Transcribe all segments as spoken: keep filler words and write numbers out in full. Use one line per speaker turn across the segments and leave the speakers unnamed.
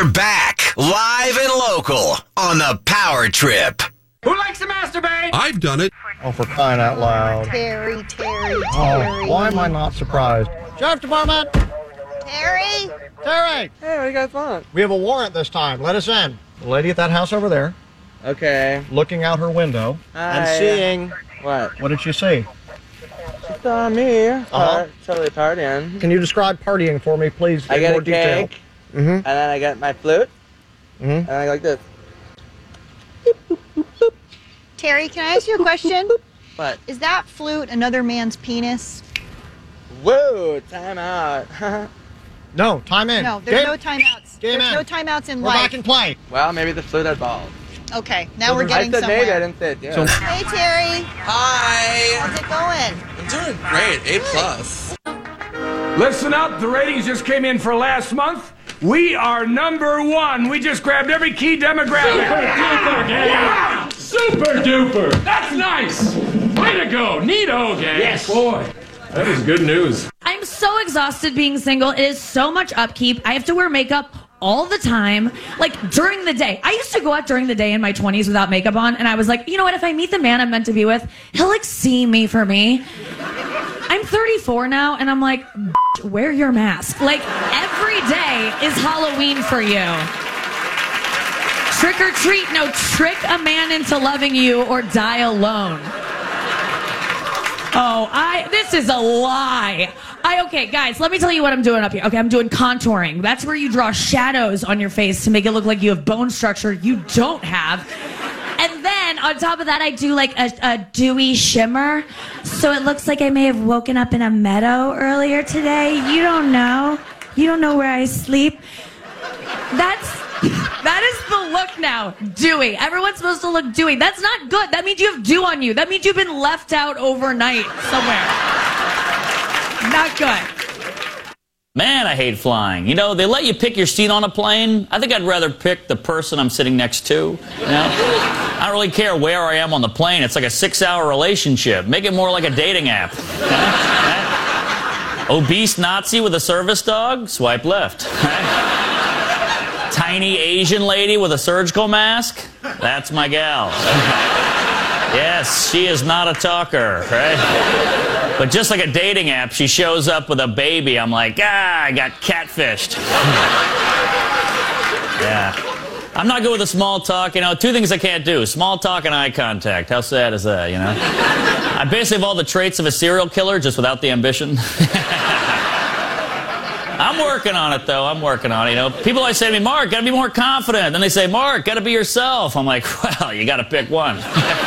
They're back, live and local, on the Power Trip.
Who likes to masturbate?
I've done it.
Oh, for crying out loud.
Terry, Terry, Terry.
Oh, why am I not surprised? Sheriff's Department!
Terry?
Terry!
Hey, what do you guys want?
We have a warrant this time. Let us in. The lady at that house over there,
Okay.
looking out her window
Hi.
and seeing...
What?
What did she see?
She saw me.
Uh-huh.
Uh, totally partying.
Can you describe partying for me, please,
I
in
get
more
a
detail?
cake,
Mm-hmm.
and then I get my flute,
Mm-hmm.
and I go like this.
Terry, can I ask you a question?
What?
Is that flute another man's penis?
Whoa, time out.
No, time in.
No, there's
Game-
no timeouts.
Game
There's
in.
no timeouts in
We're
life.
back in play.
Well, maybe the flute had balls.
Okay, now we're
I
getting
said
somewhere.
maybe, I didn't say it. Yeah.
So-
Hey, Terry.
Hi.
How's it going?
I'm doing great. A plus.
Listen up, the ratings just came in for last month. We are number one. We just grabbed every key demographic. Super duper, gang. Wow. Super duper. That's nice. Way to go. Neato, gang. Yes. Boy, that is good news.
I'm so exhausted being single. It is so much upkeep. I have to wear makeup all the time, like during the day. I used to go out during the day in my twenties without makeup on, and I was like, you know what? If I meet the man I'm meant to be with, he'll like see me for me. I'm thirty-four now, and I'm like, wear your mask. Like, every day is Halloween for you. Trick or treat, no, trick a man into loving you or die alone. Oh, I, this is a lie. I, okay, guys, let me tell you what I'm doing up here. Okay, I'm doing contouring. That's where you draw shadows on your face to make it look like you have bone structure you don't have. And then on top of that, I do like a, a dewy shimmer. So it looks like I may have woken up in a meadow earlier today. You don't know. You don't know where I sleep. That's, that is the look now. Dewy. Everyone's supposed to look dewy. That's not good. That means you have dew on you. That means you've been left out overnight somewhere. Not good.
Man, I hate flying. You know, they let you pick your seat on a plane. I think I'd rather pick the person I'm sitting next to. You know? I don't really care where I am on the plane. It's like a six-hour relationship. Make it more like a dating app. Obese Nazi with a service dog? Swipe left. Tiny Asian lady with a surgical mask? That's my gal. Yes, she is not a talker, right? But just like a dating app, she shows up with a baby. I'm like, ah, I got catfished. Yeah. I'm not good with the small talk. You know, two things I can't do. Small talk and eye contact. How sad is that, you know? I basically have all the traits of a serial killer, just without the ambition. I'm working on it, though. I'm working on it, you know. People always say to me, Mark, gotta be more confident. Then they say, Mark, gotta be yourself. I'm like, well, you gotta pick one.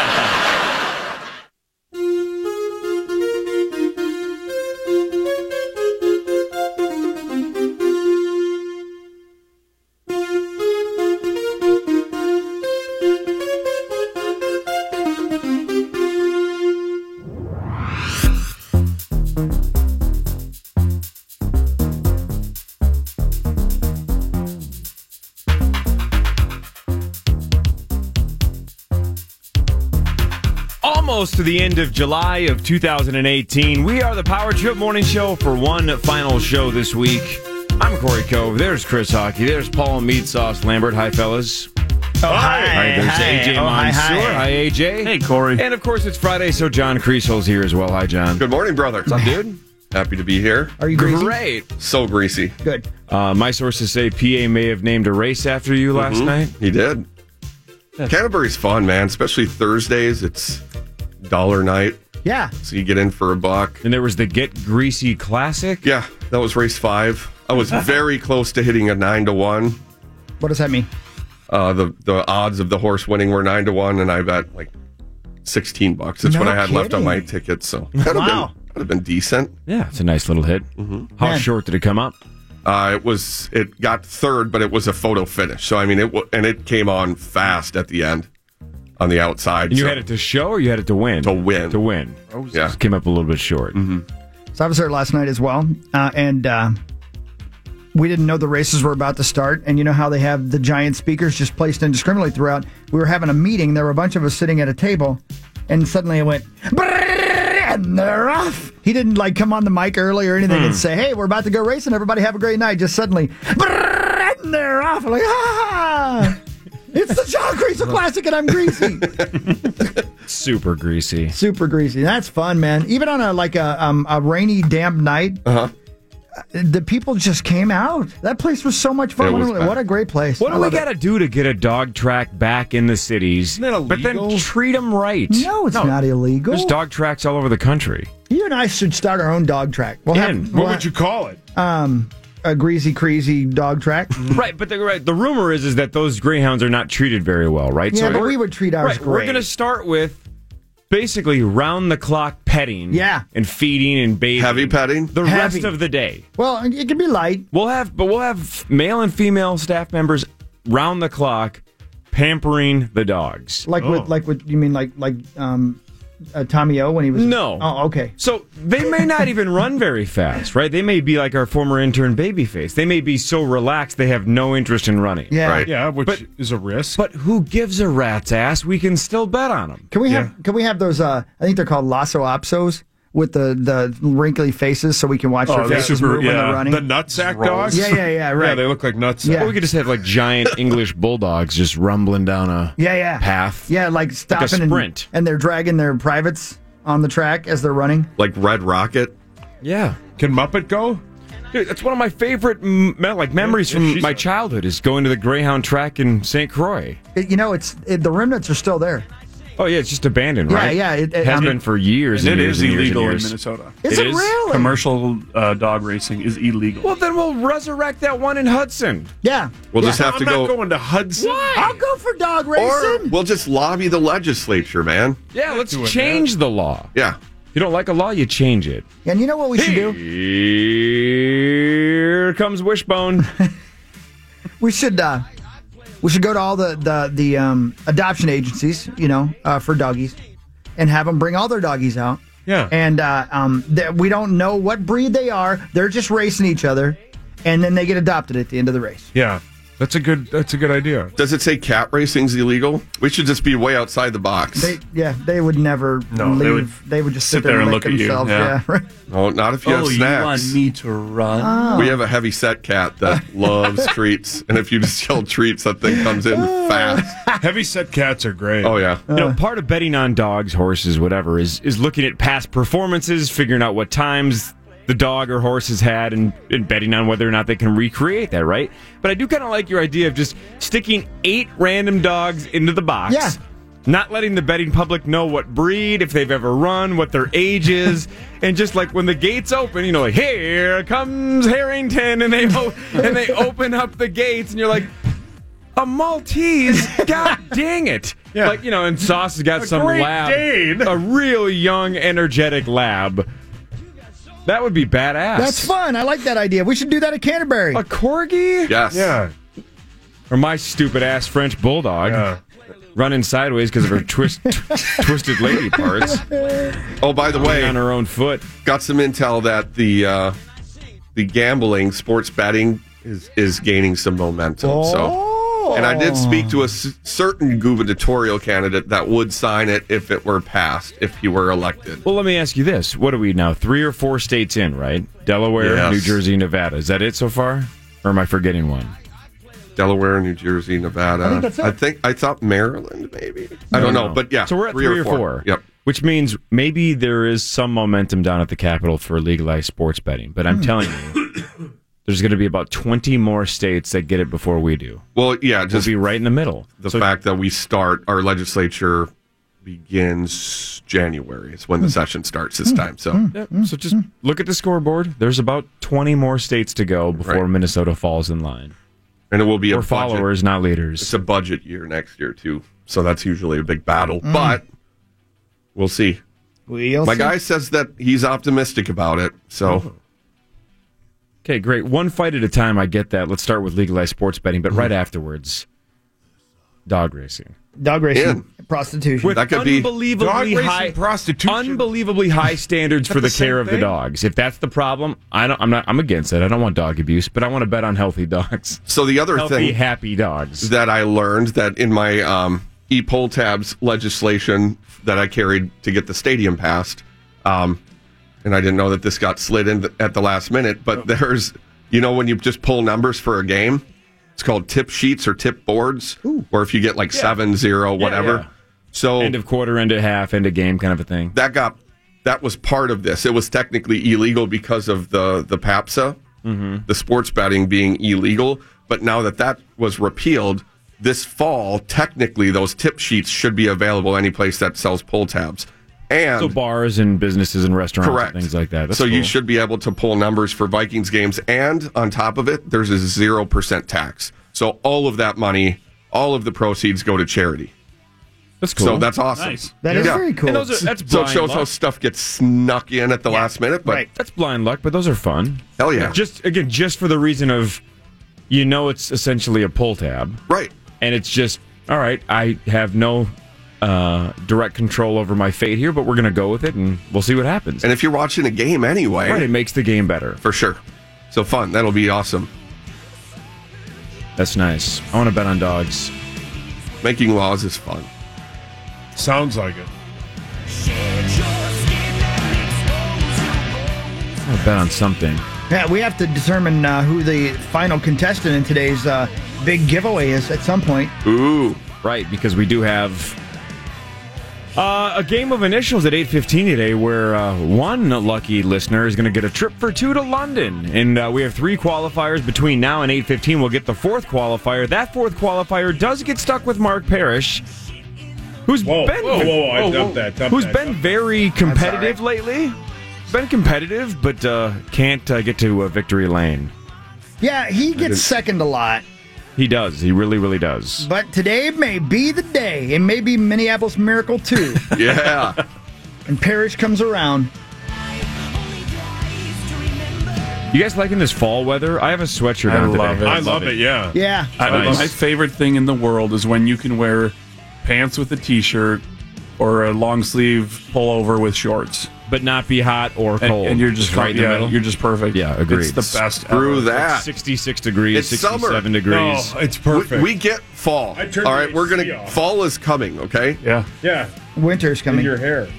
Almost to the end of July of two thousand eighteen. We are the Power Trip Morning Show for one final show this week. I'm Corey Cove. There's Chris Hockey. There's Paul Meat Sauce Lambert. Hi, fellas.
Oh, hi.
All right, there's
hi.
A J
oh,
Mansour.
Hi, hi.
hi, A J.
Hey, Corey.
And, of course, it's Friday, so John Creasel's here as well. Hi, John.
Good morning, brother.
What's up, dude?
Happy to be here.
Are you greasy?
Great.
So greasy.
Good.
Uh, my sources say P A may have named a race after you last
Mhm.
night.
He did. Canterbury's fun, man, especially Thursdays. It's dollar night,
Yeah.
so you get in for a buck.
And there was the Get Greasy Classic.
Yeah, that was race five. I was very close to hitting a nine to one.
What does that mean?
Uh, the the odds of the horse winning were nine to one, and I bet like sixteen bucks. That's
No
what I had left on my
kidding.
ticket. So that'd have
Wow.
been that'd have been decent.
Yeah, it's a nice little hit.
Mm-hmm.
How
Man.
short did it come up?
Uh, it was it got third, but it was a photo finish. So I mean, it w- and it came on fast at the end on the outside.
And you
so,
had it to show or you had it to win?
to win.
To win.
Yeah.
Just came up a little bit short.
Mm-hmm.
So I was there last night as well, uh, and uh, we didn't know the races were about to start. And you know how they have the giant speakers just placed indiscriminately throughout. We were having a meeting. There were a bunch of us sitting at a table, and suddenly it went, and they're off. He didn't like come on the mic early or anything
Hmm.
and say, hey, we're about to go racing. Everybody have a great night. Just suddenly, sitting there off like, ah, it's the John Greasel Classic and I'm greasy.
Super greasy.
Super greasy. That's fun, man. Even on a like a um, a rainy, damp night,
Uh-huh.
the people just came out. That place was so much fun.
It was
What,
fun.
what a great place.
What
I
do we
love it.
got to do to get a dog track back in the cities?
Isn't that
But then
illegal?
treat them right.
No, it's not illegal.
There's dog tracks all over the country.
You and I should start our own dog track. We'll have,
And
we'll
What
have
would you call it?
um, a greasy, crazy dog track.
Right, but the, right, the rumor is is that those greyhounds are not treated very well, right?
Yeah, but
we're-
we would treat ours
right, We're
great.
going to start with basically round the clock petting,
Yeah.
and feeding and bathing,
Heavy petting?
the
Heavy.
rest of the day.
Well, it can be light.
We'll have, but we'll have male and female staff members round the clock pampering the dogs.
Like
Oh.
with, like with, you mean like, like, um, uh, Tommy O when he was.
No.
Oh, okay.
So they may not even run very fast, right? They may be like our former intern Babyface. They may be so relaxed they have no interest in running.
Yeah.
Right.
Yeah, which
But-
is a risk.
But who gives a rat's ass? We can still bet on them.
Can we have, can we have those, uh, I think they're called Lasso Opsos with the, the wrinkly faces so we can watch their
oh, they're
faces
super.
move when they're
Yeah,
running?
the nutsack dogs.
Yeah, yeah, yeah, right.
Yeah, they look like nutsack.
Yeah.
Or we could just have like giant English bulldogs just rumbling down a
yeah, yeah.
path.
Yeah, like stopping and-
sprint.
And, they're dragging their privates on the track as they're running.
Like Red Rocket?
Yeah.
Can Muppet go?
Dude, that's one of my favorite m- me- like memories
Yeah,
from
she's
my
a-
childhood is going to the Greyhound track in Saint Croix.
It, you know, it's it, the remnants are still there.
Oh yeah, it's just abandoned,
Yeah,
right?
yeah, it- it-
has
I mean-
been for years.
And
And
it
years
is
and years and
illegal in
years.
Minnesota.
Is
It
it,
is?
really?
Commercial uh, dog racing is illegal.
Well, then we'll resurrect that one in Hudson.
Yeah.
We'll
yeah.
just have
I'm
to
not
go.
going to Hudson.
I'll go for dog
Or
racing.
we'll just lobby the legislature, man.
Yeah, let's
doing
change the law.
Yeah.
You don't like a law, you change it.
And you know what we should do?
Here comes Wishbone.
We should uh, we should go to all the the, the um, adoption agencies, you know, uh, for doggies, and have them bring all their doggies out.
Yeah.
And uh, um, th- we don't know what breed they are. They're just racing each other, and then they get adopted at the end of the race.
Yeah, that's a good. That's a good idea.
Does it say cat racing's illegal? We should just be way outside the box.
They yeah, they would never
No,
leave.
they
They
would
would, just sit,
sit
there
there
and
and
lick
look at you,
themselves.
yeah.
right.
Oh, not if you have
oh, you
snacks.
want me to run?
Oh.
We have a heavy set cat that loves treats, and if you just yell treats, that thing comes in fast.
Heavy set cats are great.
Oh yeah.
You know, part of betting on dogs, horses, whatever, is is looking at past performances, figuring out what times the dog or horse has had, and, and betting on whether or not they can recreate that, right? But I do kind of like your idea of just sticking eight random dogs into the box.
Yeah.
Not letting the betting public know what breed, if they've ever run, what their age is, and just like when the gates open, you know, like here comes Harrington, and they o- and they open up the gates, and you're like, a Maltese, god dang it!
Yeah.
Like, you know, and Sauce has got some
Great
lab,
Dane.
a real young, energetic lab. That would be badass.
That's fun. I like that idea. We should do that at Canterbury.
A corgi?
Yes.
Yeah.
Or my stupid ass French bulldog
Yeah.
running sideways because of her twist, twisted lady parts
Oh, by the way,
on her own foot.
got some intel that the uh, the gambling, sports betting is is gaining some momentum. So, and I did speak to a s- certain gubernatorial candidate that would sign it if it were passed, if he were elected.
Well, let me ask you this: what are we now? Three or four states in, right? Delaware,
Yes.
New Jersey, Nevada. Is that it so far, or am I forgetting one?
Delaware, New Jersey, Nevada.
I think that's it.
I think I thought Maryland, maybe. I don't know, but yeah.
So we're at three, or four.
Yep.
Which means maybe there is some momentum down at the Capitol for legalized sports betting. But I'm telling you, there's going to be about twenty more states that get it before we do.
Well, yeah,
We'll
just
be right in the middle.
the
So-
fact that we start our legislature begins January. It's when the session starts this time. So
Yep. So just look at the scoreboard. There's about twenty more states to go before
Right.
Minnesota falls in line.
and it will be a
We're
budget.
followers, not leaders.
It's a budget year next year too. So that's usually a big battle. But we'll see.
We'll
My
see.
guy says that he's optimistic about it. So
Okay, great. One fight at a time. I get that. Let's start with legalized sports betting, but
Mm-hmm.
right afterwards, dog racing.
Dog racing,
In.
prostitution.
With
That could be-
unbelievably
Dog racing,
high
prostitution.
unbelievably high standards for the,
the same
care of the
thing?
dogs. If that's the problem, I don't, I'm not. I'm against it. I don't want dog abuse, but I want to bet on healthy dogs,
so the other
healthy,
thing
happy dogs.
that I learned that in my um, e-poll tabs legislation that I carried to get the stadium passed, um, and I didn't know that this got slid in th- at the last minute, but there's, you know, when you just pull numbers for a game, It's called tip sheets or tip boards, or if you get like seven, zero, whatever.
yeah.
So
End of quarter, end of half, end of game kind of a thing.
that got that was part of this. It was technically illegal because of the the PAPSA,
Mm-hmm.
the sports betting being illegal. But now that that was repealed, this fall, technically those tip sheets should be available any place that sells pull tabs. And
So bars and businesses and restaurants
correct
and things like that. That's
so you
cool.
should be able to pull numbers for Vikings games, and on top of it, there's a zero percent tax. So all of that money, all of the proceeds go to charity.
That's cool.
So that's awesome.
Nice.
That is
Yeah.
very cool.
And those are, that's
So it
blind
shows
luck.
how stuff gets snuck in at the last minute. But
right.
That's blind luck, but those are fun.
hell yeah,
Just again, just for the reason of, you know, it's essentially a pull tab,
right.
and it's just all right. I have no uh, direct control over my fate here, but we're going to go with it, and we'll see what happens.
And if you're watching a game anyway,
right, it makes the game better.
for sure. So fun. That'll be awesome.
That's nice. I want to bet on dogs.
Making laws is fun.
Sounds like it.
I want to bet on something.
Yeah, we have to determine uh, who the final contestant in today's uh, big giveaway is at some point.
Ooh,
Right, because we do have uh, a game of initials at eight fifteen today where uh, one lucky listener is going to get a trip for two to London. And uh, we have three qualifiers between now and eight fifteen. We'll get the fourth qualifier. That fourth qualifier does get stuck with Mark Parrish, who's
Whoa,
been
whoa, whoa, whoa, I dumped that, dumped
who's
that,
been
dumped
very competitive lately. Been competitive, but uh, can't uh, get to uh, victory lane.
Yeah, he gets second a lot,
He does. He really, really does.
but today may be the day. It may be Minneapolis Miracle too.
yeah.
And Parrish comes around.
You guys liking this fall weather? I have a sweatshirt
I
on today.
love it.
I love it, yeah.
Yeah.
I,
Nice.
My favorite thing in the world is when you can wear pants with a t-shirt or a long sleeve pullover with shorts,
But not be hot or
and,
cold.
and you're just
right in the
yeah,
middle.
you're just perfect.
Yeah, agreed.
It's the best.
Screw
ever.
that.
sixty-six degrees,
It's summer.
sixty-seven degrees.
No, it's
We,
perfect.
we get fall.
I turned
All
the
right, we're
A C
gonna.
off.
Fall is coming. Okay.
Yeah.
yeah,
Winter's
in
coming.
your hair.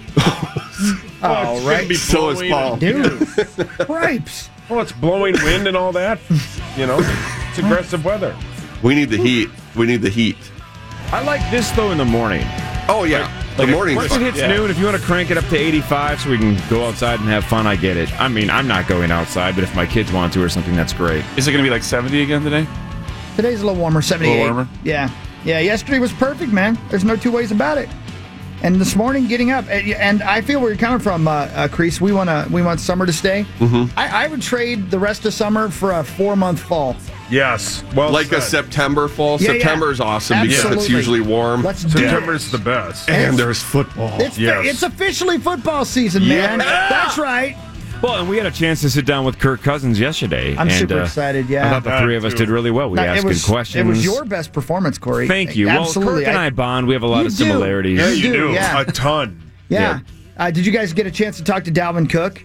All right.
So is Paul.
Dude. Gripes.
Oh, it's blowing wind and all that. You know, it's aggressive weather.
We need the heat. We need the heat.
I like this though in the morning.
Oh yeah, the morning's
Once it
fun.
hits
Yeah.
noon, if you want to crank it up to eighty-five so we can go outside and have fun, I get it. I mean, I'm not going outside, but if my kids want to or something, that's great.
Is it going to be like seventy again today?
Today's a little warmer, seventy-eight.
warmer?
Yeah. Yeah, yesterday was perfect, man. There's no two ways about it. And this morning, getting up, and, and I feel where you're coming from, uh, uh, Crease. We want to, we want summer to stay. Mm-hmm. I, I would trade the rest of summer for a four month fall.
Yes. Well,
Like a
said.
September fall.
Yeah, yeah.
September is awesome because it's
Absolutely.
usually warm.
Let's do
September's the best.
and there's football.
It's
Yes.
it's officially football season, man.
Yeah.
That's right.
Well, and we had a chance to sit down with Kirk Cousins yesterday.
I'm
and,
super
uh,
excited. Yeah.
I thought the
That
three of us
too.
did really well. We
No,
asked
it was,
good questions.
It was your best performance, Corey.
Thank you.
Absolutely.
Well, Kirk and I bond. We have a lot
You
of
do.
similarities.
Yeah, you
do,
do.
yeah.
A ton.
yeah. Uh, did you guys get a chance to talk to Dalvin Cook?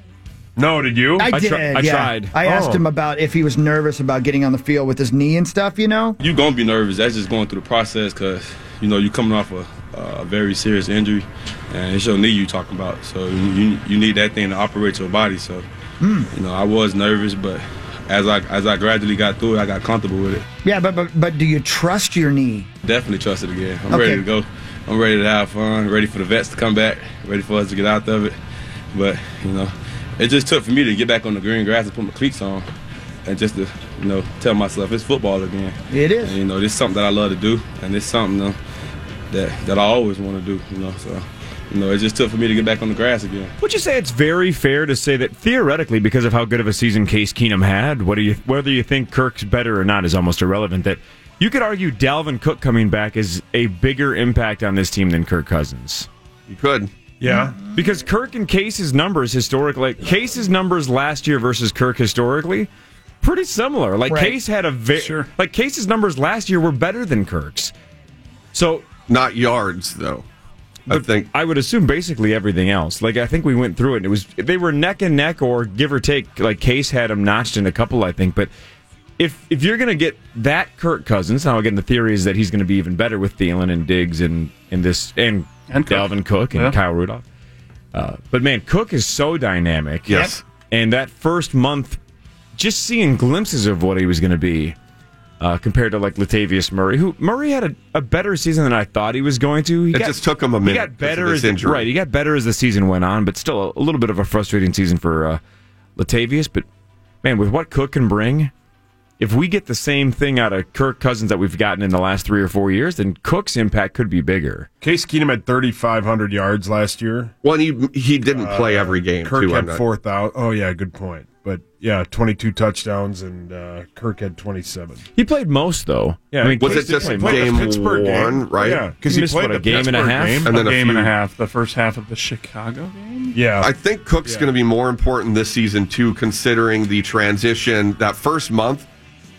No, did you?
I
I
did.
tri- I
yeah.
tried.
I asked
Oh.
him about if he was nervous about getting on the field with his knee and stuff. You know.
You're going to be nervous. That's just going through the process because, you know, you're coming off a, a very serious injury, and it's your knee you're talking about. So you, you need that thing to operate your body. So,
Mm.
you know, I was nervous, but as I as I gradually got through it, I got comfortable with it.
Yeah, but but but do you trust your knee?
Definitely trust it again. I'm
Okay.
ready to go. I'm ready to have fun, ready for the vets to come back, ready for us to get out of it. But, you know, it just took for me to get back on the green grass and put my cleats on and just to, you know, tell myself it's football again.
It is.
And, you know, this is something that I love to do, and it's something uh, that, that I always want to do, you know. So, you know, it just took for me to get back on the grass again.
Would you say it's very fair to say that theoretically, because of how good of a season Case Keenum had, what do you, whether you think Kirk's better or not is almost irrelevant, that you could argue Dalvin Cook coming back is a bigger impact on this team than Kirk Cousins?
You could.
Yeah.
Because Kirk and Case's numbers historically, like Case's numbers last year versus Kirk historically, pretty similar. Like
Right.
Case had a very,
Sure.
like Case's numbers last year were better than Kirk's. So
Not yards though. I think.
I would assume basically everything else. Like I think we went through it. And it was they were neck and neck, or give or take. Like Case had him notched in a couple, I think. But if if you're going to get that Kirk Cousins, now again the theory is that he's going to be even better with Thielen and Diggs and and this and,
And Cook.
Dalvin Cook and
Yeah.
Kyle Rudolph. Uh, but man, Cook is so dynamic.
Yes.
And that first month, just seeing glimpses of what he was going to be. uh, compared to like Latavius Murray, who Murray had a, a better season than I thought he was going to. He
it
got,
just took him a minute.
He got better as
injury.
right. He got better as the season went on, but still a, a little bit of a frustrating season for uh, Latavius. But man, with what Cook can bring, if we get the same thing out of Kirk Cousins that we've gotten in the last three or four years, then Cook's impact could be bigger.
Case Keenum had thirty-five hundred yards last year.
Well, he he didn't play every game.
Kirk
too,
had
not...
four thousand. Oh, yeah, good point. But, yeah, twenty-two touchdowns, and uh, Kirk had twenty-seven.
He played most, though.
Yeah,
I mean,
was
Case
it just
did
game
play
one,
game.
right?
Yeah, because
he
he,
missed,
played
what, a
the
game and a
Pittsburgh
half?
game.
And then
a
a
game and a
few-
half. The first half of the Chicago game.
Yeah.
I think Cook's
Yeah.
going to be more important this season, too, considering the transition that first month.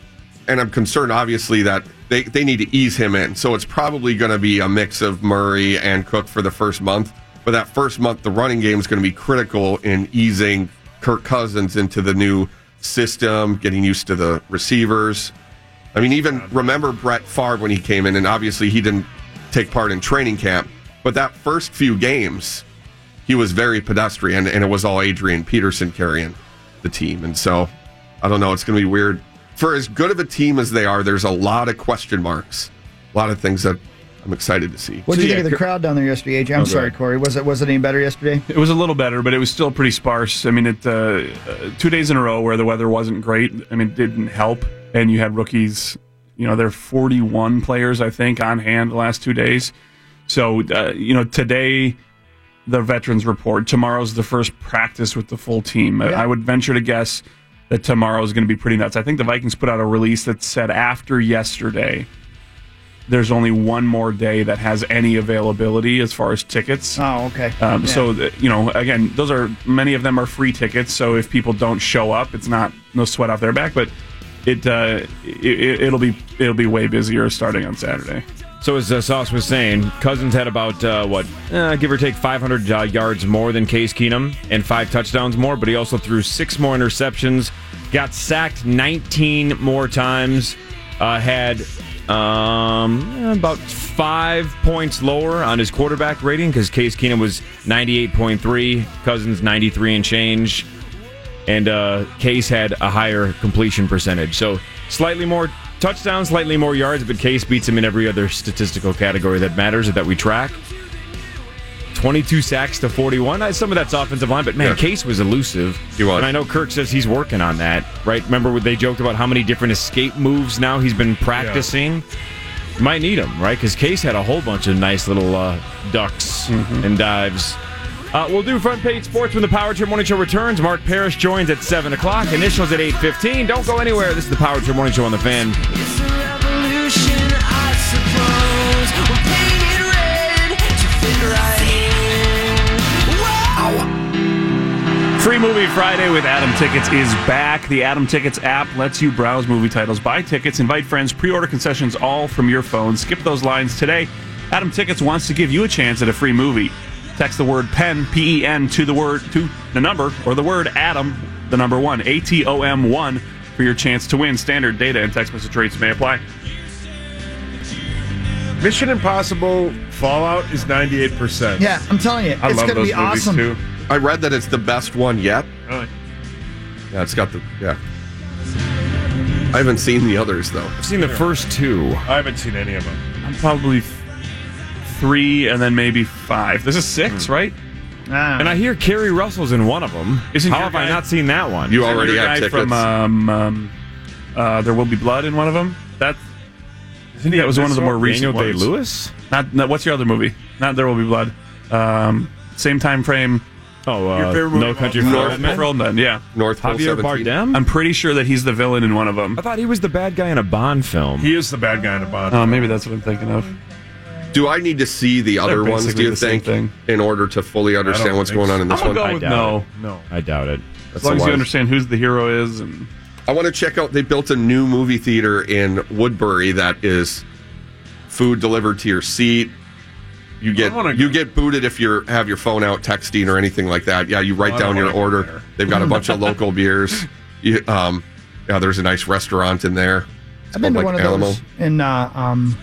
And I'm concerned, obviously, that they, they need to ease him in. So it's probably going to be a mix of Murray and Cook for the first month. But that first month, the running game is going to be critical in easing Kirk Cousins into the new system, getting used to the receivers. I mean, even remember Brett Favre when he came in, and obviously he didn't take part in training camp. But that first few games, he was very pedestrian, and it was all Adrian Peterson carrying the team. And so, I don't know, it's going to be weird. For as good of a team as they are, there's a lot of question marks, a lot of things that I'm excited to see.
What did
So,
you
yeah,
think of the crowd down there yesterday, A J? I'm
Okay.
sorry, Corey. Was it was it any better yesterday?
It was a little better, but it was still pretty sparse. I mean, it uh, uh, two days in a row where the weather wasn't great. I mean, it didn't help, and you had rookies. You know, there are forty-one players, I think, on hand the last two days. So, uh, you know, today the veterans report. Tomorrow's the first practice with the full team.
Yeah.
I would venture to guess that tomorrow is going to be pretty nuts. I think the Vikings put out a release that said after yesterday, there's only one more day that has any availability as far as tickets.
Oh, okay.
Um,
Yeah.
So, th- you know, again, those are many of them are free tickets. So if people don't show up, it's not no sweat off their back. But it, uh, it it'll be it'll be way busier starting on Saturday.
So as uh, Sauce was saying, Cousins had about, uh, what, uh, give or take five hundred uh, yards more than Case Keenum and five touchdowns more, but he also threw six more interceptions, got sacked nineteen more times, uh, had um, about five points lower on his quarterback rating because Case Keenum was ninety-eight point three, Cousins ninety-three and change, and uh, Case had a higher completion percentage. So slightly more touchdowns, slightly more yards, but Case beats him in every other statistical category that matters or that we track. twenty-two sacks to forty-one. Uh, Some of that's offensive line, but man,
Yeah.
Case was elusive.
He was.
And I know Kirk says he's working on that, right? Remember when they joked about how many different escape moves now he's been practicing? Might need him, right? Because Case had a whole bunch of nice little uh, ducks and dives. Uh, we'll do Front Page Sports when the Power Trip Morning Show returns. Mark Parrish joins at seven o'clock. Initials at eight fifteen. Don't go anywhere. This is the Power Trip Morning Show on the Fan.
It's a revolution, I suppose. We're painted red to fit right in. Wow!
Free Movie Friday with Adam Tickets is back. The Adam Tickets app lets you browse movie titles, buy tickets, invite friends, pre-order concessions, all from your phone. Skip those lines today. Adam Tickets wants to give you a chance at a free movie. Text the word PEN, P E N, to the word to the number, or the word Adam, the number one, A T O M one, for your chance to win. Standard data and text message rates may apply.
Mission Impossible Fallout is ninety-eight percent.
Yeah, I'm telling you,
I
it's
love
going to
those
be
movies
awesome.
too.
I read that it's the best one yet.
Really?
Yeah, it's got the, yeah. I haven't seen the others, though.
I've seen the first two.
I haven't seen any of them.
I'm probably f- three and then maybe five. This is six, right?
Ah.
And I hear Kerry Russell's in one of them.
Isn't
How
your
have I
guy-
not seen that one?
You
Isn't
already
your
have
guy
tickets.
from um, um, uh, There Will Be Blood in one of them. That
Isn't he
that was
in
one of
this
the more recent
Daniel
ones.
Day-Lewis?
Not, not what's your other movie? Not There Will Be Blood. Um, same time frame.
Oh, uh,
Your favorite movie
No
of
Country
all
for
time?
Old Men?
For Old Men, yeah.
North Pole
Javier
seventeen.
Bardem?
I'm pretty sure that he's the villain in one of them.
I thought he was the bad guy in a Bond film.
He is the bad guy in a Bond.
Oh, maybe that's what I'm thinking of.
Do I need to see the other ones, do
basically
you
the same
think,
thing.
in order to fully understand
don't
what's
think
going on in this
I'm
one?
gonna
I
go with
doubt
no.
it.
No.
I doubt it.
That's
As long
a
as you
wise-
understand who the hero is, and
I want to check out, they built a new movie theater in Woodbury that is food delivered to your seat. You get
wanna
you
go.
get booted if you have your phone out texting or anything like that. Yeah, you write
I don't
down your
wanna go
order.
there.
They've got a bunch of local beers. You, um, yeah, there's a nice restaurant in there. It's
I've been to
called,
one
like,
of
Alamo.
those in uh, um,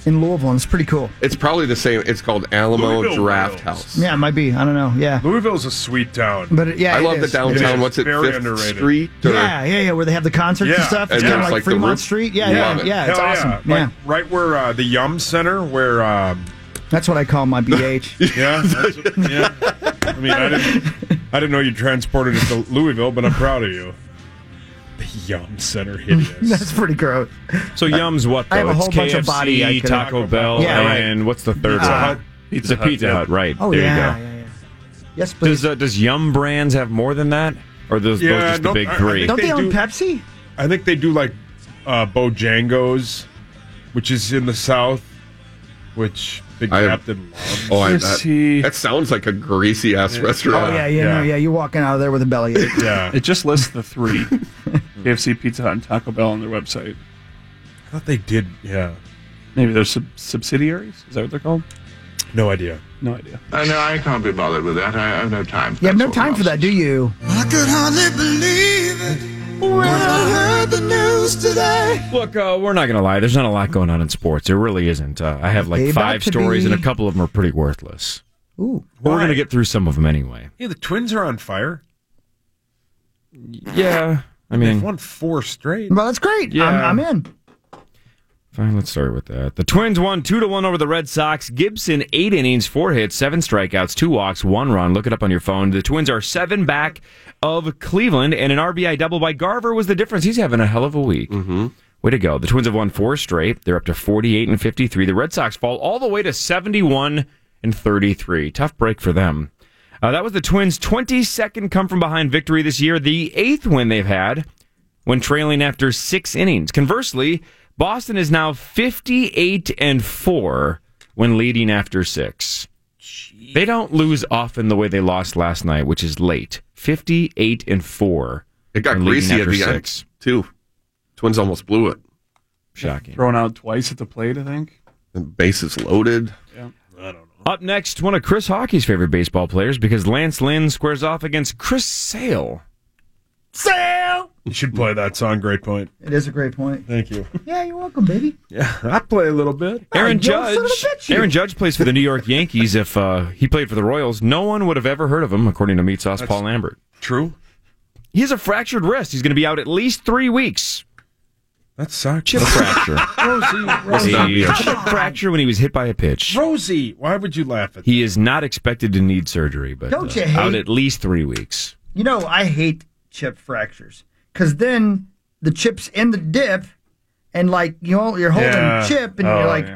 in Louisville, and it's pretty cool.
It's probably the same. It's called Alamo
Louisville
Draft
Royals.
House.
Yeah, it might be. I don't know. Yeah.
Louisville's a sweet town.
But it, yeah,
I
it
love the
is.
downtown.
It is
What's it?
very
Fifth
underrated.
Street? Or-
Yeah, yeah, yeah, where they have the concerts and
Yeah.
stuff. It's
And
kind of
it's
like
like the
Fremont
roof-
Street. Yeah,
Love
yeah,
it.
yeah. It's
Hell
awesome.
yeah.
Yeah.
Like right where uh, the Yum Center, where um,
That's what I call my B H.
yeah, that's, yeah. I mean, I didn't, I didn't know you transported it to Louisville, but I'm proud of you. The Yum Center, hideous.
That's pretty gross.
So Yum's what though?
I have a
it's
whole bunch
K F C,
of body I could-
Taco Bell,
Yeah, right.
and what's the third
Pizza
one?
Hut.
It's a Pizza
yeah.
Hut, right?
Oh
there
yeah,
you go.
yeah, yeah. Yes, please.
Does uh, does Yum Brands have more than that, or those,
Yeah,
those just
no,
the big
I- I
three?
think
Don't they,
they
own
do-
Pepsi?
I think they do like uh, Bojangles, which is in the South, which Big
I-
Captain loves.
Oh, I,
Let's
that,
see.
that sounds like a greasy ass restaurant.
Oh yeah, yeah,
yeah.
no, yeah. You're walking out of there with a bellyache.
Yeah.
It just lists the three: K F C, Pizza Hut, and Taco Bell on their website.
I thought they did. Yeah.
Maybe they're sub- subsidiaries. Is that what they're called?
No idea.
No idea.
Uh, no, I can't be bothered with that. I have no time.
You have no
That's all
time for that, do you?
I could hardly believe it when I heard the news today.
Look, uh, we're not going to lie. There's not a lot going on in sports. There really isn't. Uh, I have like
They
five
about to
stories,
be-
and a couple of them are pretty worthless.
Ooh.
But we're
Why?
going to get through some of them anyway.
Hey, the Twins are on fire.
Yeah, I mean,
They've won four straight.
Well, that's great.
Yeah.
I'm, I'm in.
fine. Let's start with that. The Twins won two to one over the Red Sox. Gibson eight innings, four hits, seven strikeouts, two walks, one run. Look it up on your phone. The Twins are seven back of Cleveland, and an R B I double by Garver was the difference. He's having a hell of a week. Mm-hmm. Way to go! The Twins have won four straight. They're up to forty-eight and fifty-three. The Red Sox fall all the way to seventy-one and thirty-three. Tough break for them. Uh, that was the Twins' twenty-second come-from-behind victory this year, the eighth win they've had when trailing after six innings. Conversely, Boston is now fifty-eight and four when leading after six. Jeez. They don't lose often the way they lost last night, which is late. fifty-eight and four.
It got
when leading
greasy at
after
the
six.
end, too. Twins almost blew it.
Shocking.
Thrown out twice at the plate, I think.
And bases loaded.
Yeah.
I don't know.
Up next, one of Chris Hockey's favorite baseball players, because Lance Lynn squares off against Chris Sale.
Sale!
You should play that song. Great point.
It is a great point.
Thank you.
Yeah, you're welcome, baby.
Yeah, I play a little bit.
Aaron
you son of a
Judge.
bitch, you.
Aaron Judge plays for the New York Yankees. If uh, he played for the Royals, no one would have ever heard of him, according to Meat Sauce
That's-
Paul Lambert.
True.
He has a fractured wrist. He's going to be out at least three weeks.
That sucks.
Chip fracture.
Rosie,
A
Rosie,
chip fracture when he was hit by a pitch.
Rosie. Why would you laugh at that?
He is not expected to need surgery, but
Don't
uh,
you hate-
out at least three weeks.
You know, I hate chip fractures because then the chip's in the dip, and like you know, you're holding
Yeah.
chip, and
Oh,
you're like,
yeah.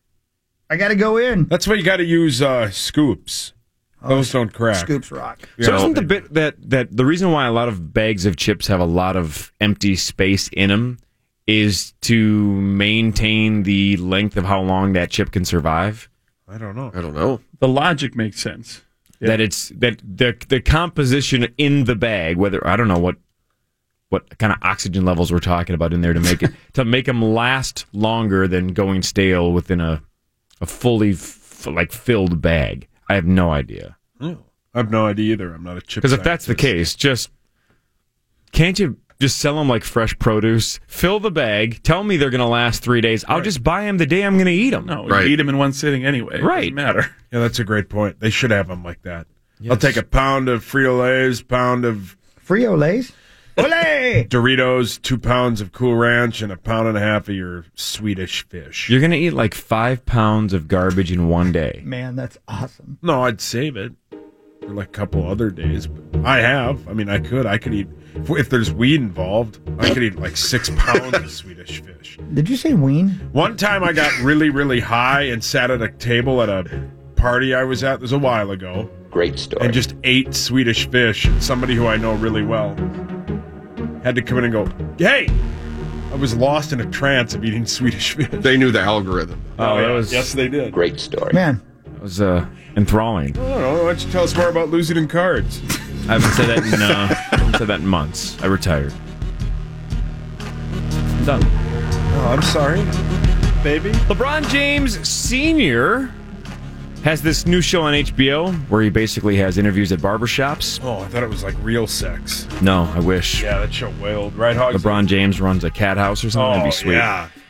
I got to go in.
That's why you got to use uh, scoops. Those don't crack.
Scoops rock.
So
Yeah.
isn't the bit that, that the reason why a lot of bags of chips have a lot of empty space in them is to maintain the length of how long that chip can survive?
I don't know.
I don't know.
The logic makes sense.
That it's that the the composition in the bag, whether I don't know what what kind of oxygen levels we're talking about in there to make it to make them last longer than going stale within a a fully f- like filled bag. I have no idea.
Oh, I have no idea either. I'm not a chip.
Because if that's the
scientist.
case, just can't you just sell them like fresh produce? Fill the bag. Tell me they're going to last three days. I'll just buy them the day I'm going to eat them.
No,
Right.
you eat them in one sitting anyway. It
Right.
doesn't matter.
Yeah, that's a great point. They should have them like that. I'll
Yes.
take a pound of Frito-Lays, pound of
Frito-Lays? Ole!
Doritos, two pounds of Cool Ranch, and a pound and a half of your Swedish fish.
You're going to eat like five pounds of garbage in one day.
Man, that's awesome.
No, I'd save it for like a couple other days. But I have. I mean, I could. I could eat. If, if there's weed involved, I could eat like six pounds of Swedish fish.
Did you say ween?
One time I got really, really high and sat at a table at a party I was at. This was a while ago.
Great story.
And just ate Swedish fish. And somebody who I know really well had to come in and go, hey! I was lost in a trance of eating Swedish fish.
They knew the algorithm.
Oh, that was
Yes, they did.
Great story.
Man,
that was uh, enthralling.
I don't know. Why don't you tell us more about losing in cards?
I haven't said that in uh, I haven't said that in months. I retired. I'm done.
Oh, I'm sorry, baby.
LeBron James Senior has this new show on H B O where he basically has interviews at barbershops.
Oh, I thought it was like real sex.
No, I wish.
Yeah, that show wailed. Right, Hogs?
LeBron James runs a cat house or something. That'd
Oh,
be sweet.
yeah.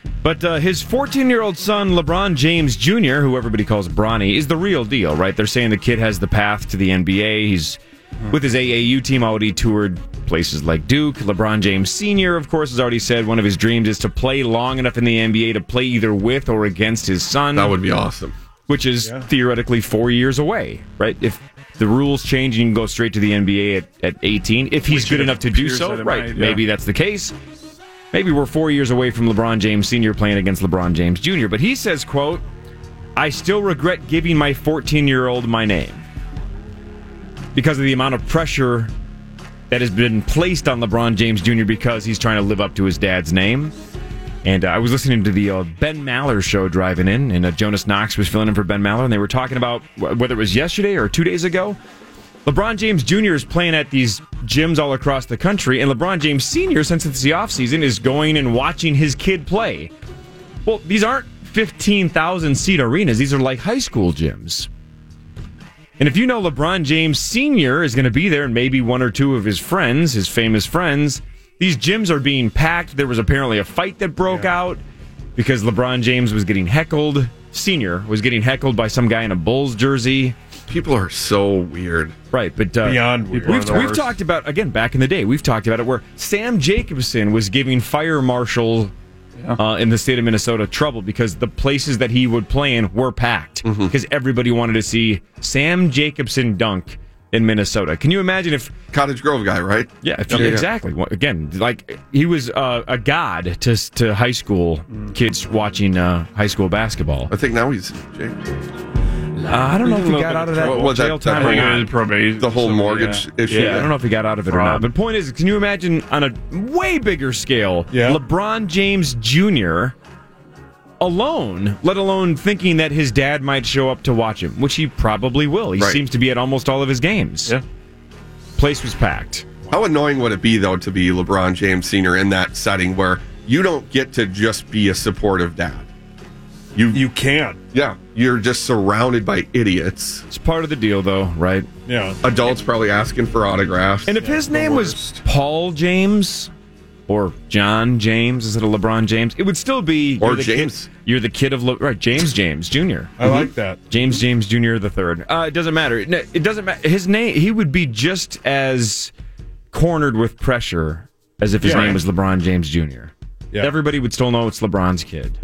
But uh, his fourteen-year-old son, LeBron James Junior, who everybody calls Bronny, is the real deal, right? They're saying the kid has the path to the N B A. He's with his A A U team already toured places like Duke. LeBron James Senior, of course, has already said one of his dreams is to play long enough in the N B A to play either with or against his son.
That would be awesome.
Which is yeah. theoretically four years away, right? If the rules change, you can go straight to the N B A at, at eighteen. If he's
Which
good enough to do so, right?
Might, yeah.
Maybe that's the case. Maybe we're four years away from LeBron James Senior playing against LeBron James Junior But he says, quote, I still regret giving my fourteen-year-old my name because of the amount of pressure that has been placed on LeBron James Junior because he's trying to live up to his dad's name. And uh, I was listening to the uh, Ben Maller show driving in, and uh, Jonas Knox was filling in for Ben Maller, and they were talking about wh- whether it was yesterday or two days ago, LeBron James Junior is playing at these gyms all across the country, and LeBron James Senior, since it's the offseason, is going and watching his kid play. Well, these aren't fifteen thousand seat arenas. These are like high school gyms. And if you know LeBron James Senior is going to be there, and maybe one or two of his friends, his famous friends, these gyms are being packed. There was apparently a fight that broke yeah. out because LeBron James was getting heckled. Senior was getting heckled by some guy in a Bulls jersey.
People are so weird.
Right, but... Uh,
Beyond weird.
We've, we've talked about, again, back in the day, we've talked about it where Sam Jacobson was giving fire marshal yeah. uh, in the state of Minnesota trouble because the places that he would play in were packed mm-hmm. because everybody wanted to see Sam Jacobson dunk in Minnesota. Can you imagine if...
Cottage Grove guy, right?
Yeah, if, yeah exactly. Well, again, like, he was uh, a god to to high school mm. kids watching uh, high school basketball.
I think now he's...
Uh, I don't know if he got out of that
well,
jail
that,
time
that
or not.
Probation,
the whole mortgage
yeah.
issue.
Yeah, I don't know if he got out of it or not. But point is, can you imagine on a way bigger scale,
yeah.
LeBron James Junior alone, let alone thinking that his dad might show up to watch him, which he probably will. He
right.
seems to be at almost all of his games.
Yeah.
Place was packed.
How annoying would it be, though, to be LeBron James Senior in that setting where you don't get to just be a supportive dad? You
you can.
Yeah. You're just surrounded by idiots.
It's part of the deal, though, right?
Yeah.
Adults probably asking for autographs.
And if his name was Paul James or John James instead of LeBron James, it would still be...
Or
the
James.
Kid, you're the kid of... Le, right, James James Junior
I mm-hmm. like that.
James James Junior the third. Uh, it doesn't matter. It, it doesn't matter. His name... He would be just as cornered with pressure as if his
yeah.
name was LeBron James Junior Yeah. Everybody would still know it's LeBron's kid.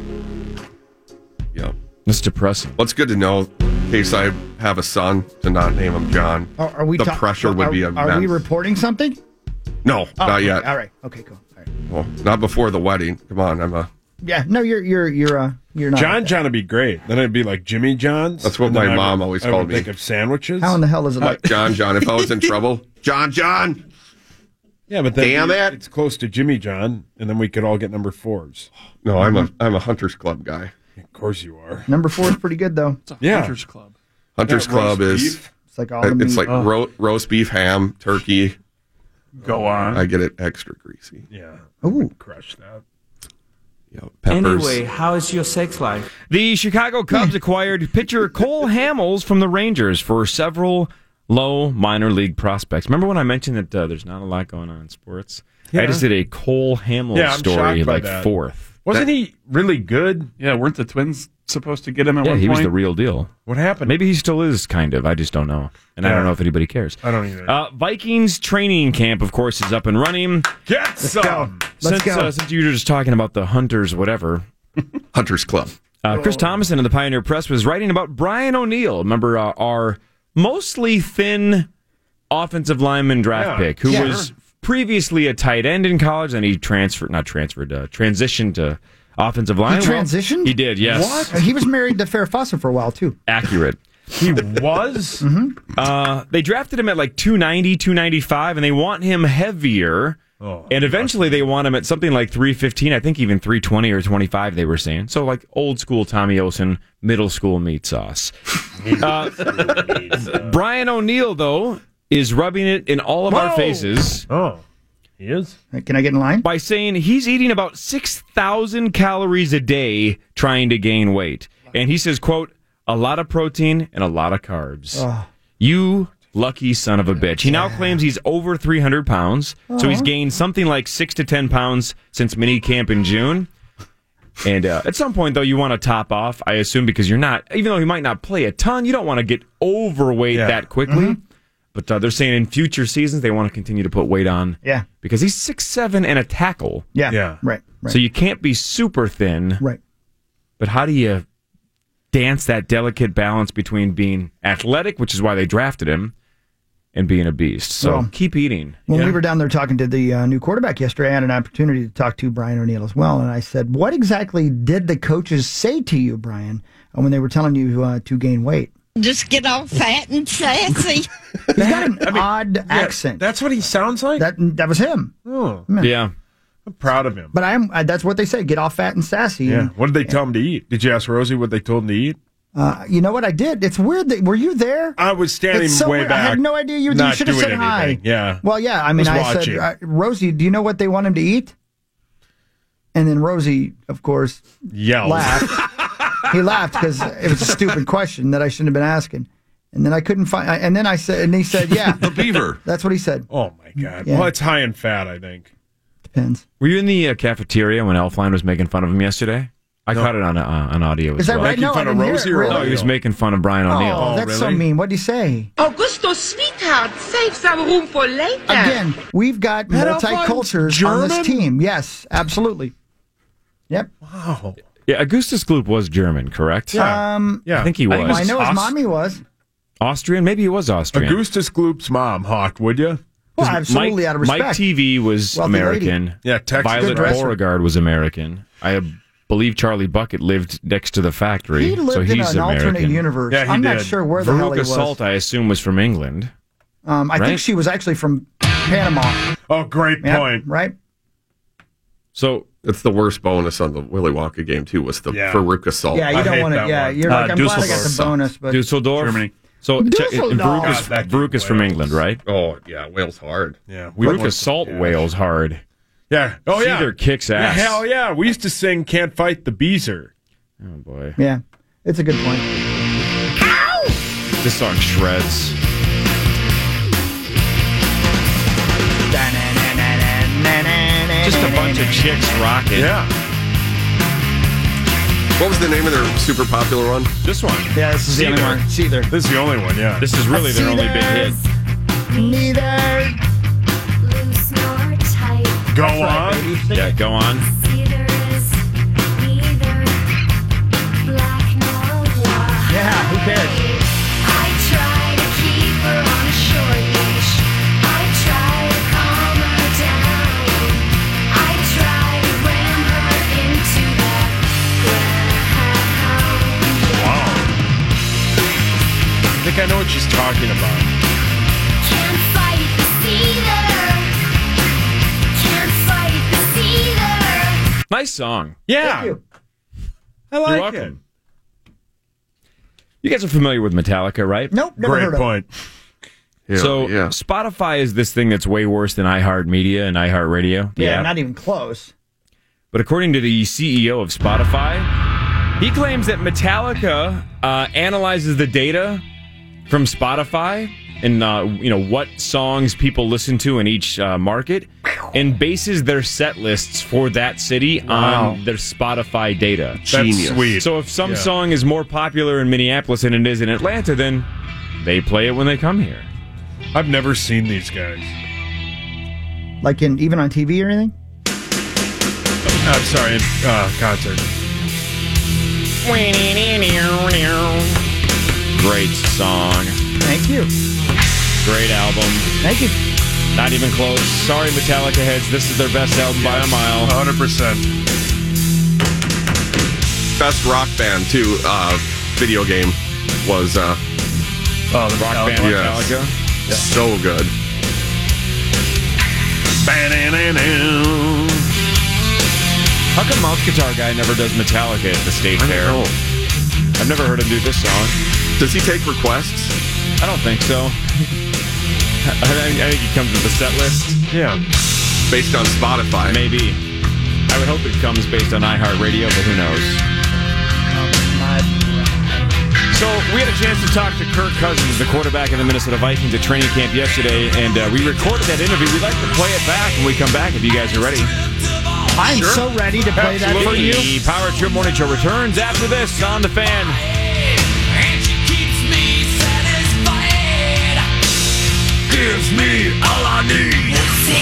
Yeah.
That's depressing.
Well, it's good to know, in case I have a son, to not name him John.
Are, are we
the
ta-
pressure
are,
would be
are,
immense.
Are we reporting something?
No,
oh,
not
okay.
yet.
All right. Okay, cool. All right.
Well, not before the wedding. Come on, I'm a...
Yeah, no, you're you're you're uh you're not.
John John would be great. Then it'd be like Jimmy John's.
That's what my mom would, always
I
called
would
me.
Think of sandwiches.
How in the hell is it like
John John? If I was in trouble, John John.
Yeah, but then
damn
we,
it,
it's close to Jimmy John, and then we could all get number fours.
No, I'm a I'm a Hunters Club guy.
Of course you are.
Number four is pretty good though.
It's a
yeah.
Hunters Club.
Hunters Club is
beef.
It's like all the
it's
meat.
like
oh.
ro- roast beef, ham, turkey.
Go on.
I get it extra greasy.
Yeah.
Ooh,
crush that.
Yeah, peppers.
Anyway, how is your sex life?
The Chicago Cubs acquired pitcher Cole Hamels from the Rangers for several low minor league prospects. Remember when I mentioned that uh, there's not a lot going on in sports?
Yeah.
I just did a Cole Hamels
yeah, I'm
story
shocked by
like
that.
fourth.
Wasn't that, he really good?
Yeah, weren't the Twins supposed to get him at
yeah,
one
he
point?
was the real deal.
What happened?
Maybe he still is, kind of. I just don't know. And
yeah.
I don't know if anybody cares.
I don't either.
Uh, Vikings training camp, of course, is up and running.
Get
Let's
some!
Go. Let's
since,
go.
Uh, since you were just talking about the Hunters, whatever.
Hunters Club.
Uh, Chris Thomason in the Pioneer Press was writing about Brian O'Neill. Remember uh, our mostly thin offensive lineman draft
Yeah.
pick, who
Yeah.
was previously a tight end in college, and he transferred, not transferred, uh, transitioned to offensive line.
He transitioned?
Well, he did, yes.
What? He was married to Farrah Fawcett for a while too.
Accurate.
He was?
mm-hmm.
uh, they drafted him at like two ninety, two ninety-five, and they want him heavier.
Oh,
and eventually they want him at something like three fifteen, I think even three twenty or twenty-five, they were saying. So like old school Tommy Olsen, middle school meat sauce. uh, Brian O'Neill, though, is rubbing it in all of
Whoa.
our faces.
Oh, he is?
Can I get in line?
By saying he's eating about six thousand calories a day trying to gain weight. And he says, quote, a lot of protein and a lot of carbs.
Oh.
You lucky son of a bitch. He now claims he's over three hundred pounds, so he's gained something like six to ten pounds since mini camp in June. And uh, at some point, though, you want to top off, I assume, because you're not, even though he might not play a ton, you don't want to get overweight
Yeah.
that quickly.
Mm-hmm.
But uh, they're saying in future seasons, they want to continue to put weight on.
Yeah.
Because he's six seven and a tackle.
Yeah.
Yeah.
Right. Right.
So you can't be super thin.
Right.
But how do you dance that delicate balance between being athletic, which is why they drafted him, and being a beast? So
Well,
keep eating.
When
Yeah.
we were down there talking to the uh, new quarterback yesterday, I had an opportunity to talk to Brian O'Neill as well. And I said, what exactly did the coaches say to you, Brian, when they were telling you uh, to gain weight?
Just get all fat and sassy.
He's got an odd
Yeah,
accent.
That's what he sounds like?
That that was him.
Oh,
Yeah.
I'm proud of him.
But I am. Uh, that's what they say. Get all fat and sassy.
Yeah.
And,
What did they tell him to eat? Did you ask Rosie what they told him to eat?
uh, you know what I did? It's weird that were you there?
I was standing
It's so
way
weird.
back.
I had no idea you were there. You
not
should have
doing
said hi.
anything. Yeah.
Well, yeah. I mean,
Was
I
watching.
said, uh, Rosie, do you know what they want him to eat? And then Rosie, of course,
Yells.
laughed. He laughed because it was a stupid question that I shouldn't have been asking. And then I couldn't find. And then I said, and he said, "Yeah,
The beaver.
that's what he said."
Oh, my God.
Yeah.
Well, it's high in fat, I think.
Depends.
Were you in the uh, cafeteria when Elfline was making fun of him yesterday? I caught it on uh, on audio.
Is
as
that
well.
right? No, I didn't hear it, really.
No, he was making fun of Brian O'Neill.
Oh, that's so mean. What did he say?
Augusto, sweetheart, save some room for later.
Again, we've got
That
multicultures on this
German?
team. Yes, absolutely. Yep.
Wow.
Yeah, Augustus Gloop was German, correct?
Yeah. Um,
I think he was.
Well, I know his
Aus-
mommy was.
Austrian? Maybe he was Austrian.
Augustus Gloop's mom, Hawk, would you?
Well, absolutely,
Mike,
out of respect.
Mike T V was
Wealthy
American.
lady.
Yeah, Texas.
Violet
Good dresser.
Beauregard was American. I believe Charlie Bucket lived next to the factory,
He lived
so
in
he's
an
American.
alternate universe.
Yeah, he
I'm not
did.
sure where the hell he
Veruca
was.
Salt, I assume, was from England.
Um, I
right?
think she was actually from Panama.
Oh, great
Yep,
point.
right?
So
It's the worst bonus on the Willy Wonka game too. Was the
Yeah.
Veruca Salt?
Yeah, you
I
don't
hate
want to.
that
Yeah,
one.
you're
Uh,
like, I'm glad I got
Dusseldorf.
the bonus, but
Dusseldorf,
Germany.
So check-
Dusseldorf.
Veruca's,
God, that game
Veruca's from
wails.
England, right?
Oh yeah, Wales hard.
Yeah. We
Veruca Salt
yeah.
wails hard.
Yeah. Oh,
She
yeah.
either kicks
Yeah,
ass.
hell yeah. We used to sing Can't Fight the Beezer.
Oh boy,
yeah, it's a good point.
this song shreds. Just a bunch of chicks rocking.
Yeah.
What was the name of their super popular one?
This one.
Yeah, this is the only
Seether.
one. Seether.
This is the only one, yeah.
This is really their only big hit.
Neither.
Go
That's right,
on.
baby. Sing
Yeah,
it.
go on.
Yeah, who cares?
Wow. I think I know what she's talking about.
Nice song.
Yeah.
Thank you.
I like
You're
it.
welcome. You guys are familiar with Metallica, right?
Nope, never
Great
heard of it.
point.
Yeah,
So
yeah.
Spotify is this thing that's way worse than iHeartMedia and iHeartRadio. the
Yeah,
app.
not even close.
But according to the C E O of Spotify, he claims that Metallica uh, analyzes the data from Spotify and uh, you know what songs people listen to in each uh, market, and bases their set lists for that city
Wow.
on their Spotify data.
That's sweet.
So if some
Yeah.
song is more popular in Minneapolis than it is in Atlanta, then they play it when they come here.
I've never seen these guys.
Like in even on T V or anything?
I'm sorry, uh, concert.
Great song.
Thank you.
Great album.
Thank you.
Not even close. Sorry, Metallica heads. This is their best album by a mile.
one hundred percent.
Best rock band too. Uh, video game was uh,
Oh, the
Rock band
Yes.
Metallica.
so good.
How come Mouth Guitar Guy never does Metallica at the state fair? I've never heard him do this song.
Does he take requests?
I don't think so. I, think- I think he comes with a set list.
Yeah.
Based on Spotify.
Maybe. I would hope it comes based on iHeartRadio, but who knows? So we had a chance to talk to Kirk Cousins, the quarterback of the Minnesota Vikings, at training camp yesterday, and uh, we recorded that interview. We'd like to play it back when we come back if you guys are ready.
I'm
Sure.
so ready to play that for you.
The Power Trip Morning Show returns after this on The Fan.
And she keeps me satisfied.
Gives me all I need.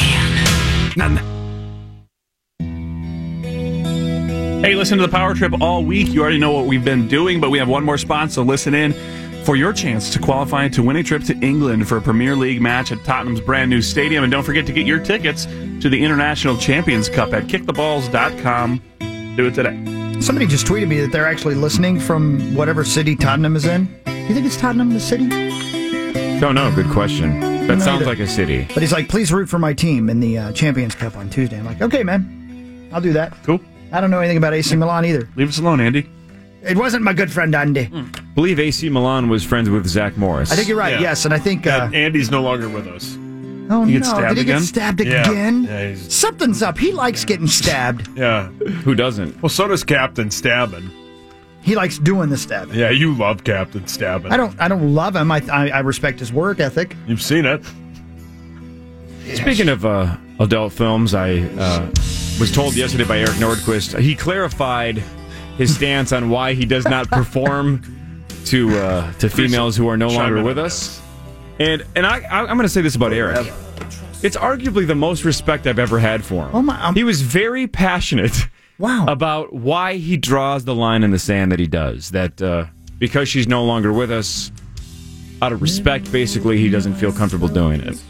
Hey, listen to the Power Trip all week. You already know what we've been doing, but we have one more spot, so listen in for your chance to qualify to win a trip to England for a Premier League match at Tottenham's brand new stadium. And don't forget to get your tickets to the International Champions Cup at kick the balls dot com. Do it today.
Somebody just tweeted me that they're actually listening from whatever city Tottenham is in. Do you think it's Tottenham, the city?
Don't know. Good question. That
No,
sounds
either.
like a city.
But he's like, please root for my team in the uh, Champions Cup on Tuesday. I'm like, okay, man. I'll do that.
Cool.
I don't know anything about A C Milan either.
Leave us alone, Andy.
It wasn't my good friend Andy.
I believe A C Milan was friends with Zach Morris.
I think you're right,
Yeah.
yes. And I think... Uh,
And Andy's no longer with us.
oh,
He
no.
gets stabbed
Did he
again?
get stabbed
Yeah.
again?
Yeah, he's-
Something's up. He likes getting stabbed.
Yeah.
Who doesn't?
Well, so does Captain Stabbin.
He likes doing the stabbing.
Yeah, you love Captain Stabbin.
I don't I don't love him. I, I, I respect his work ethic.
You've seen it.
Speaking of uh, adult films, I uh, was told yesterday by Eric Nordquist, he clarified his stance on why he does not perform to uh, to females who are no longer with us. And and I, I, I'm going to say this about Eric. It's arguably the most respect I've ever had for him.
Oh my, um,
he was very passionate
wow.
about why he draws the line in the sand that he does. That uh, because she's no longer with us, out of respect, basically, he doesn't feel comfortable doing it.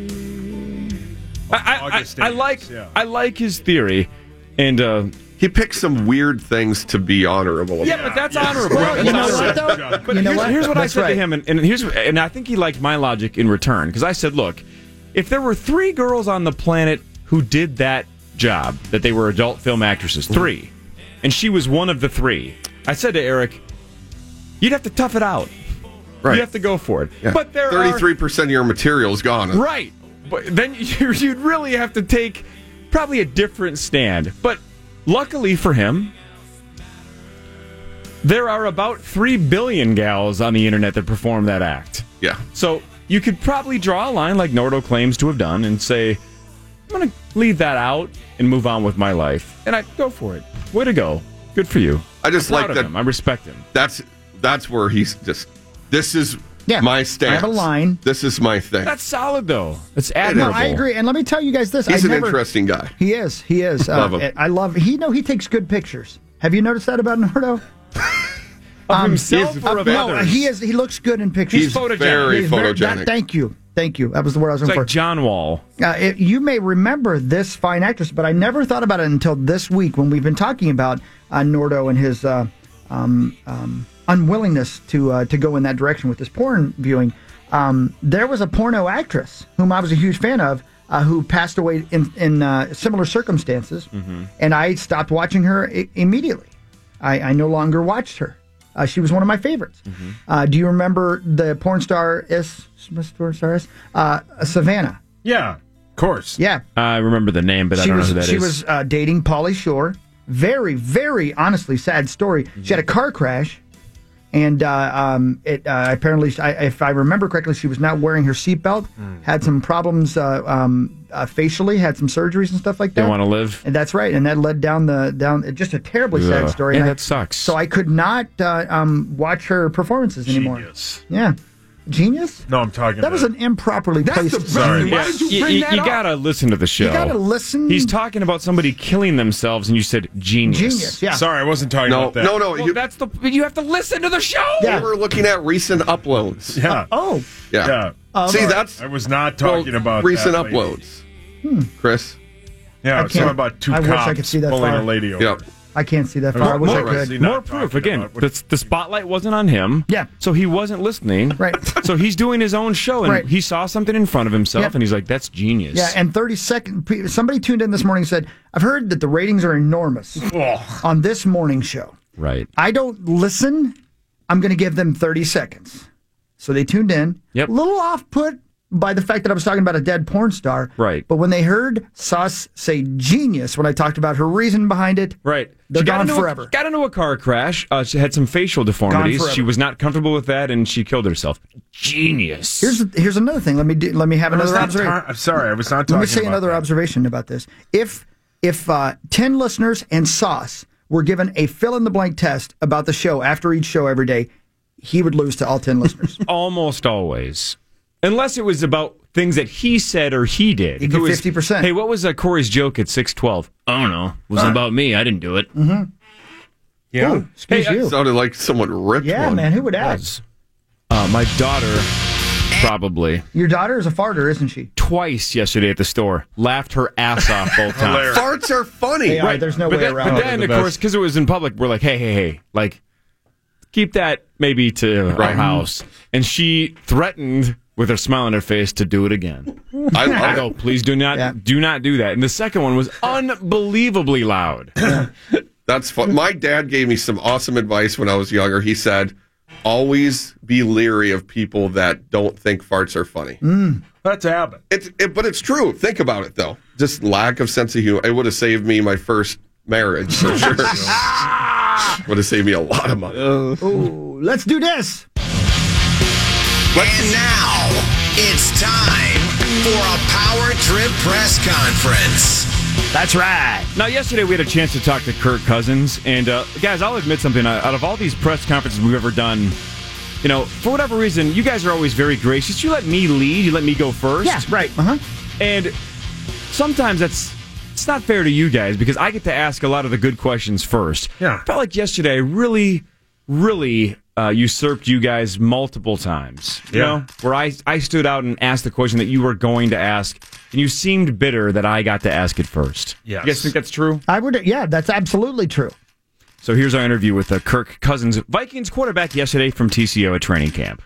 I, I,
August
I, I
eighth,
like
yeah.
I like his theory, and uh,
He picks some weird things to be honorable about.
yeah, but that's honorable.
Well,
That's
you know
honorable.
what, though?
But
You know
here's,
what?
here's what
That's
I said
right.
to him, and, and here's and I think he liked my logic in return because I said, look, if there were three girls on the planet who did that job, that they were adult film actresses, three, and she was one of the three, I said to Eric, you'd have to tough it out.
Right.
You have to go for it.
Yeah.
But there
thirty-three percent of your material is gone.
are right. But then you, you'd really have to take probably a different stand. But luckily for him, there are about three billion gals on the internet that perform that act.
Yeah.
So you could probably draw a line like Nordo claims to have done and say, I'm going to leave that out and move on with my life. And I go for it. Way to go. Good for you.
I just
I'm proud
like
of
that.
him. I respect him.
That's that's where he's just. This is
Yeah.
my stance.
I have a line.
This is my thing.
That's solid, though. It's
No,
admirable.
I agree. And let me tell you guys this.
He's
I
an
never,
interesting guy.
He is. He is. Uh,
Love him.
I love. He know he takes good pictures. Have you noticed that about Nardo?
Of himself
he's
or of
no,
others?
he is. He looks good in pictures.
He's
photogenic.
very
He's very-
photogenic.
that- thank you. Thank you. That was the word I was
It's
looking
like
for.
John Wall.
Uh, it, you may remember this fine actress, but I never thought about it until this week when we've been talking about uh, Nordo and his uh, um, um, unwillingness to uh, to go in that direction with this porn viewing. Um, there was a porno actress whom I was a huge fan of uh, who passed away in, in uh, similar circumstances,
Mm-hmm.
and I stopped watching her I- immediately. I, I no longer watched her. Uh, she was one of my favorites.
Mm-hmm.
Uh, do you remember the porn star is porn star is uh, Savannah?
Yeah, of course.
Yeah,
I remember the name, but I
she
don't
was
know who that is.
she was uh, dating Pauly Shore. Very, very honestly sad story. She had a car crash, and uh, um, it uh, apparently, I, if I remember correctly, she was not wearing her seatbelt. Had some problems uh, um, uh, facially, had some surgeries and stuff like that.
Didn't want to live.
And that's right, and that led down the down just a terribly sad
Ugh.
story.
Yeah,
And I-
that sucks.
So I could not uh, um, watch her performances anymore.
Genius.
Yeah, genius.
No, I'm talking
That was
about-
an improperly
That's
placed.
the best.
Sorry.
Why did you
you,
bring
you-
that
you
up?
gotta listen to the show.
You gotta listen.
He's talking about somebody killing themselves, and you said genius.
Genius. Yeah.
Sorry, I wasn't talking
No,
about that.
no, no.
Well,
you,
that's the. You have to listen to the show.
Yeah.
you were looking at recent uploads.
Yeah.
Oh,
Yeah.
Yeah.
Um,
See, that's
I was not talking
well,
about
recent
that lady.
uploads. Chris.
Yeah,
I
it's something
can't-
about two
I wish I
cops
could see that
pulling
far.
a lady over.
Yeah.
I can't see that far. I wish I
More-
could.
obviously not
More proof.
talking
Again,
about what-
the, the spotlight wasn't on him.
Yeah.
So he wasn't listening.
Right.
So he's doing his own show, and
Right.
he saw something in front of himself,
Yep.
and he's like, "That's genius."
Yeah, and thirty second. pe- Somebody tuned in this morning and said, "I've heard that the ratings are enormous on this morning show.
right.
I don't listen. I'm going to give them thirty seconds." So they tuned in.
Yep.
A little off put by the fact that I was talking about a dead porn star.
Right.
But when they heard Sauce say genius when I talked about her reason behind it,
Right.
they're
She got
gone
into a-
forever.
got into a car crash. Uh, she had some facial deformities.
forever.
She was not comfortable with that, and she killed herself. Genius.
Here's here's another thing. Let me do, let me have
I was
another
not
observation.
ta- I'm sorry, I was not talking
Let me say
about
another
that.
observation about this. If if uh, ten listeners and Sauce were given a fill-in-the-blank test about the show after each show every day, he would lose to all ten listeners.
Almost always. Unless it was about things that he said or he did.
He'd
If
get
it was,
fifty percent.
Hey, what was uh, Corey's joke at six twelve? I don't know. It wasn't
Uh,
about me. I didn't do it.
Mm-hmm.
Yeah.
Ooh, excuse
Hey,
you.
uh,
Sounded like someone ripped
Yeah,
one.
man, who would ask?
Uh, my daughter, probably.
Your daughter is a farter, isn't she?
Twice yesterday at the store. Laughed her ass off both times.
Farts are funny.
They are. There's no
but
way
then,
around
But
it.
then,
The
of
best.
course, because it was in public, we're like, hey, hey, hey, like, keep that maybe to our
Right.
house. And she threatened, with her smile on her face, to do it again.
I love
I
it.
go, please do not, do not do that. And the second one was unbelievably loud.
That's fun. My dad gave me some awesome advice when I was younger. He said, always be leery of people that don't think farts are funny.
Mm.
That's a habit.
It's, it, but it's true. Think about it, though. Just lack of sense of humor. It would have saved me my first marriage, for sure. Would have saved me a lot of money.
Ooh, let's do this.
And now it's time for a Power Trip press conference.
That's right.
Now, yesterday we had a chance to talk to Kirk Cousins, and uh, guys, I'll admit something. Uh, Out of all these press conferences we've ever done, you know, for whatever reason, you guys are always very gracious. You let me lead. You let me go first.
Yeah, right. Uh-huh.
And sometimes that's it's not fair to you guys because I get to ask a lot of the good questions first.
Yeah.
I felt like yesterday I really, really uh, usurped you guys multiple times. You
Yeah.
know, where I, I stood out and asked the question that you were going to ask, and you seemed bitter that I got to ask it first.
Yes.
You guys think that's true?
I would. Yeah, that's absolutely true.
So here's our interview with uh, Kirk Cousins, Vikings quarterback, yesterday from T C O at training camp.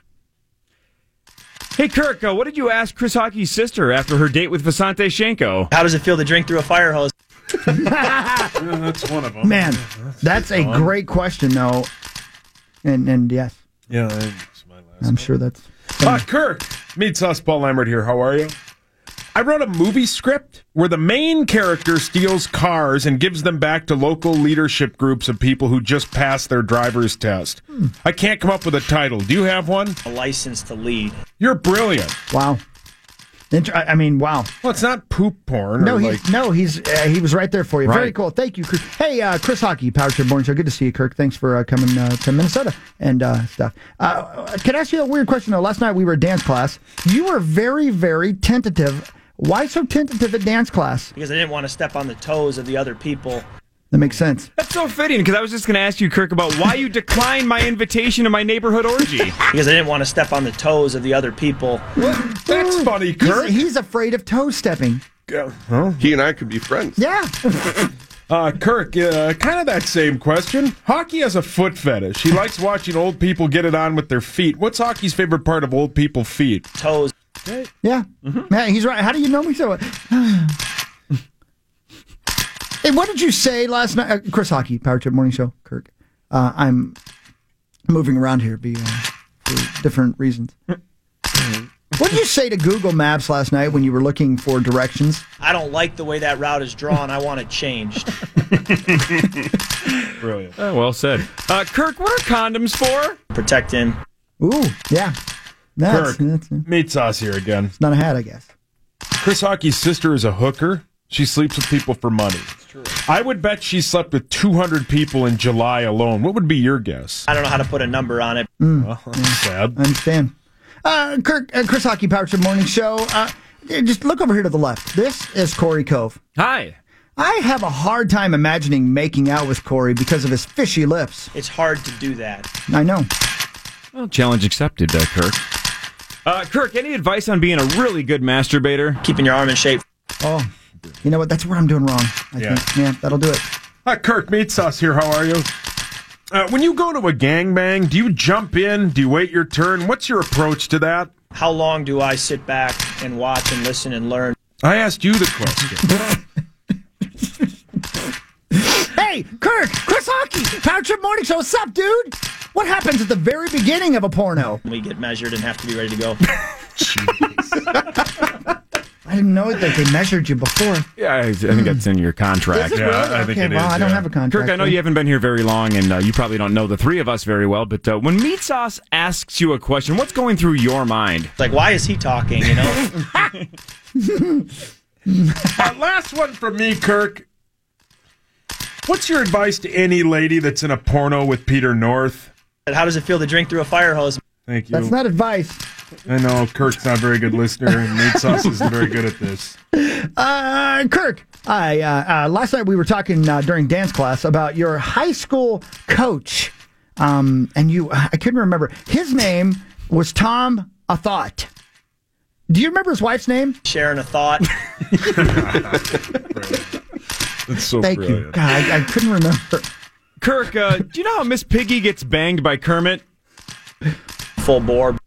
Hey, Kirk, uh, what did you ask Chris Hockey's sister after her date with Vasante Shenko?
How does it feel to drink through a fire hose?
That's one of them.
Man, that's a great question, though. And and yes,
Yeah, that's my last
I'm sure that's.
Uh, Kirk, meet us, Paul Lambert here. How are you? I wrote a movie script where the main character steals cars and gives them back to local leadership groups of people who just passed their driver's test.
Hmm.
I can't come up with a title. Do you have one?
A license to lead.
You're brilliant.
Wow. Inter- I I mean, wow.
Well, it's not poop porn.
No,
or
he's
like,
no, he's uh, he was right there for you. Very
Right.
cool. Thank you, Chris. Hey, uh, Chris Hockey, Power Trip Morning Show. Good to see you, Kirk. Thanks for uh, coming uh, to Minnesota and uh, stuff. Uh, can I ask you a weird question though? Last night we were at dance class. You were very, very tentative. Why so tentative at dance class?
Because I didn't want to step on the toes of the other people.
That makes sense.
That's so fitting, because I was just going to ask you, Kirk, about why you declined my invitation to my neighborhood orgy.
Because I didn't want to step on the toes of the other people.
That's funny, Kirk.
He's, he's afraid of toe stepping.
Huh?
He and I could be friends.
Yeah.
Uh, Kirk, uh, kind of that same question. Hockey has a foot fetish. He likes watching old people get it on with their feet. What's hockey's favorite part of old people's feet?
Toes.
Yeah. Man, he's right. How do you know me so? Hey, what did you say last night? Uh, Chris Hockey, Power Trip Morning Show, Kirk. Uh, I'm moving around here be, uh, for different reasons. What did you say to Google Maps last night when you were looking for directions?
I don't like the way that route is drawn. I want it changed.
Brilliant.
Uh, well said. Uh, Kirk, what are condoms for?
Protecting.
Ooh, yeah. That's,
Kirk,
that's,
meet Sauce here again.
it's not a hat, I guess.
Chris Hockey's sister is a hooker. She sleeps with people for money. I would bet she slept with two hundred people in July alone. What would be your guess?
I don't know how to put a number on it.
Well, that's sad.
I understand. Uh, Kirk, uh, Chris Hockey, Power Trip Morning Show. Uh, just look over here to the left. This is Corey Cove.
Hi.
I have a hard time imagining making out with Corey because of his fishy lips.
It's hard to do that.
I know.
Well, challenge accepted, uh, Kirk. Uh, Kirk, any advice on being a really good masturbator?
Keeping your arm in shape.
Oh, you know what? That's where I'm doing wrong. I
Yeah.
think. Yeah, that'll do it.
Uh, Kirk, meet Sauce here. How are you? Uh, when you go to a gangbang, do you jump in? Do you wait your turn? What's your approach to that?
How long do I sit back and watch and listen and learn?
I asked you the question.
Hey, Kirk, Chris Hockey, Power Trip Morning Show. What's up, dude? What happens at the very beginning of a porno?
We get measured and have to be ready to go.
I didn't know that they measured you before.
Yeah, I, I think that's in your contract.
Is it really? Okay, well, I don't have a contract.
Kirk, I know you haven't been here very long, and uh, you probably don't know the three of us very well, but uh, when Meat Sauce asks you a question, what's going through your mind?
Like, why is he talking, you know?
uh, last one from me, Kirk. What's your advice to any lady that's in a porno with Peter North?
How does it feel to drink through a fire hose?
Thank you.
That's not advice.
I know Kirk's not a very good listener, and Nate Sauce isn't very good at this.
Uh, Kirk, I, uh, uh, last night we were talking uh, during dance class about your high school coach, um, and you, I couldn't remember. His name was Tom A Thought. Do you remember his wife's name?
Sharing a thought.
That's so
Thank
brilliant.
you. God, I, I couldn't remember.
Kirk, uh, do you know how Miss Piggy gets banged by Kermit?
Full bore.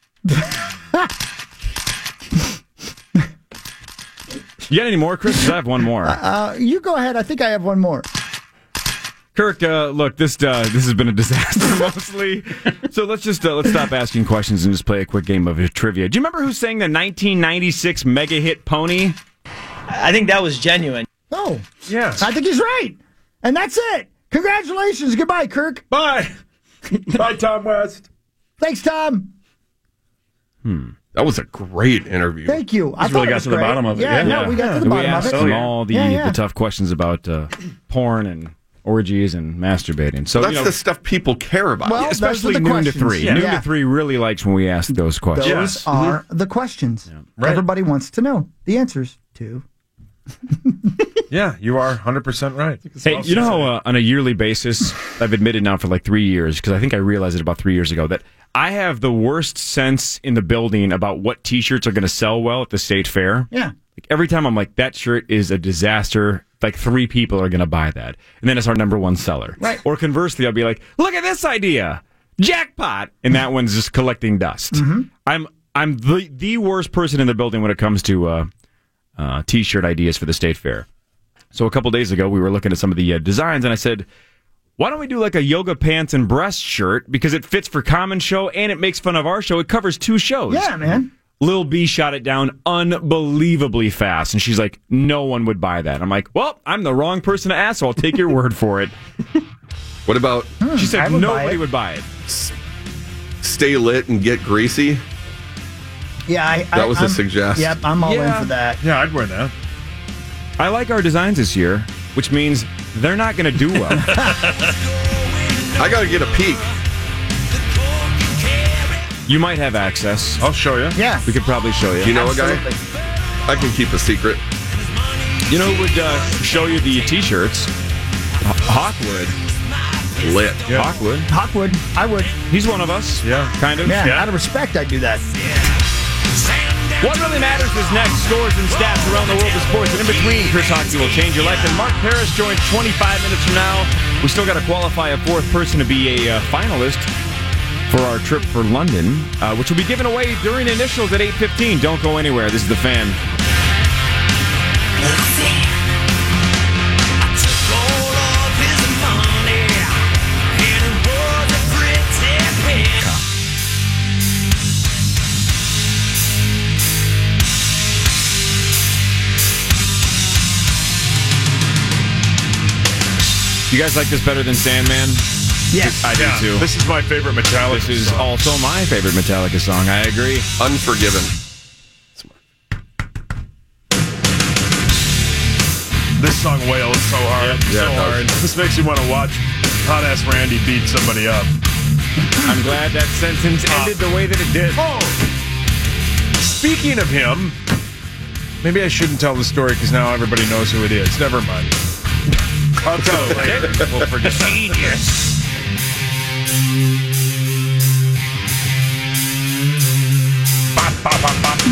You got any more, Chris? 'Cause I have one more.
Uh, you go ahead. I think I have one more.
Kirk, uh, look, this uh, this has been a disaster mostly. So let's just uh, let's stop asking questions and just play a quick game of trivia. Do you remember who sang the nineteen ninety-six mega hit Pony?
I think that was genuine.
Oh,
yes.
I think he's right. And that's it. Congratulations. Goodbye, Kirk.
Bye. Bye, Tom West.
Thanks, Tom.
Hmm. That was a great interview.
Thank you. I
He's
thought
really
it
got
was
to the
great.
bottom of it,
Yeah,
yeah.
no, we got to the
And we
bottom of
asked
it.
him all the,
Yeah, yeah.
the tough questions about uh, porn and orgies and masturbating. So
That's
you know,
the stuff people care about.
Well,
yeah,
those are
especially
the
noon
questions.
to three.
Yeah.
Noon
Yeah.
to three really likes when we ask those questions.
Those
Yes.
are the questions.
Right.
Everybody wants to know the answers to.
Yeah, you are one hundred percent right.
Hey, you know how uh, on a yearly basis, I've admitted now for like three years, because I think I realized it about three years ago, that I have the worst sense in the building about what T-shirts are going to sell well at the state fair.
Yeah.
Like every time I'm like, that shirt is a disaster. Like three people are going to buy that. And then it's our number one seller.
Right.
Or conversely, I'll be like, look at this idea. Jackpot. And that one's just collecting dust.
Mm-hmm.
I'm I'm the, the worst person in the building when it comes to uh, uh, T-shirt ideas for the state fair. So a couple days ago, we were looking at some of the uh, designs, and I said, why don't we do like a yoga pants and breast shirt? Because it fits for Common Show, and it makes fun of our show. It covers two shows.
Yeah, man.
Lil B shot it down unbelievably fast, and she's like, no one would buy that. I'm like, well, I'm the wrong person to ask, so I'll take your word for it.
What about
She
I
said
would buy
nobody
it.
would buy it.
stay lit and get greasy?
Yeah, I,
That
I,
was a
I'm-
suggestion.
Yep, I'm all
Yeah.
in for that.
Yeah, I'd wear that.
I like our designs this year, which means they're not going to do well.
I got to get a peek.
You might have access.
I'll show you.
Yeah.
We could probably show you.
You know a guy?
Absolutely.
I can keep a secret.
You know who would uh, show you the T-shirts? H- Hawkwood.
Lit.
Yeah.
Hawkwood.
Hawkwood, I would.
He's one of us.
Yeah.
Kind of.
Yeah,
Yeah.
out of respect, I'd do that.
What really matters is next. Scores and stats around the world of sports. And in between, Chris Hockey will change your life. And Mark Parrish joins twenty-five minutes from now. We still got to qualify a fourth person to be a uh, finalist for our trip for London, uh, which will be given away during initials at eight fifteen. Don't go anywhere. This is The Fan. You guys like this better than Sandman?
Yes.
I do
Yeah,
too.
This is my favorite Metallica
This is
song.
also my favorite Metallica song. I agree.
Unforgiven.
This song wails so hard.
Yeah,
so
it does.
hard. This makes you want to watch hot ass Randy beat somebody up.
I'm glad that sentence ended the way that it did.
Oh! Speaking of him, maybe I shouldn't tell the story because now everybody knows who it is. Never mind. I'll tell it later. We'll forget. Genius. Bop, bop, bop, bop.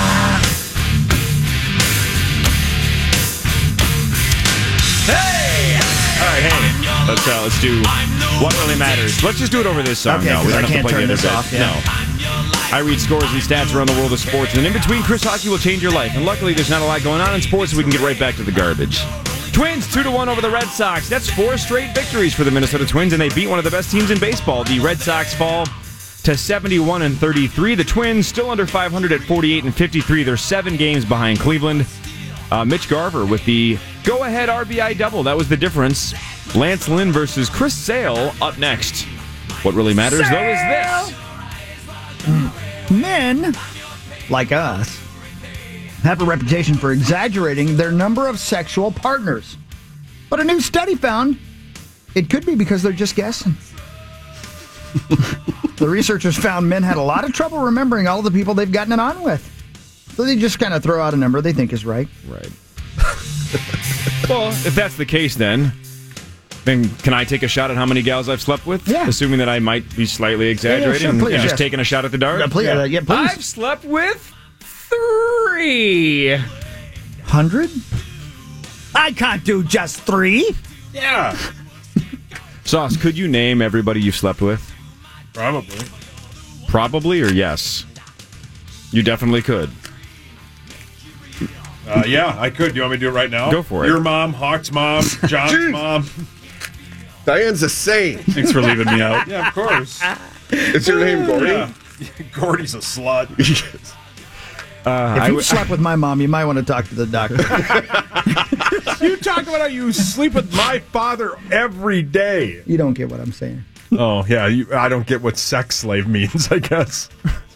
Hey! All right, hey. Let's uh, let's do what really matters. Let's just do it over this song.
Okay,
no,
'cause
we don't
I
have to
can't
play
turn
the other
this
bit.
off, yeah.
No. I read scores and stats around the world of sports, and in between, Chris Hockey will change your life. And luckily, there's not a lot going on in sports, so we can get right back to the garbage. Twins two to one over the Red Sox. That's four straight victories for the Minnesota Twins, and they beat one of the best teams in baseball. The Red Sox fall to seventy-one and thirty-three. The Twins still under five hundred at forty-eight and fifty-three. They're seven games behind Cleveland. Uh, Mitch Garver with the go-ahead R B I double. That was the difference. Lance Lynn versus Chris Sale up next. What really matters, though, is this.
Men, like us, have a reputation for exaggerating their number of sexual partners. But a new study found it could be because they're just guessing. The researchers found men had a lot of trouble remembering all the people they've gotten it on with. So they just kind of throw out a number they think is right.
Right. Well, if that's the case, then then can I take a shot at how many gals I've slept with?
Yeah.
Assuming that I might be slightly exaggerating
Yeah, yeah, sure,
and,
please,
and just
yes.
taking a shot at the dark?
Yeah, please, uh, yeah, please.
I've slept with three.
Hundred? I can't do just three.
Yeah.
Sauce, could you name everybody you've slept with?
Probably.
Probably or yes? You definitely could.
Uh, yeah, I could. Do you want me to do it right now?
Go for it.
Your mom, Hawk's mom, John's mom.
Diane's a saint.
Thanks for leaving me out.
Yeah, of course.
Is your name Gordy?
Yeah. Gordy's a slut.
Uh,
If
I
you
w-
slept with my mom, you might want to talk to the doctor.
You talk about how you sleep with my father every day.
You don't get what I'm saying.
Oh, yeah. You, I don't get what sex slave means, I guess.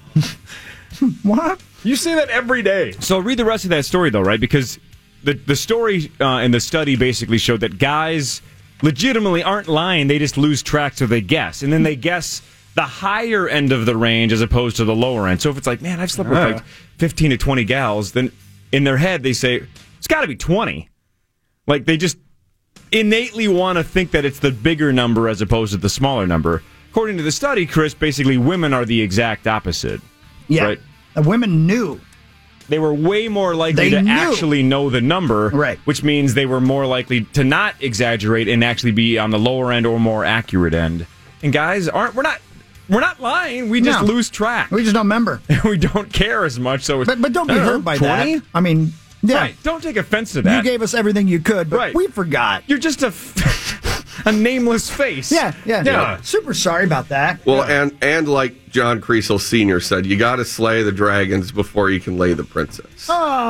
What?
You say that every day.
So read the rest of that story, though, right? Because the the story uh, and the study basically showed that guys legitimately aren't lying. They just lose track, so they guess. And then they guess the higher end of the range as opposed to the lower end. So if it's like, man, I've slept with
Uh.
like fifteen to twenty gals, then in their head they say, it's got to be twenty. Like they just innately want to think that it's the bigger number as opposed to the smaller number. According to the study, Chris, basically women are the exact opposite.
Yeah.
Right?
The women knew.
They were way more likely
They
to
knew.
actually know the number,
Right.
which means they were more likely to not exaggerate and actually be on the lower end or more accurate end. And guys aren't we're not we're not lying. We just
No.
lose track.
We just don't remember.
we don't care as much. So, it's,
But, but don't be
I
hurt
know,
by
twenty?
that. I mean, yeah.
Right. Don't take offense to that.
You gave us everything you could, but
Right.
we forgot.
You're just a f- a nameless face.
Yeah, yeah,
Yeah.
Super sorry about that.
Well, and and like John Creasel Senior said, you got to slay the dragons before you can lay the princess.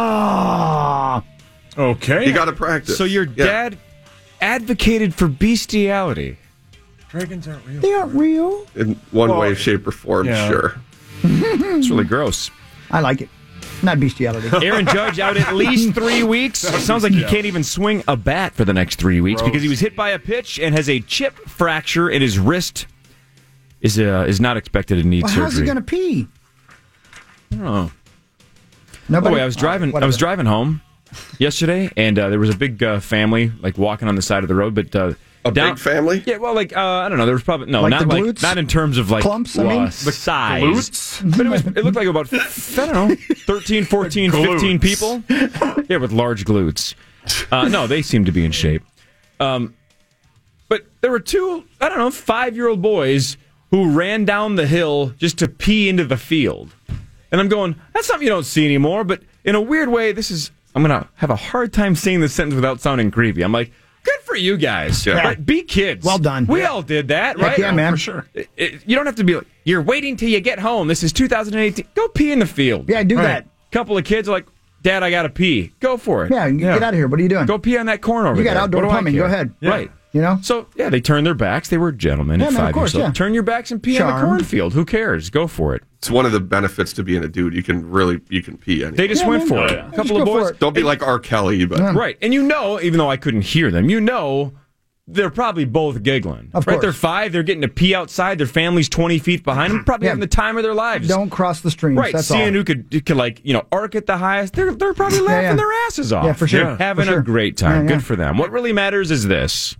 Oh.
Okay.
You got to practice.
So your
Yeah.
dad advocated for bestiality.
Dragons aren't real.
They aren't real.
in one
Well,
way, shape, or form,
yeah.
sure.
It's really gross.
I like it. Not bestiality.
Aaron Judge out at least three weeks. Sounds like he can't even swing a bat for the next three weeks
Gross.
because he was hit by a pitch and has a chip fracture in his wrist. Is uh, is not expected to need
Well,
surgery.
how's he going to pee?
I don't know.
Nobody.
Oh, I was driving.
Oh,
I was
whatever.
driving home yesterday, and uh, there was a big uh, family like walking on the side of the road. But uh,
A
down-
big family?
Yeah, well, like uh, I don't know. There was probably no,
Like
not
the
like
glutes?
not in terms of like
Clumps, I
uh,
mean?
the size.
glutes?
But it was. It looked like about I don't know, thirteen, fourteen, fifteen people. Yeah, with large glutes. Uh, no, they seem to be in shape. Um, but there were two, I don't know, five-year-old boys who ran down the hill just to pee into the field. And I'm going, that's something you don't see anymore. But in a weird way, this is, I'm going to have a hard time saying this sentence without sounding creepy. I'm like, good for you guys.
Yeah.
Right? Be kids.
Well done.
We
Yeah.
all did that,
Heck
right?
yeah, man.
For sure.
It- it- you don't have to be like, you're waiting till you get home. This is two thousand eighteen. Go pee in the field.
Yeah, do
Right.
that.
Couple of kids are like, Dad, I got to pee. Go for it.
Yeah, you get out of here. What are you doing?
Go pee on that corn over
You got
there.
outdoor
What do I
plumbing.
care?
Go ahead.
Yeah. Right.
You know?
So, yeah, they turned their backs. They were gentlemen
Yeah,
at
man, of
five
course,
years old.
yeah.
Turn your backs and pee on the
Charmed.
cornfield. Who cares? Go for it.
It's one of the benefits to being a dude. You can really, you can pee anywhere.
They just
Yeah,
went
man.
for
Oh,
it.
yeah.
A
Just
couple
go
of
for
boys.
it.
Don't be like R. Kelly, but
Yeah.
Right. And you know, even though I couldn't hear them, you know they're probably both giggling.
Of
right?
course.
They're five. They're getting to pee outside. Their family's twenty feet behind them. Probably
Yeah.
having the time of their lives.
Don't cross the streams.
Right,
That's
seeing
all.
who could, who could like you know arc at the highest. They're they're probably laughing
yeah.
their asses off.
Yeah, for sure.
having
For sure.
a great time.
Yeah, yeah.
Good for them. What really matters is this: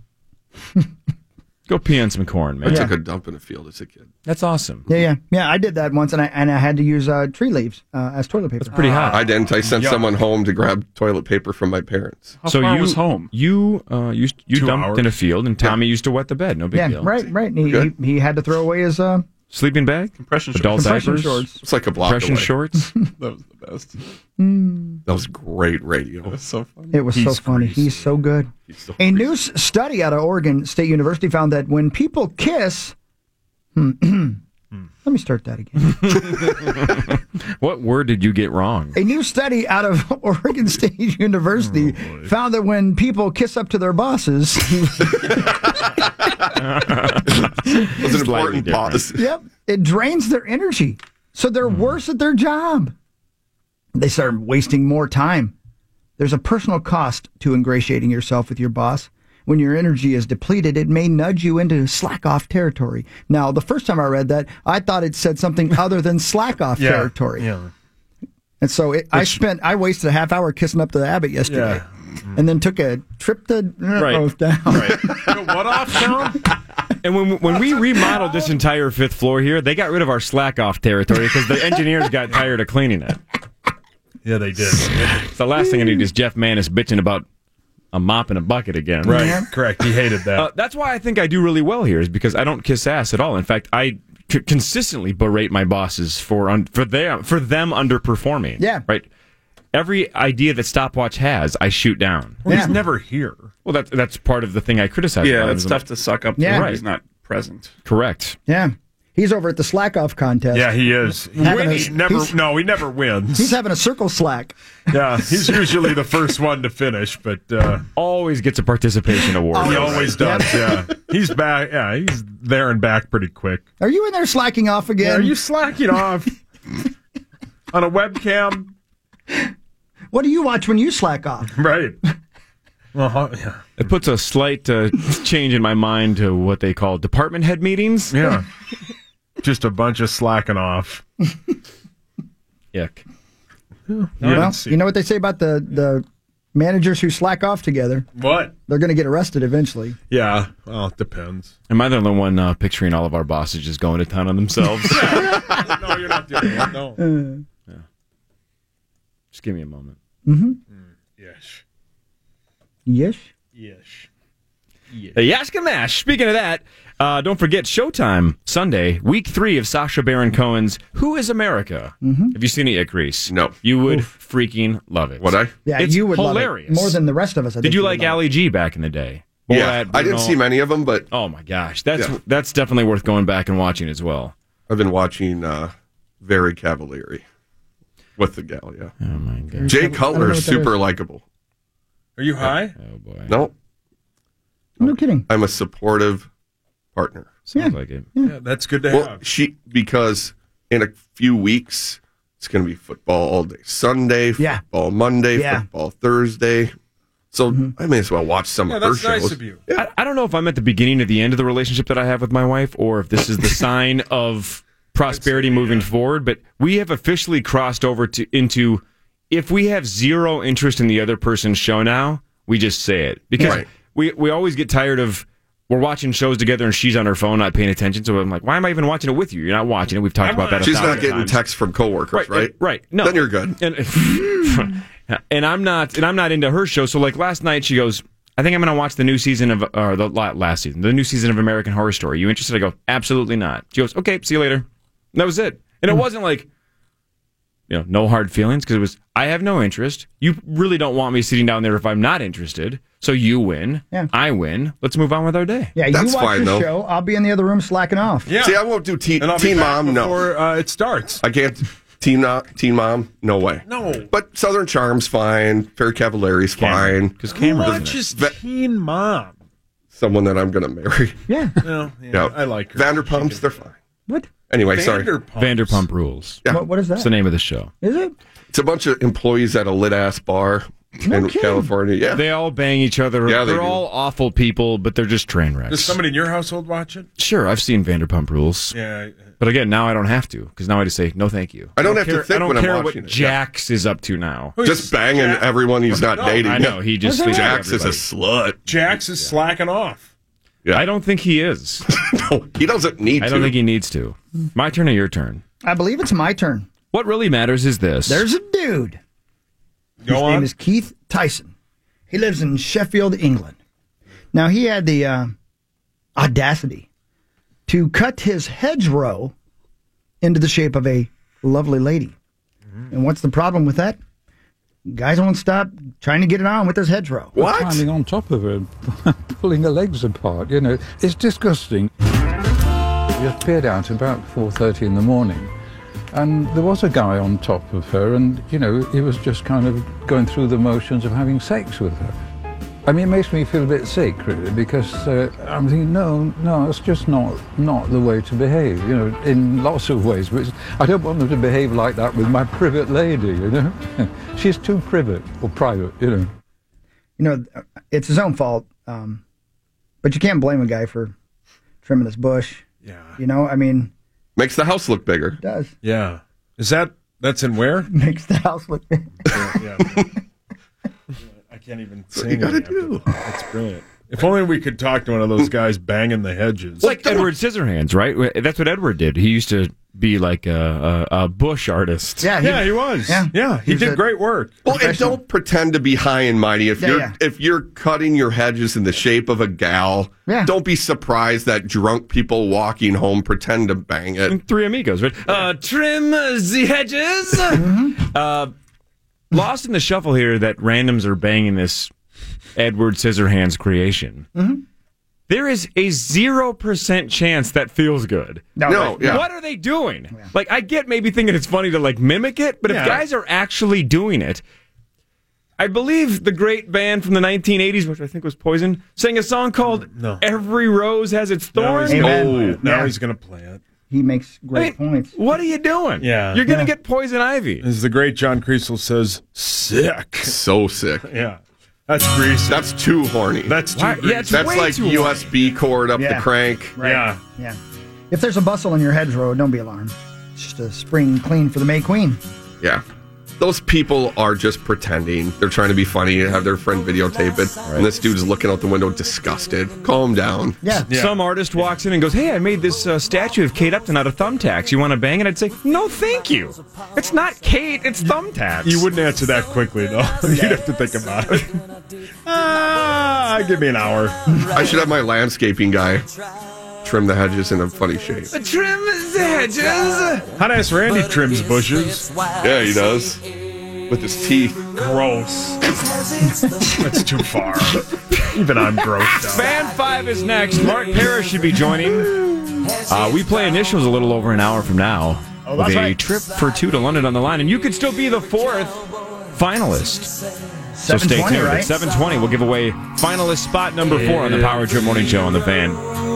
go pee on some corn, man.
I
Yeah.
took a dump in a field as a kid.
That's awesome.
Yeah, yeah, yeah. I did that once, and I and I had to use uh, tree leaves uh, as toilet paper. That's
Pretty hot.
I didn't. I sent
Yuck.
someone home to grab toilet paper from my parents.
How
so
far
you
was home?
You uh, you you
Two
dumped
hours.
in a field, and Tommy used to wet the bed. No big
Yeah,
deal.
right, right. And he, he
Good.
he had to throw away his uh,
Sleeping bag,
Compression
adult
compression
diapers,
shorts.
It's like a block
compression
away.
shorts.
That was the best.
That was great radio.
That was so funny.
It was so
He's
funny.
greasy.
He's so good.
He's so
A new s- study out of Oregon State University found that when people kiss, let me start that again.
What word did you get wrong?
A new study out of Oregon State University found that when people kiss up to their bosses,
It was an important pause.
yep, it drains their energy. So they're worse at their job. They start wasting more time. There's a personal cost to ingratiating yourself with your boss. when your energy is depleted, it may nudge you into slack off territory. Now, the first time I read that, I thought it said something other than slack off
Yeah,
territory.
yeah.
And so it, I spent, I wasted a half hour kissing up to Abbott yesterday.
Yeah.
And then took a trip to
Right.
oh, down.
What off, Tom?
And when when we remodeled this entire fifth floor here, they got rid of our slack off territory because the engineers got tired of cleaning it.
Yeah, they did.
So the last thing I need is Jeff Manis bitching about a mop and a bucket again.
Right, yeah. Correct. He hated that.
Uh, that's why I think I do really well here, is because I don't kiss ass at all. In fact, I c- consistently berate my bosses for un- for them for them underperforming.
Yeah.
Right. Every idea that Stopwatch has, I shoot down.
Well, he's never here.
Well, that's that's part of the thing I criticize.
Yeah,
about
it's
him.
tough to suck up to
Yeah.
when he's not present.
Correct.
Yeah. He's over at the slack off contest.
Yeah, he is. He
Having
wins.
a-
never.
he's-
No, he never wins.
He's having a circle slack.
Yeah, he's usually the first one to finish, but uh,
always gets a participation award.
He always does. Yeah, he's back. Yeah, he's there and back pretty quick.
Are you in there slacking off again?
Yeah, are you slacking off on a webcam?
What do you watch when you slack off?
Right. Uh-huh, yeah.
It puts a slight uh, change in my mind to what they call department head meetings.
Yeah. Just a bunch of slacking off.
Yuck.
You
Well,
haven't seen-
you know what they say about the, the managers who slack off together?
What?
They're going to get arrested eventually.
Yeah. Well, it depends.
Am I the only one uh, picturing all of our bosses just going to town on themselves?
No, you're not doing that. No.
Uh,
Just give me a moment.
mm-hmm.
Yes.
Yes.
Yes.
Hey, Yash Gamash. Speaking of that, uh, don't forget Showtime Sunday, week three of Sacha Baron Cohen's Who is America?
Mm-hmm.
Have you seen it yet, Grease?
No.
You would freaking love it.
Would I?
Yeah,
It's
you would
hilarious.
love it more than the rest of us. I
Did
think
you
would
like
love
Ali G back in the day?
Yeah,
Borat,
I didn't
Bruno?
see many of them, but
Oh my gosh, that's
Yeah.
that's definitely worth going back and watching as well.
I've been watching uh, Very Cavalieri with the gal, yeah.
Oh my god.
Jay
I don't know
Cutler
what
is
that
super
is.
likable.
Are you high?
Oh boy.
No,
No kidding.
I'm a supportive partner.
Sounds like it.
Yeah, that's good to
Well,
have.
she because in a few weeks it's going to be football all day Sunday,
Yeah.
football Monday,
Yeah.
football Thursday. So I may as well watch some
Yeah,
of her
that's nice
shows.
of you.
I, I don't know if I'm at the beginning or the end of the relationship that I have with my wife, or if this is the sign of prosperity moving forward. But we have officially crossed over to into if we have zero interest in the other person's show now, we just say it because
Right.
we we always get tired of. We're watching shows together and she's on her phone, not paying attention. So I'm like, why am I even watching it with you? You're not watching it. We've talked
I'm
about that. A
She's not
thousand
getting
times.
texts from coworkers, right?
Right. Right. No.
Then you're good.
And, and I'm not. And I'm not into her show. So like last night, she goes, "I think I'm going to watch the new season of or the la- last season, the new season of American Horror Story. You interested?" I go, "Absolutely not." She goes, "Okay, see you later." And that was it. And it wasn't like, you know, no hard feelings because it was, I have no interest. You really don't want me sitting down there if I'm not interested. So you win.
Yeah.
I win. Let's move on with our day.
Yeah,
That's
you watch
fine,
your
though.
show. I'll be in the other room slacking off.
Yeah.
See, I won't do teen,
And I'll be
teen
back
mom. No,
before uh, it starts.
I can't. Teen, no, teen mom, no way.
No.
But Southern Charm's fine. Fair Cavalier's fine.
Because
Who
Cameron
watches Teen Mom?
Someone that I'm going to marry.
Yeah.
No, yeah,
Yeah.
I like her.
Vanderpumps, they're fine.
What?
Anyway, sorry.
Vanderpumps.
Vanderpump Rules.
Yeah.
What, what is that?
That's the name of the show.
Is it?
It's a bunch of employees at a lit ass bar
No
in
kidding.
California. Yeah.
They all bang each other.
Yeah, they
They're
do.
all awful people, but they're just train wrecks.
Does somebody in your household watch it?
Sure, I've seen Vanderpump Rules.
Yeah.
But again, now I don't have to, because now I just say, no thank you.
I don't have to
care,
think
I don't
when I'm
care
watching
what
it. Yeah.
Jax is up to now.
Just banging everyone he's not
No,
dating.
I know, he just
What's
sleeps
that?
with
Jax is a
everybody.
slut.
Jax is slacking off.
Yeah.
I don't think he is.
No, he doesn't need
I
to.
don't think he needs to. My turn or your turn?
I believe it's my turn.
What really matters is this.
There's a dude.
Go
His
on.
name is Keith Tyson. He lives in Sheffield, England. Now, he had the uh, audacity to cut his hedgerow into the shape of a lovely lady. And what's the problem with that? Guys won't stop trying to get it on with his hedgerow.
What?
Climbing on top of her, pulling her legs apart. You know, it's disgusting. We appeared out about four thirty in the morning, and there was a guy on top of her, and you know, he was just kind of going through the motions of having sex with her. I mean, it makes me feel a bit sick, really, because uh, I'm thinking, no, no, it's just not not the way to behave. You know, in lots of ways, but it's- I don't want them to behave like that with my private lady. You know, she's too private or private. You know.
You know, it's his own fault. Um, But you can't blame a guy for trimming his bush.
Yeah.
You know, I mean,
Makes the house look bigger.
it does.
Yeah. Is that, that's in where?
Makes the house look big.
Yeah. I can't even
That's what
say
you gotta
anything
do.
after that. That's brilliant. If only we could talk to one of those guys banging the hedges.
It's like Edward Scissorhands, right? That's what Edward did. He used to be like a, a, a bush artist.
Yeah, he,
yeah, he was.
Yeah.
Yeah, he
He's
did
a-
great work.
Well, and
Professional.
don't pretend to be high and mighty. If
Yeah,
you're
yeah.
if you're cutting your hedges in the shape of a gal,
Yeah.
don't be surprised that drunk people walking home pretend to bang it.
Three Amigos, right? Uh, trim the hedges.
Mm-hmm.
uh, lost in the shuffle here that randoms are banging this Edward Scissorhands creation.
Mm-hmm.
There is a zero percent chance that feels good.
No,
No,
but-
yeah.
What are they doing? Like, I get maybe thinking it's funny to like mimic it, but
Yeah.
if guys are actually doing it, I believe the great band from the nineteen eighties, which I think was Poison, sang a song called
No.
"Every Rose Has Its
Now
Thorn."
he's gonna
Amen.
play it. Now
Yeah.
he's going to play it.
He makes
I
great
mean,
points.
what are you doing?
Yeah.
You're gonna
Yeah.
get poison ivy.
As the great John Kriesel says, sick.
So sick.
Yeah. That's greasy.
That's too horny.
That's too
Why-
greasy.
yeah, it's
That's
way
like
too
U S B cord up
Yeah.
the crank.
Right.
Yeah.
Yeah. If there's a bustle in your hedgerow, don't be alarmed. It's just a spring clean for the May Queen.
Yeah. Those people are just pretending. They're trying to be funny and have their friend videotape it. And this dude's looking out the window disgusted. Calm down.
Yeah.
Yeah.
Some artist walks in and goes, "Hey, I made this uh, statue of Kate Upton out of thumbtacks. You want to bang?" And I'd say, "No, thank you. It's not Kate. It's thumbtacks."
You wouldn't answer that quickly, though. You'd have to think about it. Ah, give me an hour.
I should have my landscaping guy trim the hedges in a funny shape.
Trim the hedges.
Hot Ass Randy trims bushes.
Yeah, he does. With his teeth.
Gross. That's too far. Even I'm grossed out.
Fan five is next. Mark Parrish should be joining. Uh, we play initials a little over an hour from now.
Oh, that's
with a
right.
trip for two to London on the line, and you could still be the fourth finalist. So stay
seven twenty,
tuned.
right?
At seven twenty, we'll give away finalist spot number four on the Power Trip Morning Show on the Fan.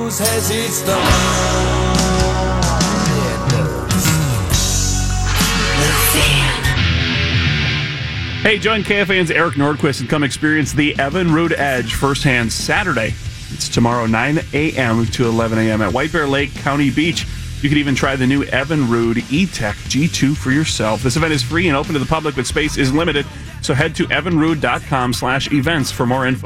Hey, join K F A N's Eric Nordquist and come experience the Evan Rood Edge firsthand Saturday. It's tomorrow, nine a.m. to eleven a.m. at White Bear Lake, County Beach. You can even try the new Evan Rood E-Tech G two for yourself. This event is free and open to the public, but space is limited. So head to evanrood.com slash events for more info.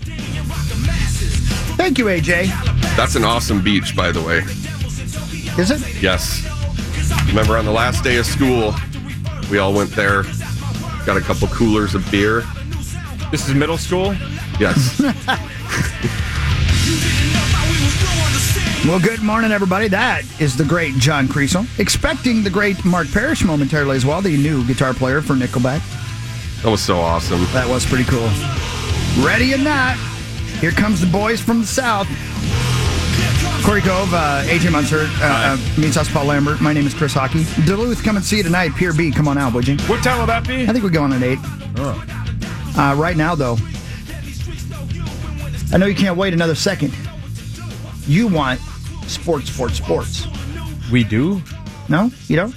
Thank you, A J.
That's an awesome beach, by the way.
Is it?
Yes. Remember on the last day of school, we all went there, got a couple coolers of beer.
This is middle school?
Yes.
Well, good morning, everybody. That is the great John Kriesel. Expecting the great Mark Parrish momentarily as well, the new guitar player for Nickelback.
That was so awesome.
That was pretty cool. Ready or not, here comes the boys from the South. Corey Cove, uh, A J Munzer, uh, uh, meets us, Paul Lambert. My name is Chris Hockey. Duluth, come and see you tonight. Pier B, come on out, would you?
What time will that be?
I think we go on at eight.
Oh.
Uh, right now, though, I know you can't wait another second. You want sports, sports, sports.
We do?
No? You don't?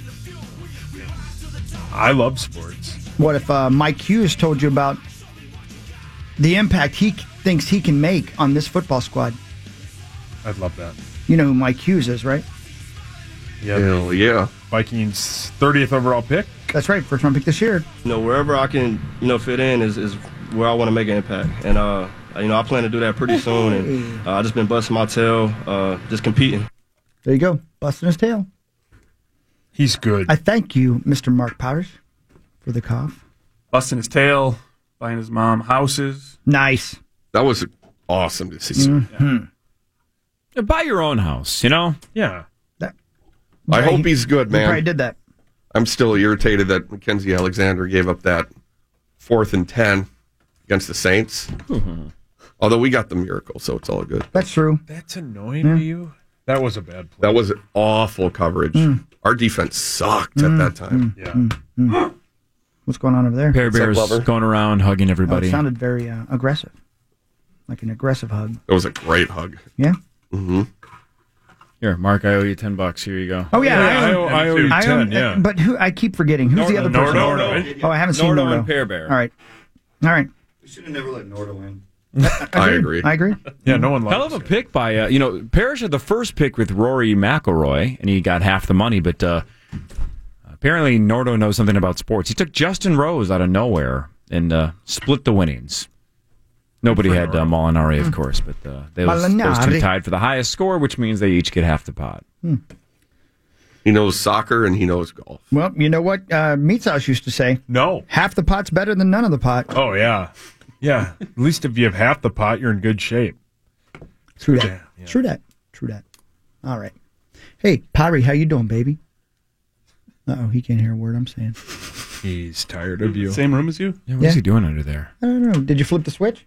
I love sports.
What if uh, Mike Hughes told you about the impact he thinks he can make on this football squad?
I'd love that.
You know who Mike Hughes is, right?
Yeah.
Hell yeah.
Vikings thirtieth overall pick.
That's right, first round pick this year.
You know, wherever I can, you know, fit in is, is where I want to make an impact. And, uh, you know, I plan to do that pretty soon. And uh, I just been busting my tail, uh, just competing.
There you go, busting his tail.
He's good.
I thank you, Mister Mark Powers, for the cough.
Busting his tail, buying his mom houses.
Nice.
That was awesome to see.
Mm-hmm.
Buy your own house, you know?
Yeah.
That,
I
Right.
hope he's good,
He
man.
probably did that.
I'm still irritated that Mackenzie Alexander gave up that fourth and ten against the Saints. Although we got the miracle, so it's all good.
That's true.
That's annoying
Yeah.
to you? That was a bad play.
That was awful coverage.
Mm.
Our defense sucked at that time.
Yeah.
Mm, mm. What's going on over there?
Pear
What's up,
Bears
lover?
going around hugging
Oh,
everybody.
it sounded very uh, aggressive, like an aggressive hug.
It was a great hug.
Yeah.
Mm-hmm.
Here, Mark, I owe you ten bucks. Here you go.
Oh yeah,
Yeah,
I,
I
own,
owe- I owe you
I own-
ten, yeah.
But who? I keep forgetting. Who's the other
Nordo,
person?
Nordo.
Oh, I haven't seen
Nordo
Nordo.
and Pear Bear.
All right, all right.
We should have never let Nordo in.
I agree.
I agree.
Yeah, no one likes
Hell of a pick by, uh, you know, Parrish had the first pick with Rory McIlroy, and he got half the money, but uh, apparently Nordo knows something about sports. He took Justin Rose out of nowhere and uh, split the winnings. Nobody had uh, Molinari, of course, but uh, those, those two tied for the highest score, which means they each get half the pot.
Hmm.
He knows soccer and he knows golf.
Well, you know what uh, Meats House used to say?
No.
Half the pot's better than none of the pot.
Oh, yeah. Yeah. At least if you have half the pot, you're in good shape.
True that.
Yeah, yeah.
True that. True that. All right. Hey, Pari, how you doing, baby? Uh-oh, he can't hear a word I'm saying.
He's tired of you.
Same room as you? Yeah, what
Yeah.
is he doing under there?
I don't know. Did you flip the switch?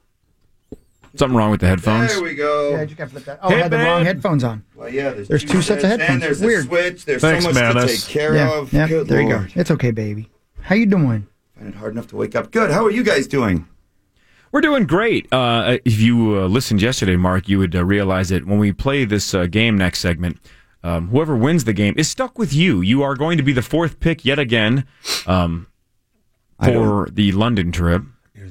Something wrong with the headphones?
There we go.
Yeah, you got to flip that. Oh, I had the wrong headphones on.
Well, yeah, there's,
There's two sets of
and
headphones.
there's
Weird.
a switch. There's
Thanks,
so much
Manus.
to take care
yeah,
of.
yeah,
Good
there you
Lord.
go. It's okay, baby. How you doing?
Find it hard enough to wake up. Good. How are you guys doing?
We're doing great. Uh, if you uh, listened yesterday, Mark, you would uh, realize that when we play this uh, game next segment, um, whoever wins the game is stuck with you. You are going to be the fourth pick yet again um, for the London trip.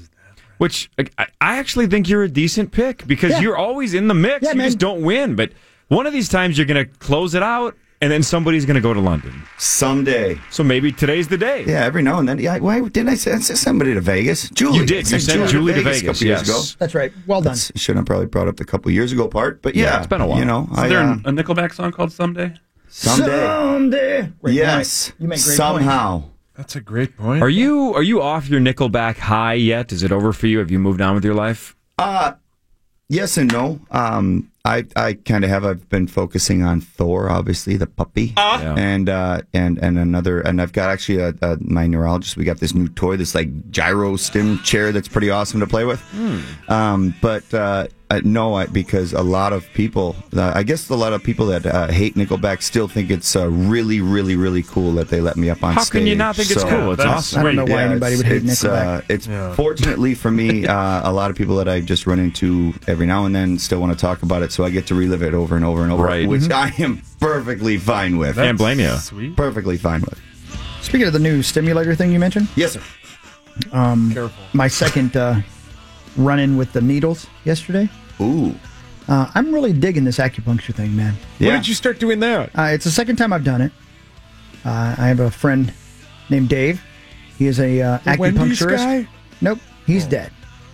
Which I, I actually think you're a decent pick because
Yeah.
you're always in the mix.
Yeah,
you
man.
just don't win. But one of these times you're going to close it out, and then somebody's going to go to London.
Someday.
So maybe today's the day.
Yeah, every now and then. Yeah, why didn't I send somebody to Vegas? Julie.
You did.
I
You sent Julie to Vegas,
a couple years
yes.
ago.
That's right. Well done.
That's, shouldn't have probably brought up the couple years ago part, but yeah,
Yeah, it's been a while.
You know,
Is
I,
there
uh,
a Nickelback song called Someday?
someday.
Someday. Great
Yes.
point. You make great
somehow.
That's a great point.
Are you are you off your Nickelback high yet? Is it over for you? Have you moved on with your life?
Uh yes and no. Um, I I kind of have. I've been focusing on Thor, obviously the puppy,
Yeah.
and uh, and and another. And I've got actually a, a, my neurologist. We got this new toy, this like gyro stim chair that's pretty awesome to play with. Um, but uh, uh, no, I, because a lot of people, uh, I guess a lot of people that uh, hate Nickelback still think it's uh, really, really, really cool that they let me up on
How
stage.
can you not think it's
So-
cool? It's
that's
awesome.
I don't know why
Yeah,
anybody
it's-
would hate
it's,
Nickelback.
Uh, it's
Yeah.
fortunately for me, uh, a lot of people that I just run into every now and then still want to talk about it, so I get to relive it over and over and over,
Right.
which
Mm-hmm.
I am perfectly fine with.
Can't blame you.
Sweet.
Perfectly fine with.
Speaking of the new stimulator thing you mentioned,
Yes, sir.
um,
Careful.
my second uh, run-in with the needles yesterday.
Ooh.
Uh, I'm really digging this acupuncture thing, man.
When did you start doing that?
Uh, it's the second time I've done it. Uh, I have a friend named Dave. He is a uh,
The Wendy's
acupuncturist.
guy?
Nope, he's dead.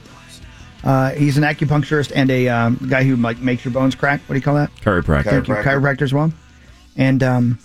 Uh, he's an acupuncturist and a um, guy who like makes your bones crack. What do you call that?
Chiropractor.
Thank you, chiropractor as well. And um,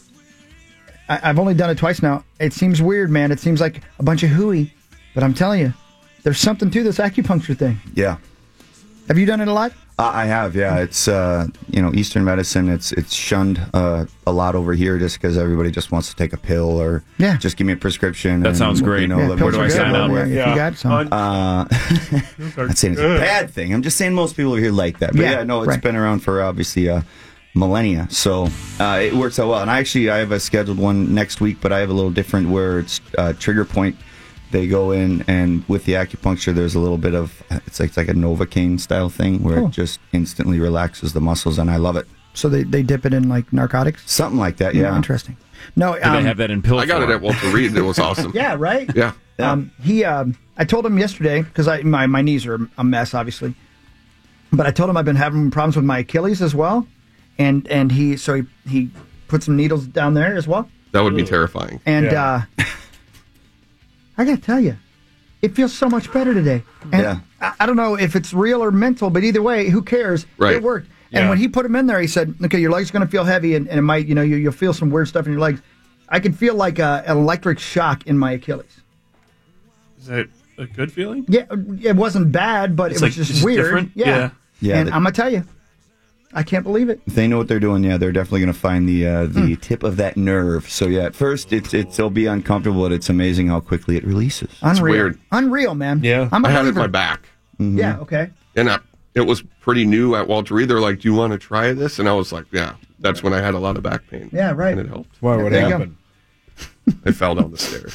I, I've only done it twice now. It seems weird, man. It seems like a bunch of hooey, but I'm telling you, there's something to this acupuncture thing.
Yeah.
Have you done it a lot?
Uh, I have, yeah. It's uh, you know, Eastern medicine. It's it's shunned uh, a lot over here just because everybody just wants to take a pill or
Yeah.
just give me a prescription.
That
and,
sounds great.
You know,
Yeah,
let-
pills
where do
are
I
good.
sign up?
Well, if
Yeah.
you got some.
Uh, I'm not saying it's a bad thing. I'm just saying most people over here like that. But
Yeah,
yeah, no, it's
right.
been around for obviously uh, millennia, so uh, it works out well. And I actually I have a scheduled one next week, but I have a little different where it's uh, trigger point. They go in and with the acupuncture, there's a little bit of it's like, it's like a Novocaine style thing where
Cool.
it just instantly relaxes the muscles, and I love it.
So they, they dip it in like narcotics?
Something like that,
Hmm,
yeah.
interesting. No,
Do
um,
they have that in pill
I got it
form?
at Walter Reed. It was awesome.
Yeah, right?
Yeah.
Um, he, um, I told him yesterday because I my, my knees are a mess, obviously. But I told him I've been having problems with my Achilles as well, and and he so he he put some needles down there as well.
That would be terrifying.
And
Yeah.
uh, I got to tell you, it feels so much better today. And
Yeah.
I, I don't know if it's real or mental, but either way, who cares?
Right.
It worked. And
Yeah.
when he put them in there, he said, "Okay, your leg's going to feel heavy, and, and it might, you know, you, you'll feel some weird stuff in your legs." I can feel like a, an electric shock in my Achilles.
Is that a good feeling?
Yeah, it wasn't bad, but
It's
it was
like-
just
just
weird.
different?
Yeah.
Yeah.
Yeah,
And
the-
I'm gonna tell you, I can't believe it.
If they know what they're doing, yeah, they're definitely going to find the uh, the
Hmm.
tip of that nerve. So yeah, at first it's it's it'll be uncomfortable, but it's amazing how quickly it releases.
Unreal.
weird.
Unreal, man.
Yeah.
I'm a
I had it in
believer.
my back.
Yeah. Okay.
And I, it was pretty new at Walter Reed. They're like, "Do you want to try this?" And I was like, "Yeah." That's when I had a lot of back pain.
Yeah. Right.
And it helped.
Why? What
There you go.
happened?
I fell down the stairs.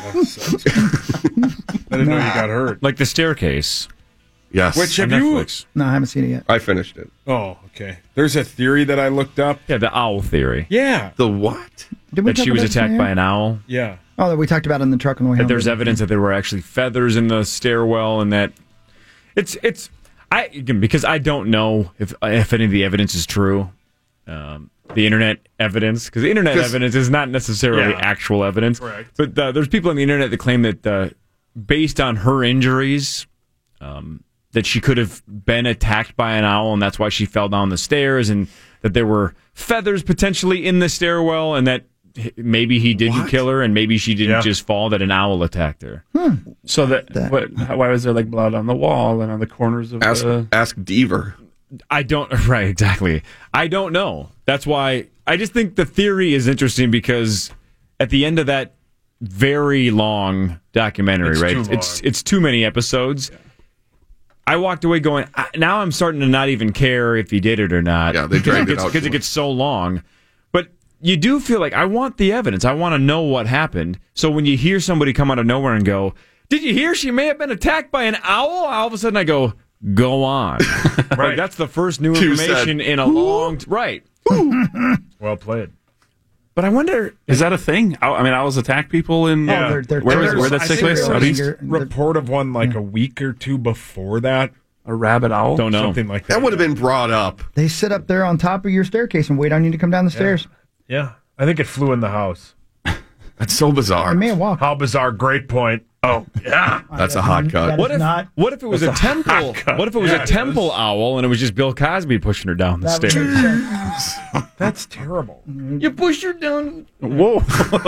I didn't know you got hurt.
Like the staircase.
Yes.
Which
on
have you?
Netflix.
No, I haven't seen it yet.
I finished it.
Oh, okay. There's a theory that I looked up.
Yeah, the owl theory.
Yeah.
The what?
Did we
That
talk
she was
about this
attacked
in
by
here?
an owl.
Yeah.
Oh, that we talked about it in the truck on the way
That
home.
there's evidence that there were actually feathers in the stairwell, and that
It's it's I again, because I don't know if if any of the evidence is true. Um, the internet evidence, because the internet evidence is not necessarily
Yeah.
actual evidence.
Correct.
But uh, there's people on the internet that claim that uh, based on her injuries, um, that she could have been attacked by an owl, and that's why she fell down the stairs, and that there were feathers potentially in the stairwell, and that maybe he didn't
What?
kill her, and maybe she didn't
Yeah.
just fall, that an owl attacked her.
So that, what, why was there like blood on the wall and on the corners of
Ask
the?
ask Deaver.
I don't, right, exactly. I don't know. That's why I just think the theory is interesting, because at the end of that very long documentary,
It's
right?
too
It's
long.
it's too many episodes. I walked away going, I, now I'm starting to not even care if he did it or not.
Yeah, they dragged it out
because
too
it gets so long. But you do feel like I want the evidence. I want to know what happened. So when you hear somebody come out of nowhere and go, "Did you hear she may have been attacked by an owl?" All of a sudden I go, "Go on." Like,
Right.
that's the first new
You
information
said,
in a long t- right.
Well played.
But I wonder,
Is that a thing? I, I mean, owls attack people in.
Yeah.
Oh, they're, they're
Where was-
terrorists.
where that
I
take
think
place?
there
Out
was
east?
a report of one like a week or two before that.
A rabbit owl?
don't know.
Something like that.
That would have been brought up.
They sit up there on top of your staircase and wait on you to come down the stairs.
Yeah. I think it flew in the house.
That's so bizarre.
It may have walked.
How bizarre. Great point. Oh, yeah.
That's a hot cut.
That
What
is
if
not.
what if it was a temple? What if it was
Yeah,
a
it
temple owl and it was just Bill Cosby pushing her down the
That would
stairs?
make sense.
That's terrible.
You push her down.
Whoa.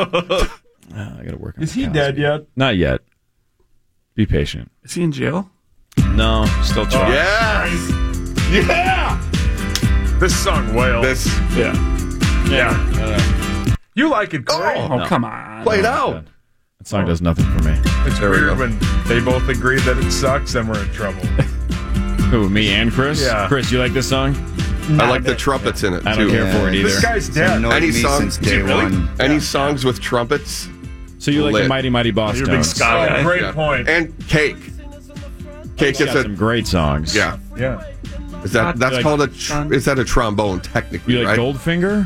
Ah, I got to work on
Is he
Cosby.
dead yet?
Not yet. Be patient.
Is he in jail?
No, still trying.
Yes. Yeah.
This song wails.
This.
Yeah.
yeah. You like it, Corey?
Oh,
No.
come on.
Played out.
That song does nothing for me.
It's
There we
weird
go.
when they both agree that it sucks and we're in trouble.
Who, me and Chris?
Yeah.
Chris, you like this song?
I like the trumpets in it
I
too.
don't care for it either.
This guy's
It's
dead.
annoyed
Any
me
song-
since
Is he
day
really?
one.
Any songs with trumpets?
So you like
Lit.
the Mighty Mighty Boss
You're a big
Tones?
ska guy.
Oh, great
Yeah.
point.
And Cake. Cake
Got
is a
some great songs.
yeah.
yeah.
Is that that's
Like-
called a tr- is that a trombone technically?
You like
right?
Goldfinger?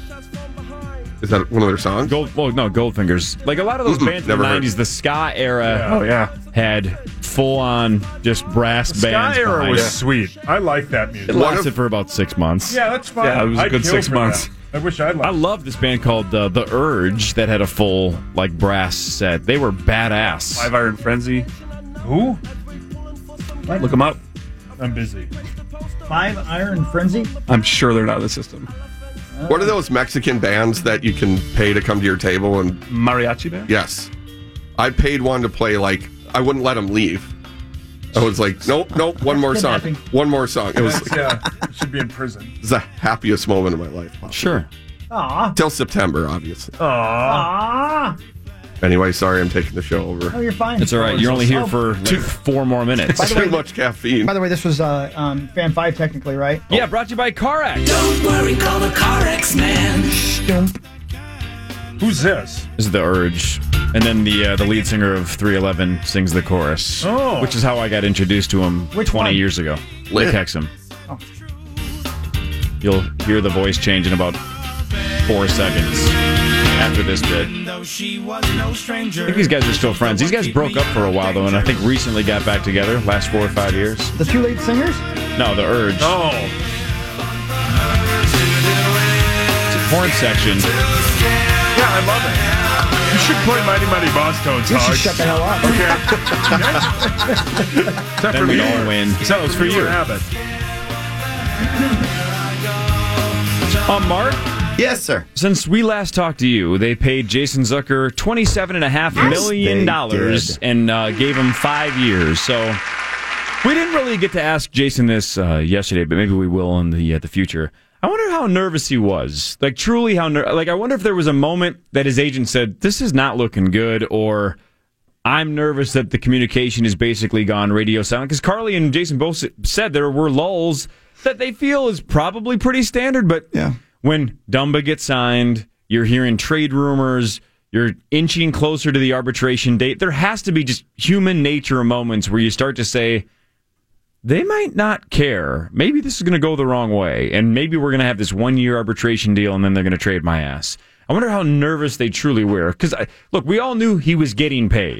Is that one of their songs?
Gold, well, no, Goldfingers. Like a lot of those
Mm-mm,
bands in the
never heard.
nineties, the ska era
Oh, yeah.
had full-on just brass
The
bands
Sky era
behind
was
it.
sweet. I like that
It
music.
What
lasted
if-
for about six months.
Yeah, that's fine.
Yeah, it was a
I'd
good
kill
six
for
months.
that. I wish I'd
I
like.
love this band called uh, The Urge that had a full like brass set. They were badass.
Five Iron Frenzy.
Who?
Look them up.
I'm busy.
Five Iron Frenzy.
I'm sure they're not in the system.
What are those Mexican bands that you can pay to come to your table and
Mariachi band?
yes, I paid one to play. Like I wouldn't let them leave. I was like, nope, nope, one more song,
Kidnapping.
one more song. It was
That's, yeah, should be in prison.
it was the happiest moment of my life. possibly.
Sure.
Aw.
Till September, obviously.
Aww.
Aw.
Anyway, sorry, I'm taking the show over.
Oh, you're fine.
It's all right. You're only here
Oh,
for two, four more minutes.
By the way-
Too much caffeine.
By the way, this was uh, um, fan five technically, right?
Yeah, brought to you by CarX.
Don't worry, call the CarX man.
Stump.
Who's this?
This is The Urge. And then the uh, the lead singer of three eleven sings the chorus.
Oh.
Which is how I got introduced to him
Which
twenty
one?
years ago.
Lit.
Nick Hexum.
Oh.
You'll hear the voice change in about four seconds after this bit. I think these guys are still friends. These guys broke up for a while, though, and I think recently got back together, last four or five years.
The two lead singers?
No, The Urge.
Oh.
It's a porn section.
Yeah, I love it. You should play Mighty Mighty Boss Tones,
You should
Hog.
shut the hell up.
Okay. Except
Then
for
we'd
me.
all win.
Except
That was for you.
Habit.
Um, Mark?
Yes, sir.
Since we last talked to you, they paid Jason Zucker twenty-seven and a half million dollars
they
and uh, gave him five years. So we didn't really get to ask Jason this uh, yesterday, but maybe we will in the uh, the future. I wonder how nervous he was. Like truly, how ner- like I wonder if there was a moment that his agent said, "This is not looking good," or "I'm nervous that the communication is basically gone radio silent." Because Carly and Jason both s- said there were lulls that they feel is probably pretty standard, but
Yeah.
when Dumba gets signed, you're hearing trade rumors, you're inching closer to the arbitration date. There has to be just human nature moments where you start to say, they might not care. Maybe this is going to go the wrong way, and maybe we're going to have this one-year arbitration deal, and then they're going to trade my ass. I wonder how nervous they truly were. Because, look, we all knew he was getting paid.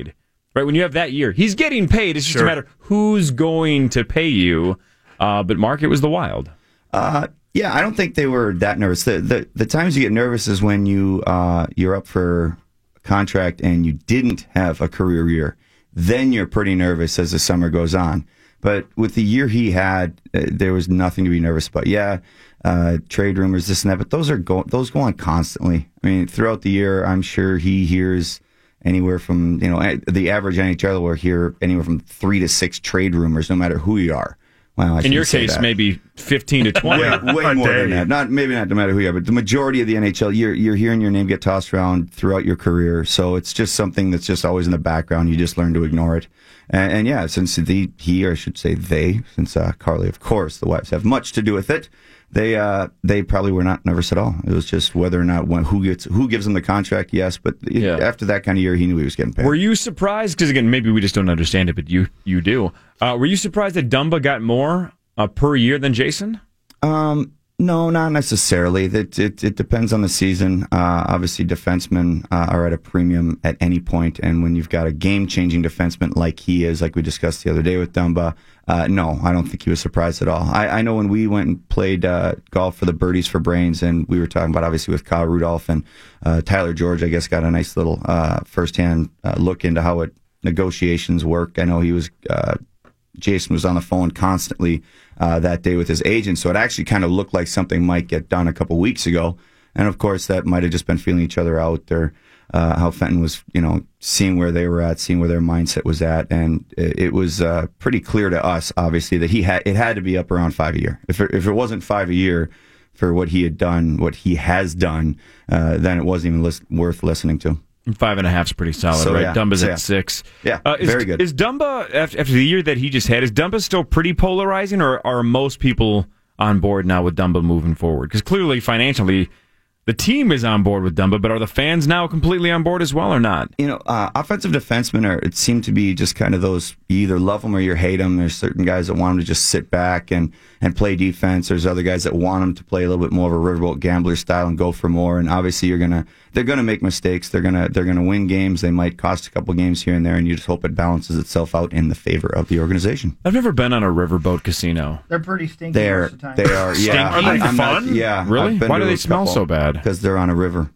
Right? When you have that year, he's getting paid. It's just
Sure.
a matter who's going to pay you. Uh, but Mark, it was the Wild.
Uh, yeah, I don't think they were that nervous. The the, the times you get nervous is when you uh, you're up for a contract and you didn't have a career year. Then you're pretty nervous as the summer goes on. But with the year he had, uh, there was nothing to be nervous about. Yeah, uh, trade rumors, this and that, but those are go- those go on constantly. I mean, throughout the year, I'm sure he hears anywhere from, you know, a- the average N H L will hear anywhere from three to six trade rumors, no matter who you are. Well, I
In your
shouldn't say
case,
that.
maybe fifteen to twenty.
way, way more than that. Not maybe not no matter who you are, but the majority of the N H L, you're you're hearing your name get tossed around throughout your career. So it's just something that's just always in the background. You just learn to ignore it. And, and yeah, since the he or I should say they, since uh, Carly, of course, the wives have much to do with it. They uh, they probably were not nervous at all. It was just whether or not when, who gets who gives them the contract. Yes, but
Yeah.
after that kind of year, he knew he was getting paid.
Were you surprised? Because again, maybe we just don't understand it, but you you do. Uh, were you surprised that Dumba got more uh, per year than Jason?
Um, no, not necessarily. It, it, it depends on the season. Uh, obviously, defensemen uh, are at a premium at any point, and when you've got a game-changing defenseman like he is, like we discussed the other day with Dumba, uh, no, I don't think he was surprised at all. I, I know when we went and played uh, golf for the Birdies for Brains, and we were talking about, obviously, with Kyle Rudolph and uh, Tyler George, I guess, got a nice little uh, firsthand uh, look into how it negotiations work. I know he was... Uh, Jason was on the phone constantly uh, that day with his agent, so it actually kind of looked like something might get done a couple weeks ago. And of course, that might have just been feeling each other out, or uh, how Fenton was, you know, seeing where they were at, seeing where their mindset was at, and it, it was uh, pretty clear to us, obviously, that he had it had to be up around five a year. If it, if it wasn't five a year for what he had done, what he has done, uh, then it wasn't even lis- worth listening to.
Five and a half is pretty solid,
So,
right?
yeah.
Dumba's
So,
at
yeah.
six.
Yeah,
Uh, is,
very good.
Is Dumba, after, after the year that he just had, is Dumba still pretty polarizing, or are most people on board now with Dumba moving forward? Because clearly, financially, the team is on board with Dumba, but are the fans now completely on board as well, or not?
You know, uh, offensive defensemen are, it seem to be just kind of those, you either love them or you hate them. There's certain guys that want them to just sit back and, and play defense. There's other guys that want them to play a little bit more of a riverboat gambler style and go for more. And obviously, you're gonna, they're gonna make mistakes. They're gonna, they're gonna win games. They might cost a couple games here and there, and you just hope it balances itself out in the favor of the organization.
I've never been on a riverboat casino.
They're pretty stinky
They're,
most of the time.
they are, yeah.
Stinky? Are they
I'm not-
fun?
yeah.
Really?
I've been
Why
to
do they
a
smell
couple.
so bad?
Because they're on a river.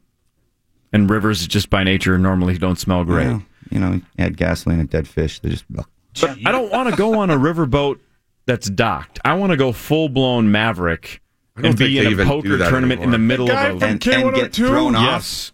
And rivers, just by nature, normally don't smell great.
Yeah. You know, you add gasoline and dead fish. They just.
But I don't want to go on a riverboat that's docked. I want to go full blown Maverick
I don't
and be
think
in
they
a
even do
poker
that
tournament in
anymore.
the middle
The guy
of a
from
And-
K
and
one oh
get
two?
thrown off.
Yes.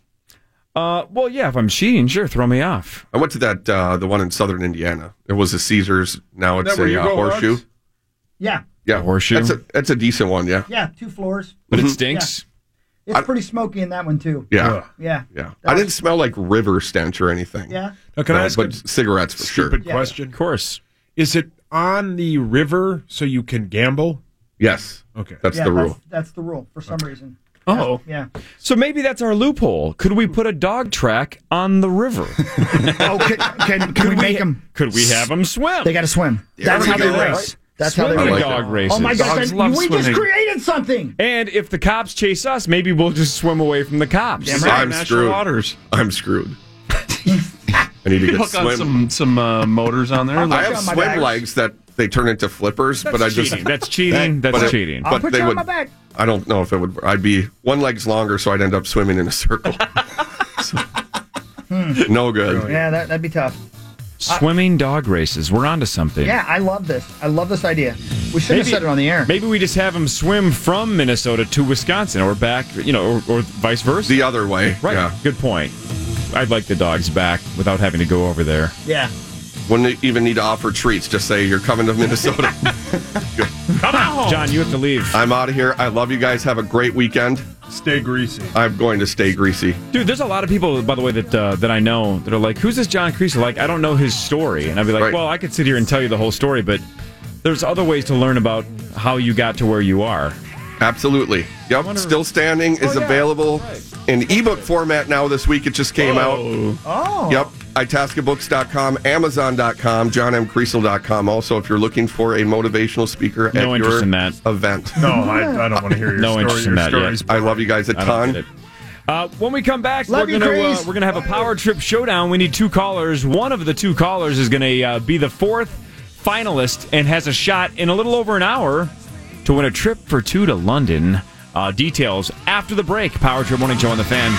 Uh, well, yeah. If I'm cheating, sure, throw me off.
I went to that uh, the one in southern Indiana. It was a Caesars. Now it's
that where
a
you
uh,
go,
horseshoe.
Alex?
Yeah,
Yeah,
Horseshoe?
That's a that's a decent one. Yeah,
yeah, two floors.
But
Mhm.
it stinks.
It's
I-
pretty smoky in that one too.
yeah,
Ugh.
Yeah,
yeah. I didn't smell like river stench or anything.
yeah.
Now, can I
No,
ask
but
a
cigarettes for sure.
stupid
Yeah.
question?
Of course.
Is it on the river so you can gamble?
Yes,
Okay.
that's
yeah,
the rule.
That's, that's the rule for some reason.
Oh.
Yeah.
So maybe that's our loophole. Could we put a dog track on the river?
Oh, can, can, can we make them?
Could we have them swim?
They got to swim. That's
we
how they
go.
race. That's how they
Swimming
race.
dog races.
Oh my
Dogs
gosh!
love
We just
swimming.
created something.
And if the cops chase us, maybe we'll just swim away from the cops.
Damn right.
I'm
National
screwed.
Waters.
I'm screwed. I need to
You
get
hook on
swim.
some some uh, motors on there.
I
I'll
have
put on my
swim
bags.
legs that they turn into flippers,
That's
but I just
cheating. That's cheating. That's
but it-
cheating.
I'll
But
put
they
you
would.
on my back.
I don't know if it would. I'd be one leg's longer, so I'd end up swimming in a circle. So- no good.
Yeah, that, that'd be tough.
Swimming dog races. We're onto something.
Yeah, I love this. I love this idea. We should have said it on the air.
Maybe we just have them swim from Minnesota to Wisconsin or back, you know, or, or vice versa.
The other way.
Right.
Yeah.
Good point. I'd like the dogs back without having to go over there.
Yeah.
Wouldn't even need to offer treats. Just say you're coming to Minnesota.
Come on, John. You have to leave.
I'm out of here. I love you guys. Have a great weekend.
Stay greasy.
I'm going to stay greasy.
Dude, there's a lot of people, by the way, that uh, that I know that are like, "Who's this John Kreese?" Like, I don't know his story, and I'd be like,
Right.
"Well, I could sit here and tell you the whole story, but there's other ways to learn about how you got to where you are."
Absolutely. Yep.
wonder-
Still Standing is
Oh, yeah.
available in ebook format now this week. It just came out.
Oh.
Yep. itasca books dot com, amazon dot com, john m creasel dot com. Also, if you're looking for a motivational speaker
No
at
interest
your
in that.
event.
No, I, I don't want to hear your
No
story.
interest
Your
in that
story's
yet.
I love you guys a
I don't
ton.
get it. Uh, when we come back,
Love
we're
you,
gonna uh,
Grace.
we're gonna have a Power Trip showdown. We need two callers. One of the two callers is gonna uh, be the fourth finalist and has a shot in a little over an hour to win a trip for two to London. Uh, details after the break. Power Trip Morning Show on the Fan.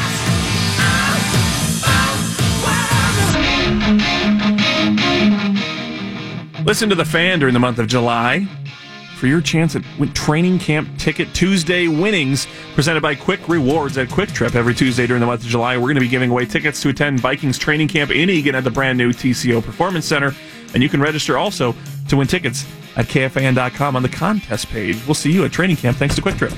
Listen to the Fan during the month of July for your chance at win- training camp ticket Tuesday winnings presented by Quick Rewards at Quick Trip. Every Tuesday during the month of July, we're going to be giving away tickets to attend Vikings training camp in Eagan at the brand new T C O Performance Center. And you can register also to win tickets at K F A N dot com on the contest page. We'll see you at training camp thanks to Quick Trip.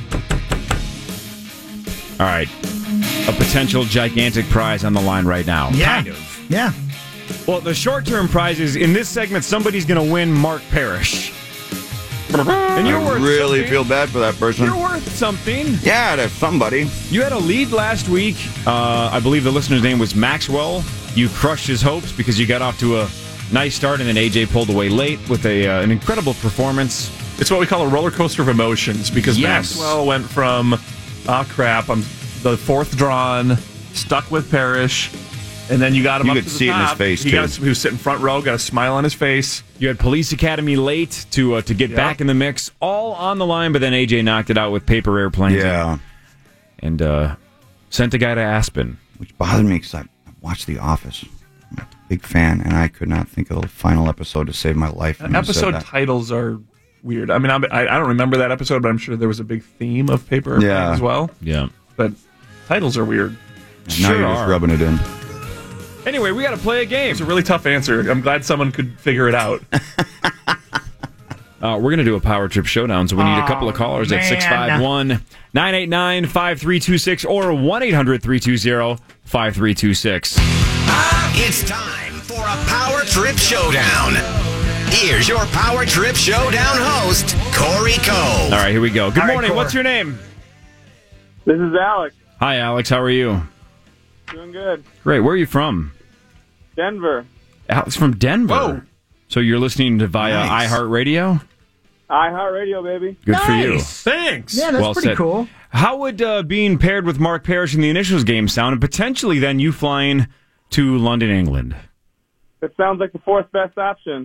All right, a potential gigantic prize on the line right now.
Yeah.
Kind of.
Yeah.
Well, the short-term prize is in this segment. Somebody's going to win Mark Parrish. And you're
I
worth
really
something.
feel bad for that person.
You're worth something.
Yeah, to somebody.
You had a lead last week. Uh, I believe the listener's name was Maxwell. You crushed his hopes because you got off to a nice start, and then A J pulled away late with a uh, an incredible performance.
It's what we call a roller coaster of emotions because
Yes.
Maxwell went from, ah, crap, I'm the fourth drawn, stuck with Parrish, and then you got him
You
up
could
to the
see it in his
top.
face,
he,
too.
got, he was sitting front row, got a smile on his face.
You had Police Academy late to uh, to get
Yeah.
back in the mix, all on the line, but then A J knocked it out with Paper Airplanes.
Yeah.
And uh, sent a guy to Aspen.
Which bothered me because I watched The Office. I'm a big fan, and I could not think of the final episode to save my life. when you said
Episode
that.
titles are weird. I mean, I'm, I, I don't remember that episode, but I'm sure there was a big theme of Paper Airplane
Yeah.
as well.
Yeah.
But titles are weird.
Now
Sure
you're just
are.
rubbing it in.
Anyway, we got to play a game.
It's a really tough answer. I'm glad someone could figure it out.
Uh, we're going to do a Power Trip Showdown, so we need a couple of callers at
man.
six five one, nine eight nine, five three two six or one eight hundred, three two zero, five three two six.
It's time for a Power Trip Showdown. Here's your Power Trip Showdown host, Corey Cove.
All right, here we go. Good
All right,
morning.
Cor.
What's your name?
This is Alex.
Hi, Alex. How are you?
Doing good.
Great. Where are you from?
Denver.
Alex from Denver.
Whoa.
So you're listening to via
Nice.
iHeartRadio?
iHeartRadio, baby.
Good for you.
Thanks.
Yeah, that's
Well
pretty
said.
cool.
How would uh, being paired with Mark Parrish in the initials game sound, and potentially then you flying to London, England?
It sounds like the fourth best option.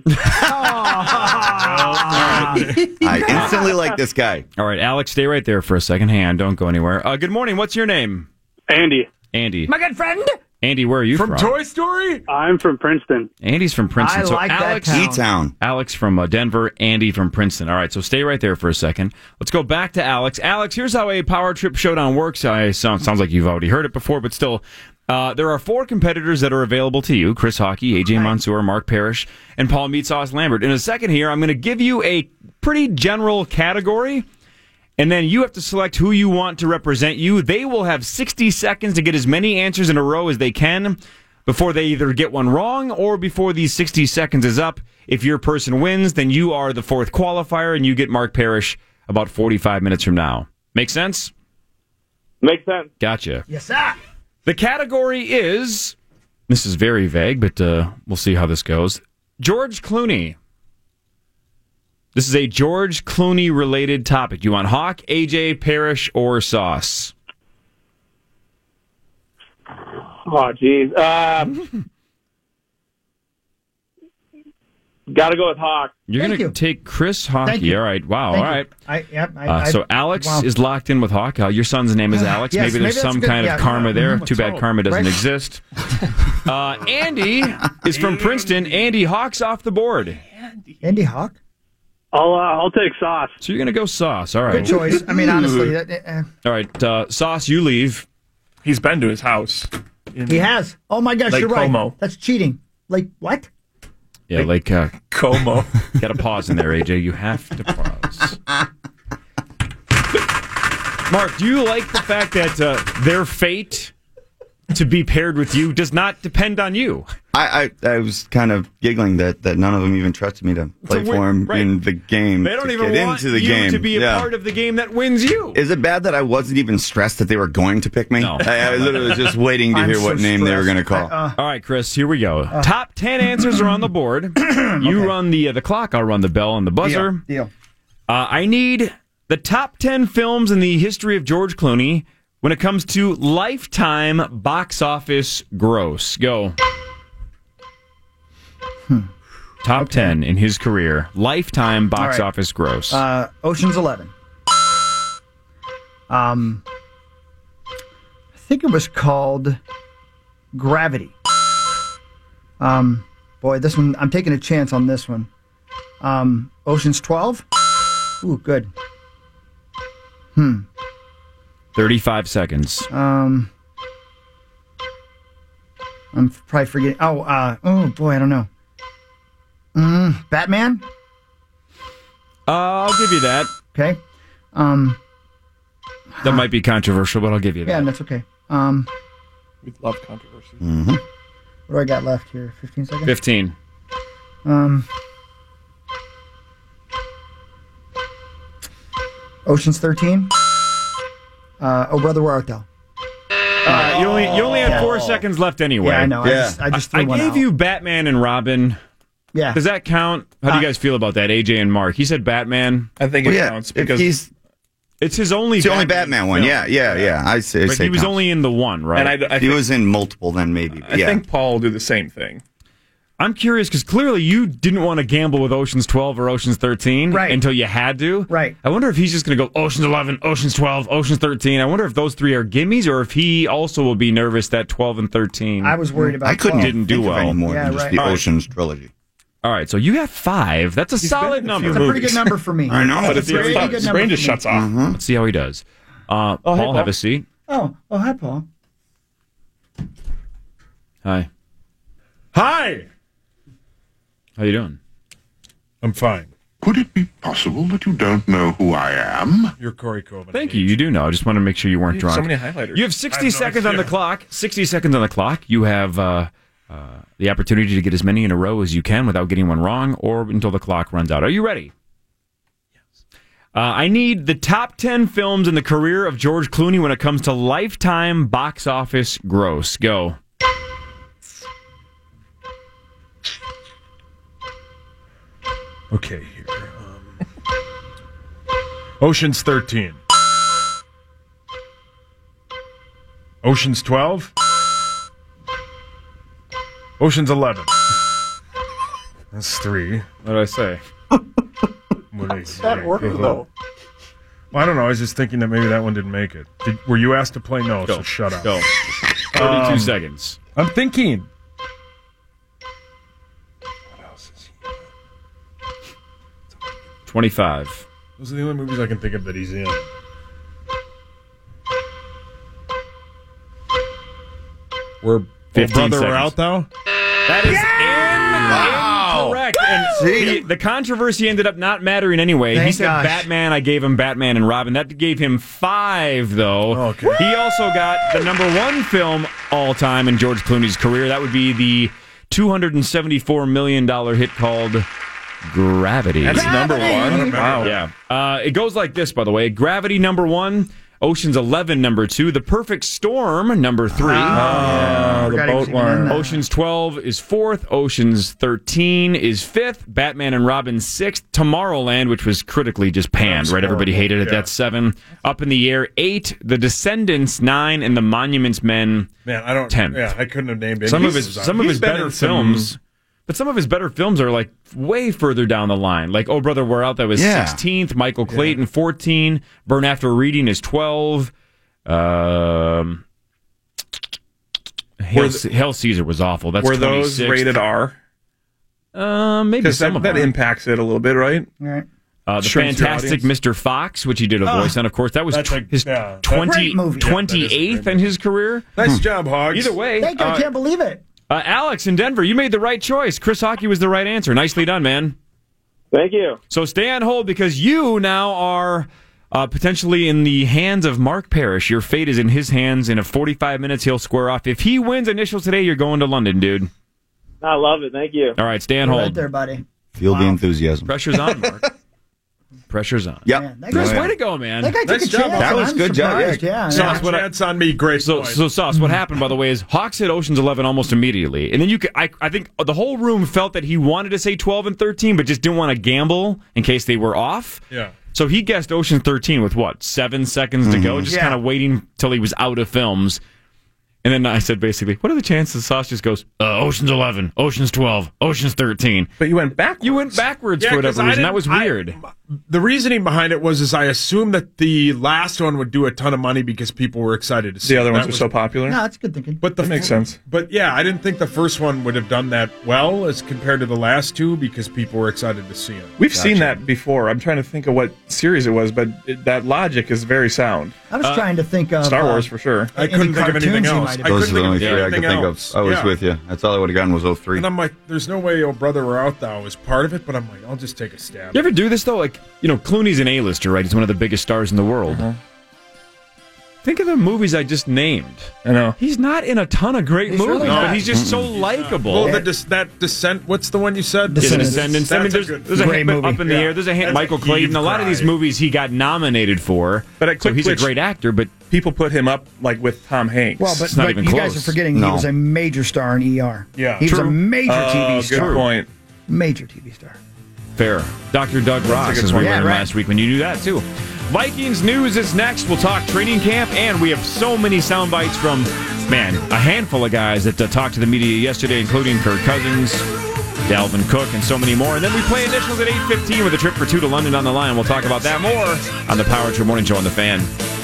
I instantly like this guy.
All right, Alex, stay right there for a second. Hang on, don't go anywhere. Uh, good morning. What's your name?
Andy.
Andy.
My good friend.
Andy, where are you from?
From Toy Story?
I'm from Princeton.
Andy's from Princeton.
I
so
like that
Alex,
town.
E-Town.
Alex from uh, Denver, Andy from Princeton. All right, so stay right there for a second. Let's go back to Alex. Alex, here's how a Power Trip Showdown works. I sound, sounds like you've already heard it before, but still, uh, there are four competitors that are available to you: Chris Hockey, A J Mansour, Mark Parrish, and Paul Meatsauce Lambert. In a second here, I'm going to give you a pretty general category, and then you have to select who you want to represent you. They will have sixty seconds to get as many answers in a row as they can before they either get one wrong or before these sixty seconds is up. If your person wins, then you are the fourth qualifier and you get Mark Parrish about forty-five minutes from now. Make sense?
Makes sense.
Gotcha.
Yes, sir.
The category is, this is very vague, but uh, we'll see how this goes. George Clooney. This is a George Clooney related topic. You want Hawk, A J, Parrish, or Sauce?
Oh, geez. Uh, Got to go with Hawk.
You're
Thank
going to
you.
take Chris
Thank
Hockey.
you.
All right. Wow.
Thank
all
you.
right.
I, yep, I,
Uh,
I,
so Alex
wow.
is locked in with Hawk. Uh, your son's name is Alex.
Yes,
maybe there's
maybe that's
some
good.
kind
Yeah,
of karma
yeah.
there.
Mm,
Too bad
so,
karma doesn't
right?
exist. Uh, Andy is from Princeton. Andy, Hawk's off the board.
Andy Hawk.
I'll uh, I'll take Sauce.
So you're going to go Sauce. All right.
Good choice. I mean, honestly, that, uh,
All right. Uh, Sauce, you leave.
He's been to his house. in
he has. Oh my gosh,
Lake
you're right.
Como.
That's cheating. Like what?
Yeah, like uh,
Como.
got to pause in there, A J. You have to pause. Mark, do you like the fact that uh, their fate to be paired with you does not depend on you?
I, I, I was kind of giggling that, that none of them even trusted me to play
So
for him
right.
in the game.
They don't
to
even
get
want
into the
you
game.
to be a
Yeah.
part of the game that wins you.
Is it bad that I wasn't even stressed that they were going to pick me?
No.
I, I literally was just waiting to
I'm
hear
so
what name they were going to
stressed.
call.
I, uh,
All right, Chris, here we go. Top ten answers are on the board. You run the uh, the clock. I'll run the bell and the buzzer.
Deal. Deal.
Uh, I need the top ten films in the history of George Clooney when it comes to lifetime box office gross. Go.
Hmm.
Top
Okay.
ten in his career. Lifetime box
All right.
office gross.
Uh, Ocean's Eleven. Um, I think it was called Gravity. Um, boy, this one, I'm taking a chance on this one. Um, Ocean's twelve? Ooh, good. Hmm.
thirty-five seconds.
Um, I'm probably forgetting. Oh, uh, oh boy, I don't know. Mm, Batman?
Uh, I'll give you that.
Okay. Um,
That might be controversial, but I'll give you that.
yeah, that's okay. Um,
We love controversy.
Mm-hmm.
what do I got left here? fifteen seconds?
fifteen.
Um, Ocean's thirteen. Uh, oh, Brother, Where Art Thou?
Uh, you only you only have
Yeah.
four seconds left anyway.
Yeah, I know. I just- I just threw
I
one
gave
out.
you Batman and Robin.
Yeah.
Does that count? How do you
Uh,
guys feel about that? A J and Mark. He said Batman.
I think
Well,
it
yeah,
counts
if
because
he's
It's his only.
it's the only Batman one.
film.
Yeah, yeah, yeah. I say,
But
say
he was
counts.
only in the one, right?
and I, I
If he
think,
was in multiple, then maybe.
I
yeah.
think Paul will do the same thing.
I'm curious because clearly you didn't want to gamble with Ocean's twelve or Ocean's thirteen
Right.
until you had to.
Right.
I wonder if he's just going to go Ocean's eleven, Ocean's twelve, Ocean's thirteen. I wonder if those three are gimmies or if he also will be nervous that twelve and thirteen.
I was worried about
I couldn't
twelve.
didn't do
think of
well.
any more
Yeah,
than just
right.
the
All right.
Ocean's trilogy.
All right, so you have five. That's a solid
been in a
number.
few
It's a pretty
movies.
good number for me.
I know.
But
It's
if
a
he
very
stops,
good
his
number
brain
for
just
me.
shuts off.
Mm-hmm.
Let's see how he does. Uh,
Oh, hey,
Paul, have
Paul.
a seat.
Oh, oh, hi, Paul.
Hi.
Hi.
How you doing?
I'm fine.
Could it be possible that you don't know who I am?
You're Corey Coleman.
Thank you. You do know. I just want to make sure you weren't
You
drunk.
have so many highlighters.
You have
I
sixty
have no
seconds on the
idea.
clock. sixty seconds on the clock. You have uh, uh, the opportunity to get as many in a row as you can without getting one wrong or until the clock runs out. Are you ready? Yes. Uh, I need the top ten films in the career of George Clooney when it comes to lifetime box office gross. Go.
Okay, here. Um, Ocean's thirteen. Ocean's twelve. Ocean's eleven. That's three.
What did I say?
What is that order, though? Well, I don't know. I was just thinking that maybe that one didn't make it. Did, were you asked to play? No,
Go.
so shut up.
Go. thirty-two
Um,
seconds.
I'm thinking.
twenty-five.
Those are the only movies I can think of that he's in. We're
fifteen
brother, we're
seconds.
out though.
That is in, incorrect. And
See?
the, the controversy ended up not mattering anyway. he
Thank
said
gosh.
Batman. I gave him Batman and Robin. That gave him five, though.
Okay.
He also got the number one film all time in George Clooney's career. That would be the two hundred seventy-four million dollars hit called Gravity.
That's number one. Wow.
Yeah. Uh, it goes like this, by the way. Gravity, number one. Ocean's eleven, number two. The Perfect Storm, number three.
Uh, the
Forgot he was
boat
even in
one.
that.
Ocean's twelve is fourth. Ocean's thirteen is fifth. Batman and Robin sixth. Tomorrowland, which was critically just panned,
That's
right? Everybody
horrible.
hated it.
Yeah.
That's seven. Up in the air, eight. The Descendants, nine. And The Monuments Men,
Man, I don't.
ten.
Yeah, I couldn't have named any.
Some of his some of
He's
his
been
better
in some-
films, but some of his better films are like way further down the line. Like Oh Brother, We're Out. That was
Yeah.
sixteenth. Michael Clayton, fourteen. Burn After Reading is twelve. Um, Hail,
Were th-
Hail Caesar was awful. That's
Were those
twenty-sixth.
rated R?
Uh, maybe
Because
some
that,
of
that
them.
impacts it a little bit, right?
All right.
Uh, the
shrinks your
Fantastic
audience.
Mister Fox, which he did a
Oh,
voice on, of course. That was
that's
tw-
a-
his
yeah, that-
twenty,
Great movie.
twenty-eighth in his career.
Nice job, Hogs.
Either way,
Thank you. I
uh,
can't believe it.
uh, Alex in Denver, you made the right choice. Chris Hockey was the right answer. Nicely done, man.
Thank you.
So stay on hold because you now are uh, potentially in the hands of Mark Parrish. Your fate is in his hands. In a forty-five minutes, he'll square off. If he wins initials today, you're going to London, dude.
I love it. Thank you.
All right, stay on
You're
hold.
right there, buddy.
Feel the enthusiasm.
Pressure's on, Mark. Pressure's on.
Yep.
Man, that
Chris,
guy-
Oh,
way
yeah.
to go, man.
That guy took
Nice
a
job.
chance.
That
and
was
I'm
good job,
surprised.
yeah.
Yeah.
So
yeah.
that's what I-
Chance on me. Great
So,
point.
so Sauce, what happened, by the way, is Hawks hit Ocean's eleven almost immediately. And then you could, I, I think the whole room felt that he wanted to say twelve and thirteen, but just didn't want to gamble in case they were off.
Yeah.
So he guessed Ocean's thirteen with what, seven seconds to go?
Mhm.
Just
Yeah.
kind of waiting till he was out of films. And then I said, basically, what are the chances Sauce just goes, uh, Ocean's eleven, Ocean's twelve, Ocean's thirteen?
But you went backwards.
You went backwards
Yeah,
for
'cause
whatever
I
reason. That
didn't-
was
I-
weird.
The reasoning behind it was is I assumed that the last one would do a ton of money because people were excited to see
The
it.
other ones
That
were
was-
so popular.
No, that's good thinking.
But the
That makes
f-
sense.
But yeah, I didn't think the first one would have done that well as compared to the last two because people were excited to see it.
We've seen that before. I'm trying to think of what series it was, but it, that logic is very sound.
I was
Uh,
trying to think of
Star
uh,
Wars for sure.
I
any
couldn't think of
cartoons
anything
he
else.
might have
I
Those
couldn't
are the
think
only
of
three I
anything
could think
else.
of. I was
Yeah.
with you. That's all I would have gotten was oh three.
And I'm like, there's no way Oh Brother Where Art Thou is part of it, but I'm like, I'll just take a stab.
You ever do this, though? Like, you know, Clooney's an A-lister, right? He's one of the biggest stars in the world.
Uh-huh.
Think of the movies I just named.
I know.
He's not in a ton of great
He's
movies,
really
but
not.
he's just so likable.
Well, the dis- that Descent, what's the one you said?
The
Descendants.
Descendants. I mean,
That's a
there's,
good-
there's a
great
hint
movie.
up in the
Yeah.
air. There's a hint.
That's
Michael
a
Clayton.
heave
A lot of these
cry.
movies he got nominated for.
But at
so
quick
he's
twitch-
a great actor, but
People put him up like with Tom Hanks.
Well, but,
It's not
but
even
you
close.
guys are forgetting he
No.
was a major star in E R.
Yeah.
he was a
True.
major
oh,
T V
good
star.
point.
Major T V star.
fair. Doctor Doug Ross
good
is we
point.
were
Yeah,
in
right.
last week when you knew that, too. Vikings news is next. We'll talk training camp, and we have so many sound bites from, man, a handful of guys that uh, talked to the media yesterday, including Kirk Cousins, Dalvin Cook, and so many more. And then we play initials at eight fifteen with a trip for two to London on the line. We'll talk about that more on the Power Trip Morning Show on The Fan.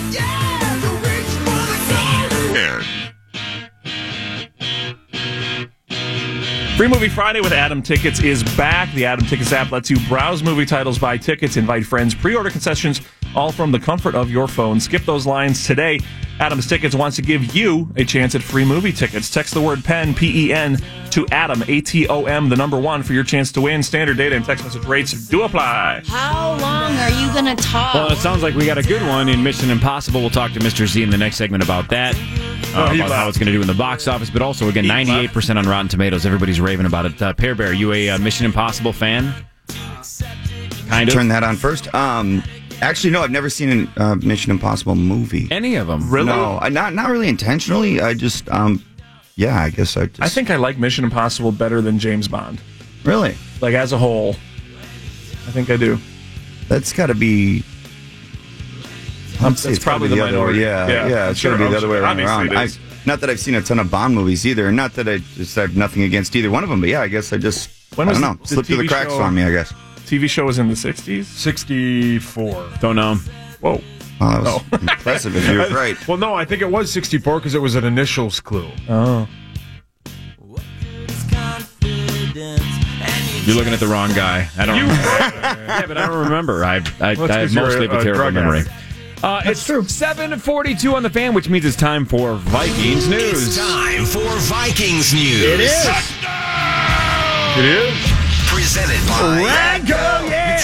Free Movie Friday with Adam Tickets is back. The Adam Tickets app lets you browse movie titles, buy tickets, invite friends, pre-order concessions, all from the comfort of your phone. Skip those lines today. Adam's Tickets wants to give you a chance at free movie tickets. Text the word PEN, P E N, to Adam, A T O M, the number one, for your chance to win. Standard data and text message rates do apply.
How long are you going to talk?
Well, it sounds like we got a good one in Mission Impossible. We'll talk to Mister Z in the next segment about that, uh,
he
about how
left.
it's going to do in the box office, but also, again, ninety-eight percent on Rotten Tomatoes. Everybody's raving about it. Uh, Pear Bear, are you a uh, Mission Impossible fan? Kind of.
Turn that on first. Um, actually, no, I've never seen a uh, Mission Impossible movie.
Any of them?
Really?
No, I, not not really intentionally. I just, um, yeah, I guess I just.
I think I like Mission Impossible better than James Bond.
Really?
Like, as a whole, I think I do.
That's got to be. I'd say
that's
it's probably
probably the
the other way.
minority.
Yeah,
Yeah,
yeah, it's
sure,
got to be the
I'm
other
sure.
way
Obviously
around.
it
I,
is.
not that I've seen a ton of Bond movies either. Not that I just have nothing against either one of them. But yeah, I guess I just.
When
I
was
don't know.
the- the
Slipped through the
T V
cracks
show-
on me, I guess.
T V show was in the sixties?
sixty-four.
Don't know.
Whoa.
Oh, that was impressive if you're right.
Well, no, I think it was sixty-four because it was an initials clue.
Oh.
You're looking at the wrong guy. I don't. yeah, but I don't remember. I I,
Well,
I
it's 'cause
mostly
you're
have a
a
terrible
drug
memory.
addict.
Uh, it's true. seven forty-two on the Fan, which means it's time for Vikings news.
It's time for Vikings news.
It is.
It is.
Presented by
Radco, yeah!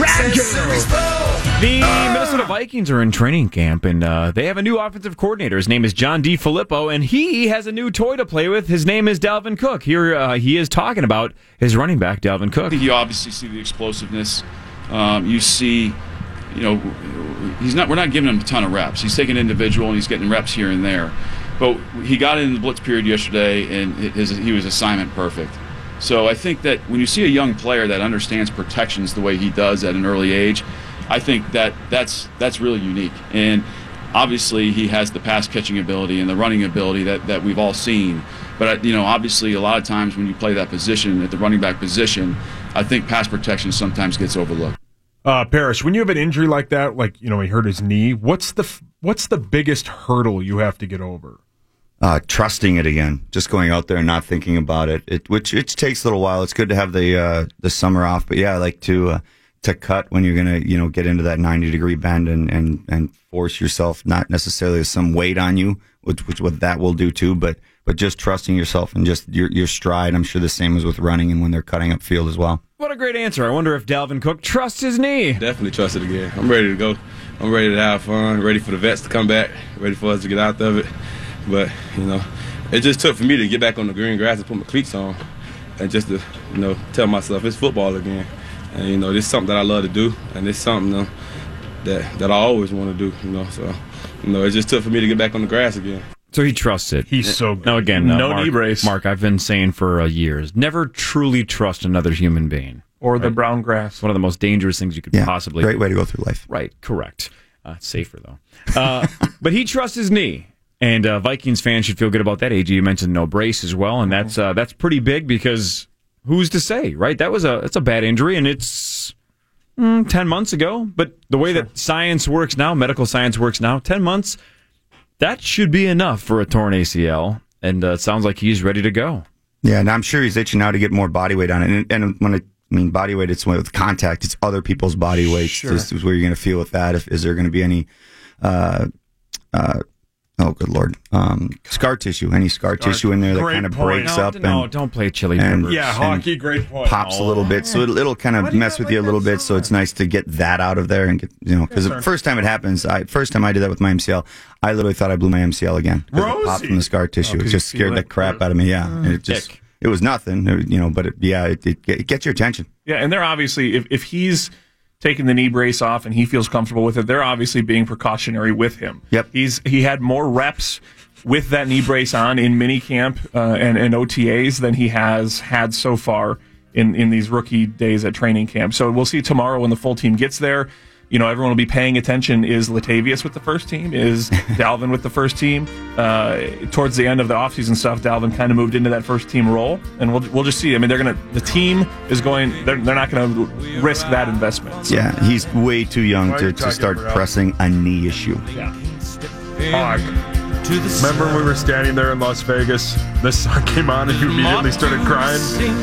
Radco!
The Minnesota Vikings are in training camp, and uh, they have a new offensive coordinator. His name is John DeFilippo, and he has a new toy to play with. His name is Dalvin Cook. Here uh, he is talking about his running back, Dalvin Cook.
You obviously see the explosiveness. Um, you see, you know, he's not. We're not giving him a ton of reps. He's taking individual and he's getting reps here and there. But he got in the blitz period yesterday, and his, he was assignment perfect. So I think that when you see a young player that understands protections the way he does at an early age, I think that that's that's really unique. And obviously he has the pass catching ability and the running ability that, that we've all seen. But you know, obviously a lot of times when you play that position at the running back position, I think pass protection sometimes gets overlooked.
Uh, Parrish, when you have an injury like that, like you know he hurt his knee, what's the f- what's the biggest hurdle you have to get over?
Uh, trusting it again, just going out there and not thinking about it, it which it takes a little while. It's good to have the uh, the summer off, but yeah, I like to uh, to cut when you're gonna you know get into that ninety degree bend and, and, and force yourself, not necessarily some weight on you, which which what that will do too, but but just trusting yourself and just your your stride. I'm sure the same is with running and when they're cutting up field as well.
What a great answer. I wonder if Dalvin Cook trusts his knee.
Definitely trust it again. I'm ready to go. I'm ready to have fun, ready for the vets to come back, ready for us to get out of it. But, you know, it just took for me to get back on the green grass and put my cleats on and just to, you know, tell myself it's football again. And, you know, this is something that I love to do, and it's something you know, that, that I always want to do, you know. So, you know, it just took for me to get back on the grass again.
So he trusts it.
He's so good.
Now again, uh,
No
Mark,
knee brace.
Mark, I've been saying for uh, years, never truly trust another human being.
or the
Right.
brown grass.
It's one of the most dangerous things you could
Yeah,
possibly
great way to go through life.
Right, correct. Uh, safer, though. Uh, but he trusts his knee. And uh, Vikings fans should feel good about that. A G, you mentioned no brace as well, and that's uh, that's pretty big because who's to say, right? That was a it's a bad injury, and it's mm, ten months ago. But the way that science works now, medical science works now, ten months, that should be enough for a torn A C L. And uh, it sounds like he's ready to go.
Yeah, and I'm sure he's itching now to get more body weight on it. And, and when I mean body weight, it's with contact. It's other people's body weight.
Sure.
This is where you're going to feel with that. If, is there going to be any... Uh, uh, Oh, good Lord. Um, scar tissue. Any scar, scar tissue in there that kind of breaks
no,
up.
No,
and,
don't play chili
and,
peppers.
Yeah, hockey, great point.
Pops a little bit. So it, it'll kind of mess with you a little bit. So it's nice to get that out of there and get, you know, because the first time it happens, I first time I did that with my M C L, I literally thought I blew my M C L again. Because it popped from the scar tissue.
Oh,
it just scared the crap out of me. Yeah. And it just,
Dick.
it was nothing, it- you know, but it, yeah, it, it, it gets your attention.
Yeah, and they're obviously, if, if he's taking the knee brace off and he feels comfortable with it, they're obviously being precautionary with him.
Yep.
He's He had more reps with that knee brace on in minicamp uh, and, and O T As than he has had so far in, in these rookie days at training camp. So we'll see tomorrow when the full team gets there. You know, everyone will be paying attention. Is Latavius with the first team? Is Dalvin with the first team? Uh, towards the end of the offseason stuff, Dalvin kind of moved into that first team role, and we'll we'll just see. I mean, they're gonna the team is going. They're they're not going to risk that investment. So.
Yeah, he's way too young
Why are
to,
you
to
talking
start
about-
pressing a knee issue.
Yeah.
Hog. Remember when we were standing there in Las Vegas? This song came on and you immediately started crying?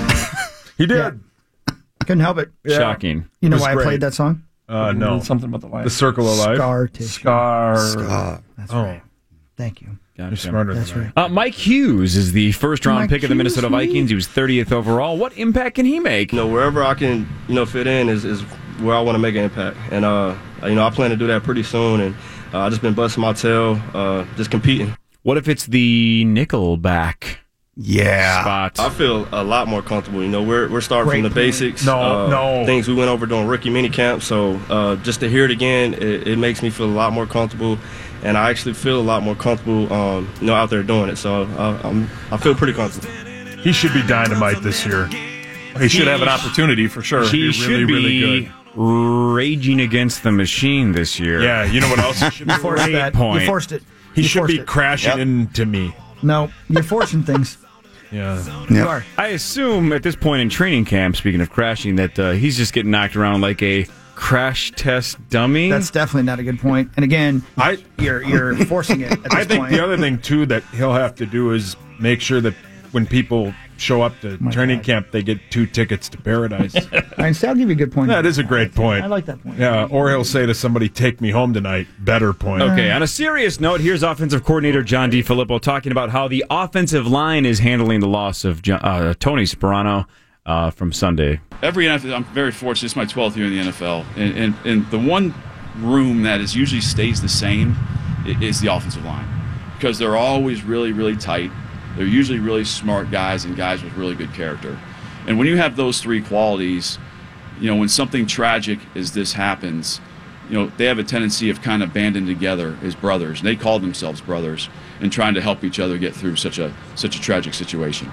He did.
Yeah. Couldn't help it.
Yeah.
Shocking.
You know
It was
why
great.
I played that song?
Uh, no.
Something about the life.
The Circle of Life.
Scar tissue.
Scar.
Scar.
That's
Oh.
right. Thank you.
You're smarter
That's
than
right.
Uh, Mike Hughes is the first round
Mike
pick of the Minnesota
Hughes,
Vikings. He was thirtieth overall. What impact can he make?
You know, wherever I can, you know, fit in is, is where I want to make an impact. And, uh, you know, I plan to do that pretty soon. And uh, I've just been busting my tail, uh, just competing.
What if it's the nickelback
Yeah.
spot?
I feel a lot more comfortable. You know, we're we're starting
Great
from the
point.
basics.
No,
uh,
no.
Things we went over during rookie minicamp. So uh, just to hear it again, it, it makes me feel a lot more comfortable. And I actually feel a lot more comfortable, um, you know, out there doing it. So uh, I'm, I feel pretty comfortable.
He should be dynamite this year.
He should have an opportunity for sure.
He
really,
should be
really
raging against the machine this year.
Yeah, you know what else he should be?
Forced
Great
that.
point.
You forced it.
He
You
should
forced
be
it.
crashing
Yep.
into me.
No, you're forcing things.
Yeah.
You
Yep.
are.
I assume at this point in training camp, speaking of crashing, that uh, he's just getting knocked around like a crash test dummy.
That's definitely not a good point. And again,
I
you're you're forcing it. At this
I think
point.
the other thing too that he'll have to do is make sure that when people show up to
My
training
God.
camp, they get two tickets to paradise.
All right, so I'll give you a good point.
That is a great point.
I like that point.
Yeah, or he'll say to somebody, "Take me home tonight." Better point.
Okay, on a serious note, here's offensive coordinator John DeFilippo talking about how the offensive line is handling the loss of John, uh, Tony Sperano uh, from Sunday.
Every N F L, I'm very fortunate. It's my twelfth year in the N F L, and, and, and the one room that is usually stays the same i- is the offensive line, because they're always really, really tight. They're usually really smart guys and guys with really good character. And when you have those three qualities, you know, when something tragic as this happens, you know, they have a tendency of kind of banding together as brothers. And they call themselves brothers and trying to help each other get through such a such a tragic situation.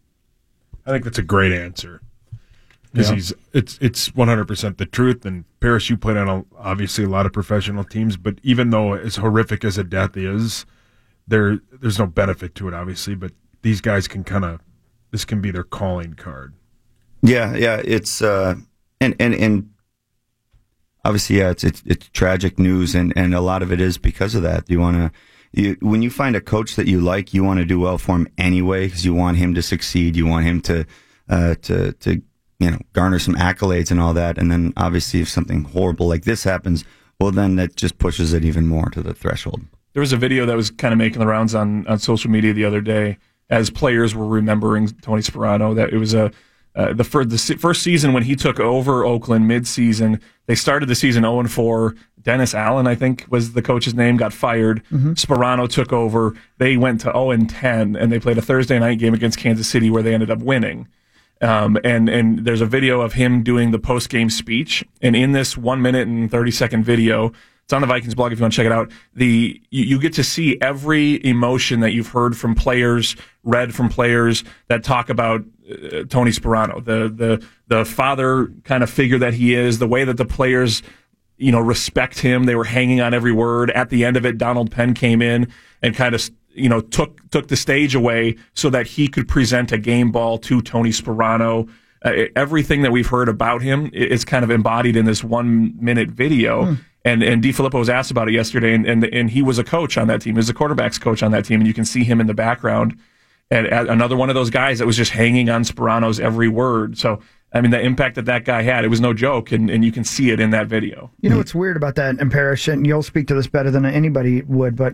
I think that's a great answer. Because
Yeah.
he's it's it's one hundred percent the truth. And Paris, you played on a, obviously a lot of professional teams, but even though as horrific as a death is, there there's no benefit to it, obviously. But these guys can kind of this can be their calling card.
Yeah, yeah, it's uh, and and and obviously, yeah, it's it's, it's tragic news, and, and a lot of it is because of that. You want to, you when you find a coach that you like, you want to do well for him anyway, because you want him to succeed, you want him to uh, to to you know garner some accolades and all that, and then obviously, if something horrible like this happens, well, then that just pushes it even more to the threshold.
There was a video that was kind of making the rounds on, on social media the other day as players were remembering Tony Sperano. That it was a uh, the, fir- the se- first season when he took over Oakland mid-season. They started the season oh and four. Dennis Allen, I think, was the coach's name, got fired.
Mm-hmm.
Sperano took over. They went to oh and ten, and they played a Thursday night game against Kansas City where they ended up winning. Um, and, and there's a video of him doing the post-game speech. And in this one minute and thirty second video, It's on the Vikings blog if you want to check it out. The you, you get to see every emotion that you've heard from players, read from players that talk about uh, Tony Sperano, the the the father kind of figure that he is, the way that the players, you know, respect him. They were hanging on every word. At the end of it, Donald Penn came in and kind of, you know, took took the stage away so that he could present a game ball to Tony Sperano. Uh, everything that we've heard about him is kind of embodied in this one minute video. Hmm. And and DiFilippo was asked about it yesterday, and, and and he was a coach on that team. He was a quarterback's coach on that team, and you can see him in the background. And another one of those guys that was just hanging on Sperano's every word. So, I mean, the impact that that guy had, it was no joke, and, and you can see it in that video.
You know what's weird about that, and Parrish, and you'll speak to this better than anybody would, but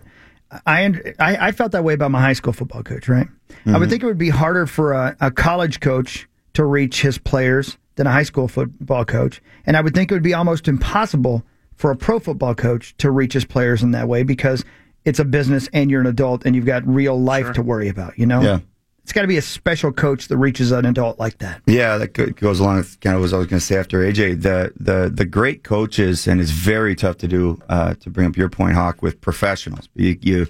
I I, I felt that way about my high school football coach, right? Mm-hmm. I would think it would be harder for a, a college coach to reach his players than a high school football coach. And I would think it would be almost impossible for a pro football coach to reach his players in that way because it's a business and you're an adult and you've got real life sure. to worry about, you know?
Yeah.
It's got to be a special coach that reaches an adult like that.
Yeah, that goes along with kind of what I was going to say after A J. The the the great coaches, and it's very tough to do, uh, to bring up your point, Hawk, with professionals. You, you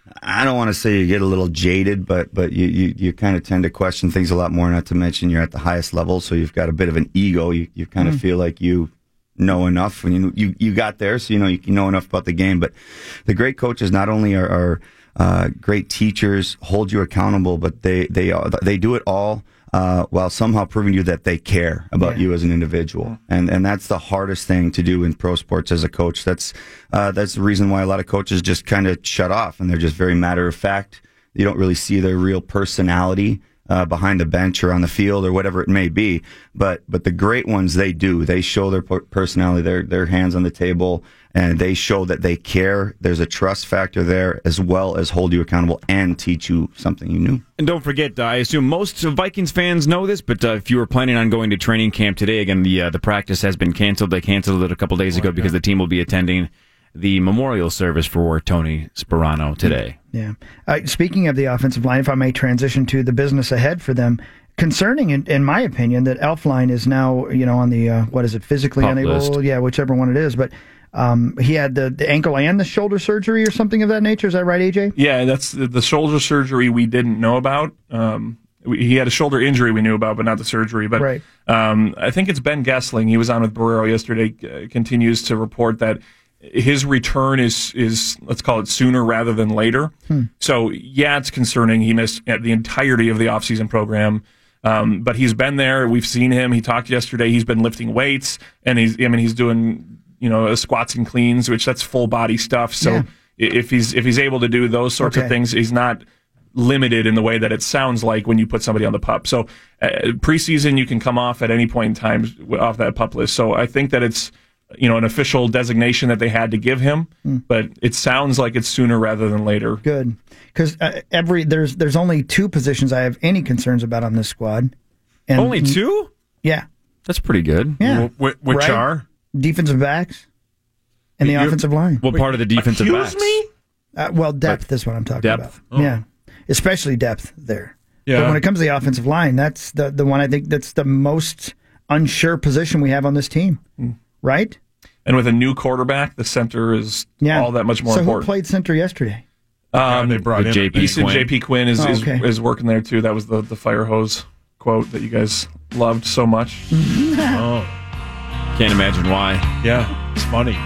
I don't want to say you get a little jaded, but but you, you, you kind of tend to question things a lot more, not to mention you're at the highest level, so you've got a bit of an ego. You, you kind of mm. feel like you know enough when you, you you got there, so you know you know enough about the game. But the great coaches not only are, are uh, great teachers, hold you accountable, but they they they do it all uh, while somehow proving to you that they care about yeah. you as an individual, yeah. and and that's the hardest thing to do in pro sports as a coach. That's uh, that's the reason why a lot of coaches just kind of shut off, and they're just very matter of fact. You don't really see their real personality Uh, behind the bench or on the field or whatever it may be, but but the great ones, they do. They show their personality, their their hands on the table, and they show that they care. There's a trust factor there, as well as hold you accountable and teach you something you knew.
And don't forget, uh, I assume most of Vikings fans know this, but uh, if you were planning on going to training camp today, again, the uh, the practice has been canceled. They canceled it a couple days ago because the team will be attending the memorial service for Tony Sperano today.
Yeah. Uh, speaking of the offensive line, if I may transition to the business ahead for them, concerning, in, in my opinion, that Elflein is now, you know, on the, uh, what is it, physically
Pop
unable?
List.
Yeah, whichever one it is. But um, he had the, the ankle and the shoulder surgery or something of that nature. Is that right, A J?
Yeah, that's the, the shoulder surgery we didn't know about. Um, we, he had a shoulder injury we knew about, but not the surgery. But
right.
um, I think it's Ben Gessling. He was on with Barrero yesterday, uh, continues to report that his return is, is let's call it sooner rather than later. Hmm. So, yeah, it's concerning. He missed the entirety of the offseason program, um, but he's been there. We've seen him. He talked yesterday. He's been lifting weights, and he's I mean he's doing you know squats and cleans, which that's full body stuff. So
yeah.
if he's if he's able to do those sorts
okay.
of things, he's not limited in the way that it sounds like when you put somebody on the pup. So uh, preseason, you can come off at any point in time off that pup list. So I think that it's you know, an official designation that they had to give him, mm. but it sounds like it's sooner rather than later.
Good, because uh, every there's there's only two positions I have any concerns about on this squad. And
only two?
Yeah,
that's pretty good.
Yeah,
w- which
right?
are
defensive backs and the
You're,
offensive line.
What part of the defensive
accuse
backs?
me?
Uh, well, depth is what I'm talking
depth?
about.
Oh.
Yeah, especially depth there.
Yeah.
But when it comes to the offensive line, that's the the one I think that's the most unsure position we have on this team. Mm. Right?
And with a new quarterback, the center is
yeah.
all that much more
so
important.
So who played center yesterday?
Um,
they brought in
J P
Easton
Quinn.
J P Quinn is,
oh,
is,
okay.
is working there, too. That was the, the fire hose quote that you guys loved so much.
Oh,
can't imagine why.
Yeah, it's funny.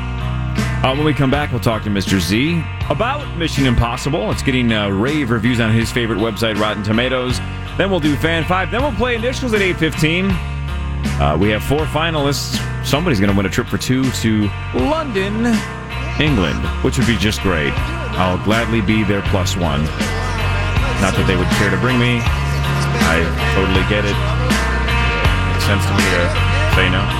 Uh, when we come back, we'll talk to Mister Z about Mission Impossible. It's getting uh, rave reviews on his favorite website, Rotten Tomatoes. Then we'll do Fan five. Then we'll play Initials at eight fifteen. Uh, we have four finalists. Somebody's going to win a trip for two to London, England, which would be just great. I'll gladly be their plus one. Not that they would care to bring me. I totally get it. Makes sense to me to say no.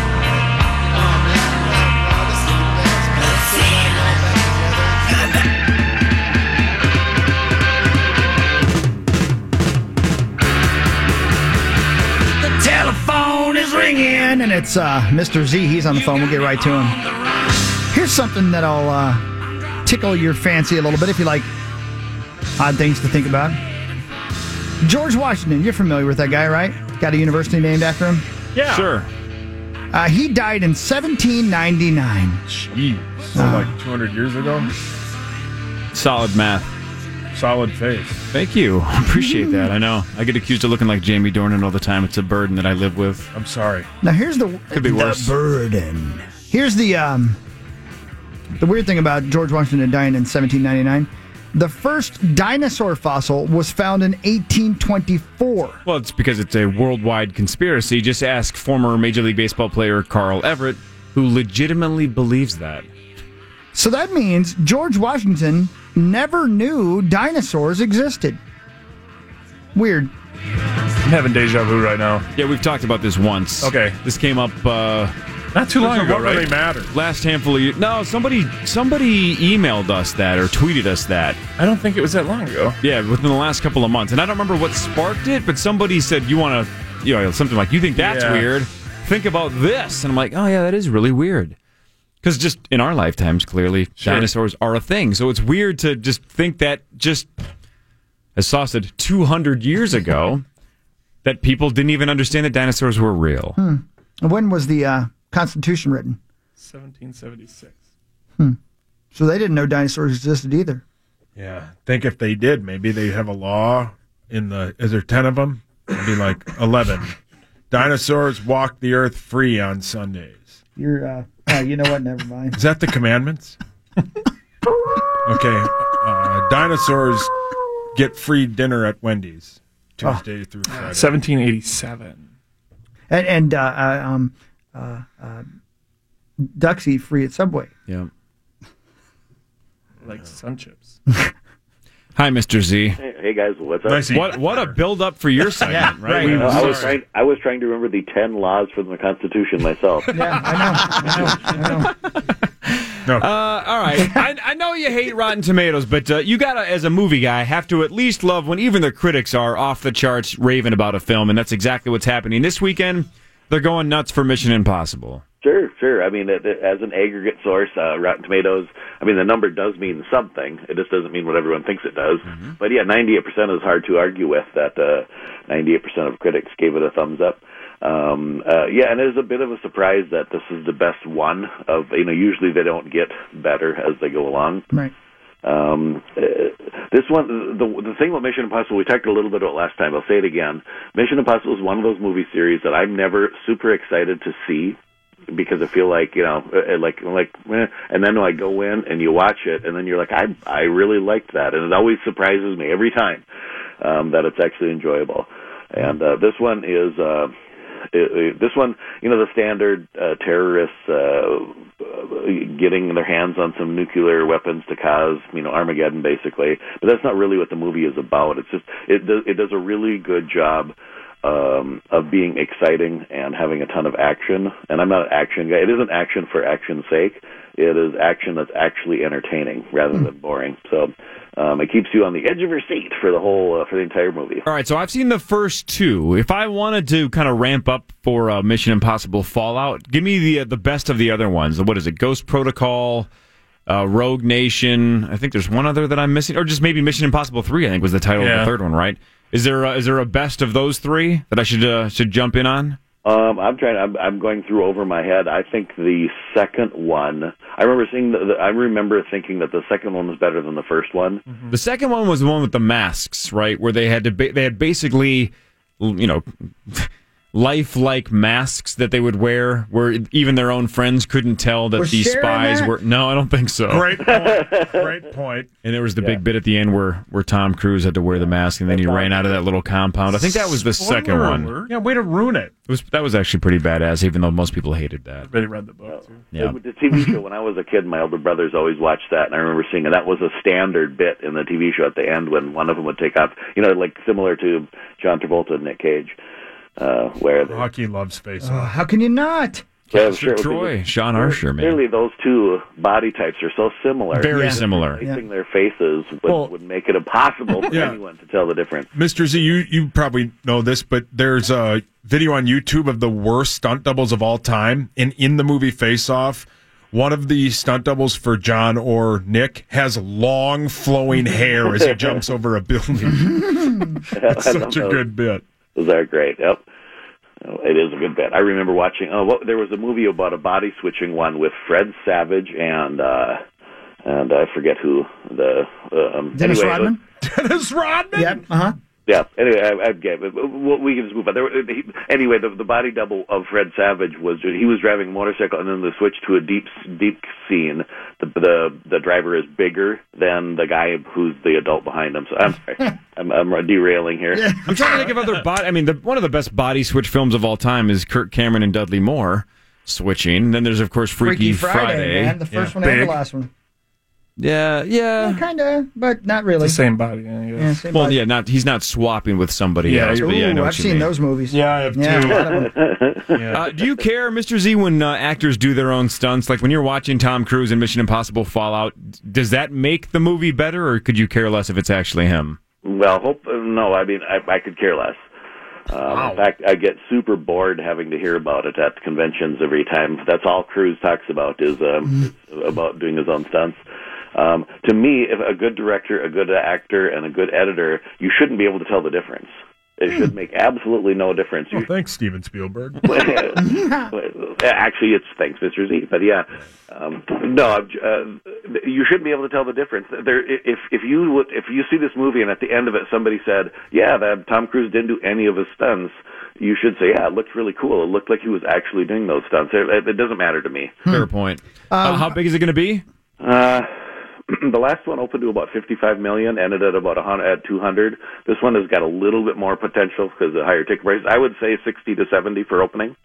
Telephone is ringing, and it's uh, Mister Z. He's on the phone. We'll get right to him. Here's something that'll uh, tickle your fancy a little bit if you like odd things to think about. George Washington, you're familiar with that guy, right? Got a university named after him?
Yeah. Sure.
Uh, he died in seventeen ninety-nine.
Jeez. So
Uh,
like two hundred years ago?
Solid math.
Solid face.
Thank you. Appreciate that. I know. I get accused of looking like Jamie Dornan all the time. It's a burden that I live with.
I'm sorry.
Now here's the
Could be
the
worse.
burden. Here's the um, the weird thing about George Washington dying in seventeen ninety-nine. The first dinosaur fossil was found in eighteen twenty-four.
Well, it's because it's a worldwide conspiracy. Just ask former Major League Baseball player Carl Everett, who legitimately believes that.
So that means George Washington never knew dinosaurs existed. Weird.
I'm having deja vu right now.
Yeah, we've talked about this once.
Okay.
This came up uh,
not too long
So
ago,
what really
right?
matter?
Last handful of years. No, somebody somebody emailed us that or tweeted us that.
I don't think it was that long ago.
Yeah, within the last couple of months. And I don't remember what sparked it, but somebody said, you want to, you know, something like, you think that's
Yeah.
weird? Think about this. And I'm like, oh, yeah, that is really weird. Because just in our lifetimes, clearly,
Sure.
dinosaurs are a thing. So it's weird to just think that just, as Saw said, two hundred years ago, that people didn't even understand that dinosaurs were real.
Hmm. When was the uh, Constitution written?
seventeen seventy-six.
Hmm. So they didn't know dinosaurs existed either.
Yeah. Think if they did, maybe they'd have a law in the. Is there ten of them? It'd be like eleven. Dinosaurs walk the earth free on Sundays.
You're, uh, uh, you know what? Never mind.
Is that the commandments? Okay. Uh, dinosaurs get free dinner at Wendy's Tuesday through Friday.
seventeen eighty-seven.
And, and uh, uh, um, uh, uh, ducks eat free at Subway.
Yeah.
Like sun chips.
Hi, Mister Z.
Hey, hey guys, what's up?
Nice. What what a build up for your segment, right?
You know, I was trying. I was trying to remember the ten laws from the Constitution myself.
Yeah, I know. I know. I know.
Uh, all right. I, I know you hate Rotten Tomatoes, but uh, you gotta, as a movie guy, have to at least love when even the critics are off the charts raving about a film, and that's exactly what's happening this weekend. They're going nuts for Mission Impossible.
Sure, sure. I mean, it, it, as an aggregate source, uh, Rotten Tomatoes, I mean, the number does mean something. It just doesn't mean what everyone thinks it does. Mm-hmm. But yeah, ninety-eight percent is hard to argue with. That uh, ninety-eight percent of critics gave it a thumbs up. Um, uh, yeah, and it is a bit of a surprise that this is the best one of, you know, usually they don't get better as they go along.
Right.
Um, uh, this one, the the thing about Mission Impossible, we talked a little bit about last time. I'll say it again. Mission Impossible is one of those movie series that I'm never super excited to see because I feel like, you know, like like, eh. And then I go in and you watch it, and then you're like, I I really liked that, and it always surprises me every time um, that it's actually enjoyable. And uh, this one is. Uh, It, it, this one, you know, the standard uh, terrorists uh, getting their hands on some nuclear weapons to cause, you know, Armageddon, basically. But that's not really what the movie is about. It's just it does, it does a really good job um, of being exciting and having a ton of action. And I'm not an action guy. It isn't action for action's sake. It is action that's actually entertaining rather than boring. So um, it keeps you on the edge of your seat for the whole uh, for the entire movie.
All right, so I've seen the first two. If I wanted to kind of ramp up for uh, Mission Impossible Fallout, give me the uh, the best of the other ones. What is it? Ghost Protocol, uh, Rogue Nation. I think there's one other that I'm missing, or just maybe Mission Impossible three. I think was the title
Yeah.
of the third one, right? Is there a, is there a best of those three that I should uh, should jump in on?
Um, I'm trying. I'm, I'm going through over my head. I think the second one. I remember seeing. The, the, I remember thinking that the second one was better than the first one.
The second one was the one with the masks, right? Where they had to ba- they had basically, you know, lifelike masks that they would wear, where even their own friends couldn't tell that
Was
these
Sharon
spies
that?
were. No, I don't think so.
Great point. Great point.
And there was the big bit at the end where, where Tom Cruise had to wear the mask, and then he ran out of that little compound. I think that was the second one.
Yeah, way to ruin it.
It was that was actually pretty badass, even though most people hated that.
Everybody read the book, too.
Yeah.
The T V show, when I was a kid, my older brothers always watched that, and I remember seeing it. That was a standard bit in the T V show at the end when one of them would take off, you know, like similar to John Travolta and Nick Cage, uh, where they,
Hockey loves face
Oh, how can you not?
Yeah,
Castor Troy, Sean Archer, man.
Clearly, those two body types are so similar.
Very Yeah. similar.
Replacing their faces would,
Well-
would make it impossible for
Yeah.
anyone to tell the difference.
Mister Z, you, you probably know this, but there's a video on YouTube of the worst stunt doubles of all time. And in the movie Face Off, one of the stunt doubles for John or Nick has long flowing hair as he jumps over a building. That's
I
such
love
a
those.
good bit.
Those are great. Yep. It is a good bet. I remember watching. Oh, what, there was a movie about a body switching one with Fred Savage and uh, and I forget who the um,
Dennis
anyway,
Rodman.
Dennis Rodman.
Yep. Uh huh.
Yeah. Anyway, I, I get it. Well, we can just move on. There, were- he, anyway, the, the body double of Fred Savage was he was driving a motorcycle, and then the switch to a deep deep scene. The the the driver is bigger than the guy who's the adult behind him. So I'm sorry, I'm, I'm derailing here.
I'm trying to think of other body. I mean, the, one of the best body switch films of all time is Kirk Cameron and Dudley Moore switching. And then there's of course Freaky,
Freaky Friday, man. The first one and the last one.
Yeah, yeah.
Kind of, but not really.
It's the same body. Yeah, yeah.
Yeah, same
Well,
body.
yeah, not he's not swapping with somebody
Yeah,
else. But yeah, I know
Ooh,
what
I've
you
seen
mean.
those movies.
Yeah, I have
Yeah,
too.
a lot of them.
Uh, do you care, Mister Z, when uh, actors do their own stunts? Like when you're watching Tom Cruise in Mission Impossible Fallout, does that make the movie better, or could you care less if it's actually him?
Well, hope no. I mean, I, I could care less. Um, In fact, I get super bored having to hear about it at conventions every time. That's all Cruise talks about is, um, is about doing his own stunts. Um, to me, if a good director, a good actor, and a good editor, you shouldn't be able to tell the difference. It should make absolutely no difference.
Well, thanks, Steven Spielberg.
Actually, it's thanks, Mister Z. But yeah, um, no, uh, you shouldn't be able to tell the difference. There, if if you would, if you see this movie and at the end of it somebody said, "Yeah, that Tom Cruise didn't do any of his stunts," you should say, "Yeah, it looked really cool. It looked like he was actually doing those stunts." It, it doesn't matter to me.
Fair point. Uh, how big is it going to be?
Uh, the last one opened to about fifty-five million, ended at about one hundred, at two hundred. This one has got a little bit more potential because of higher ticket prices. I would say sixty to seventy for opening.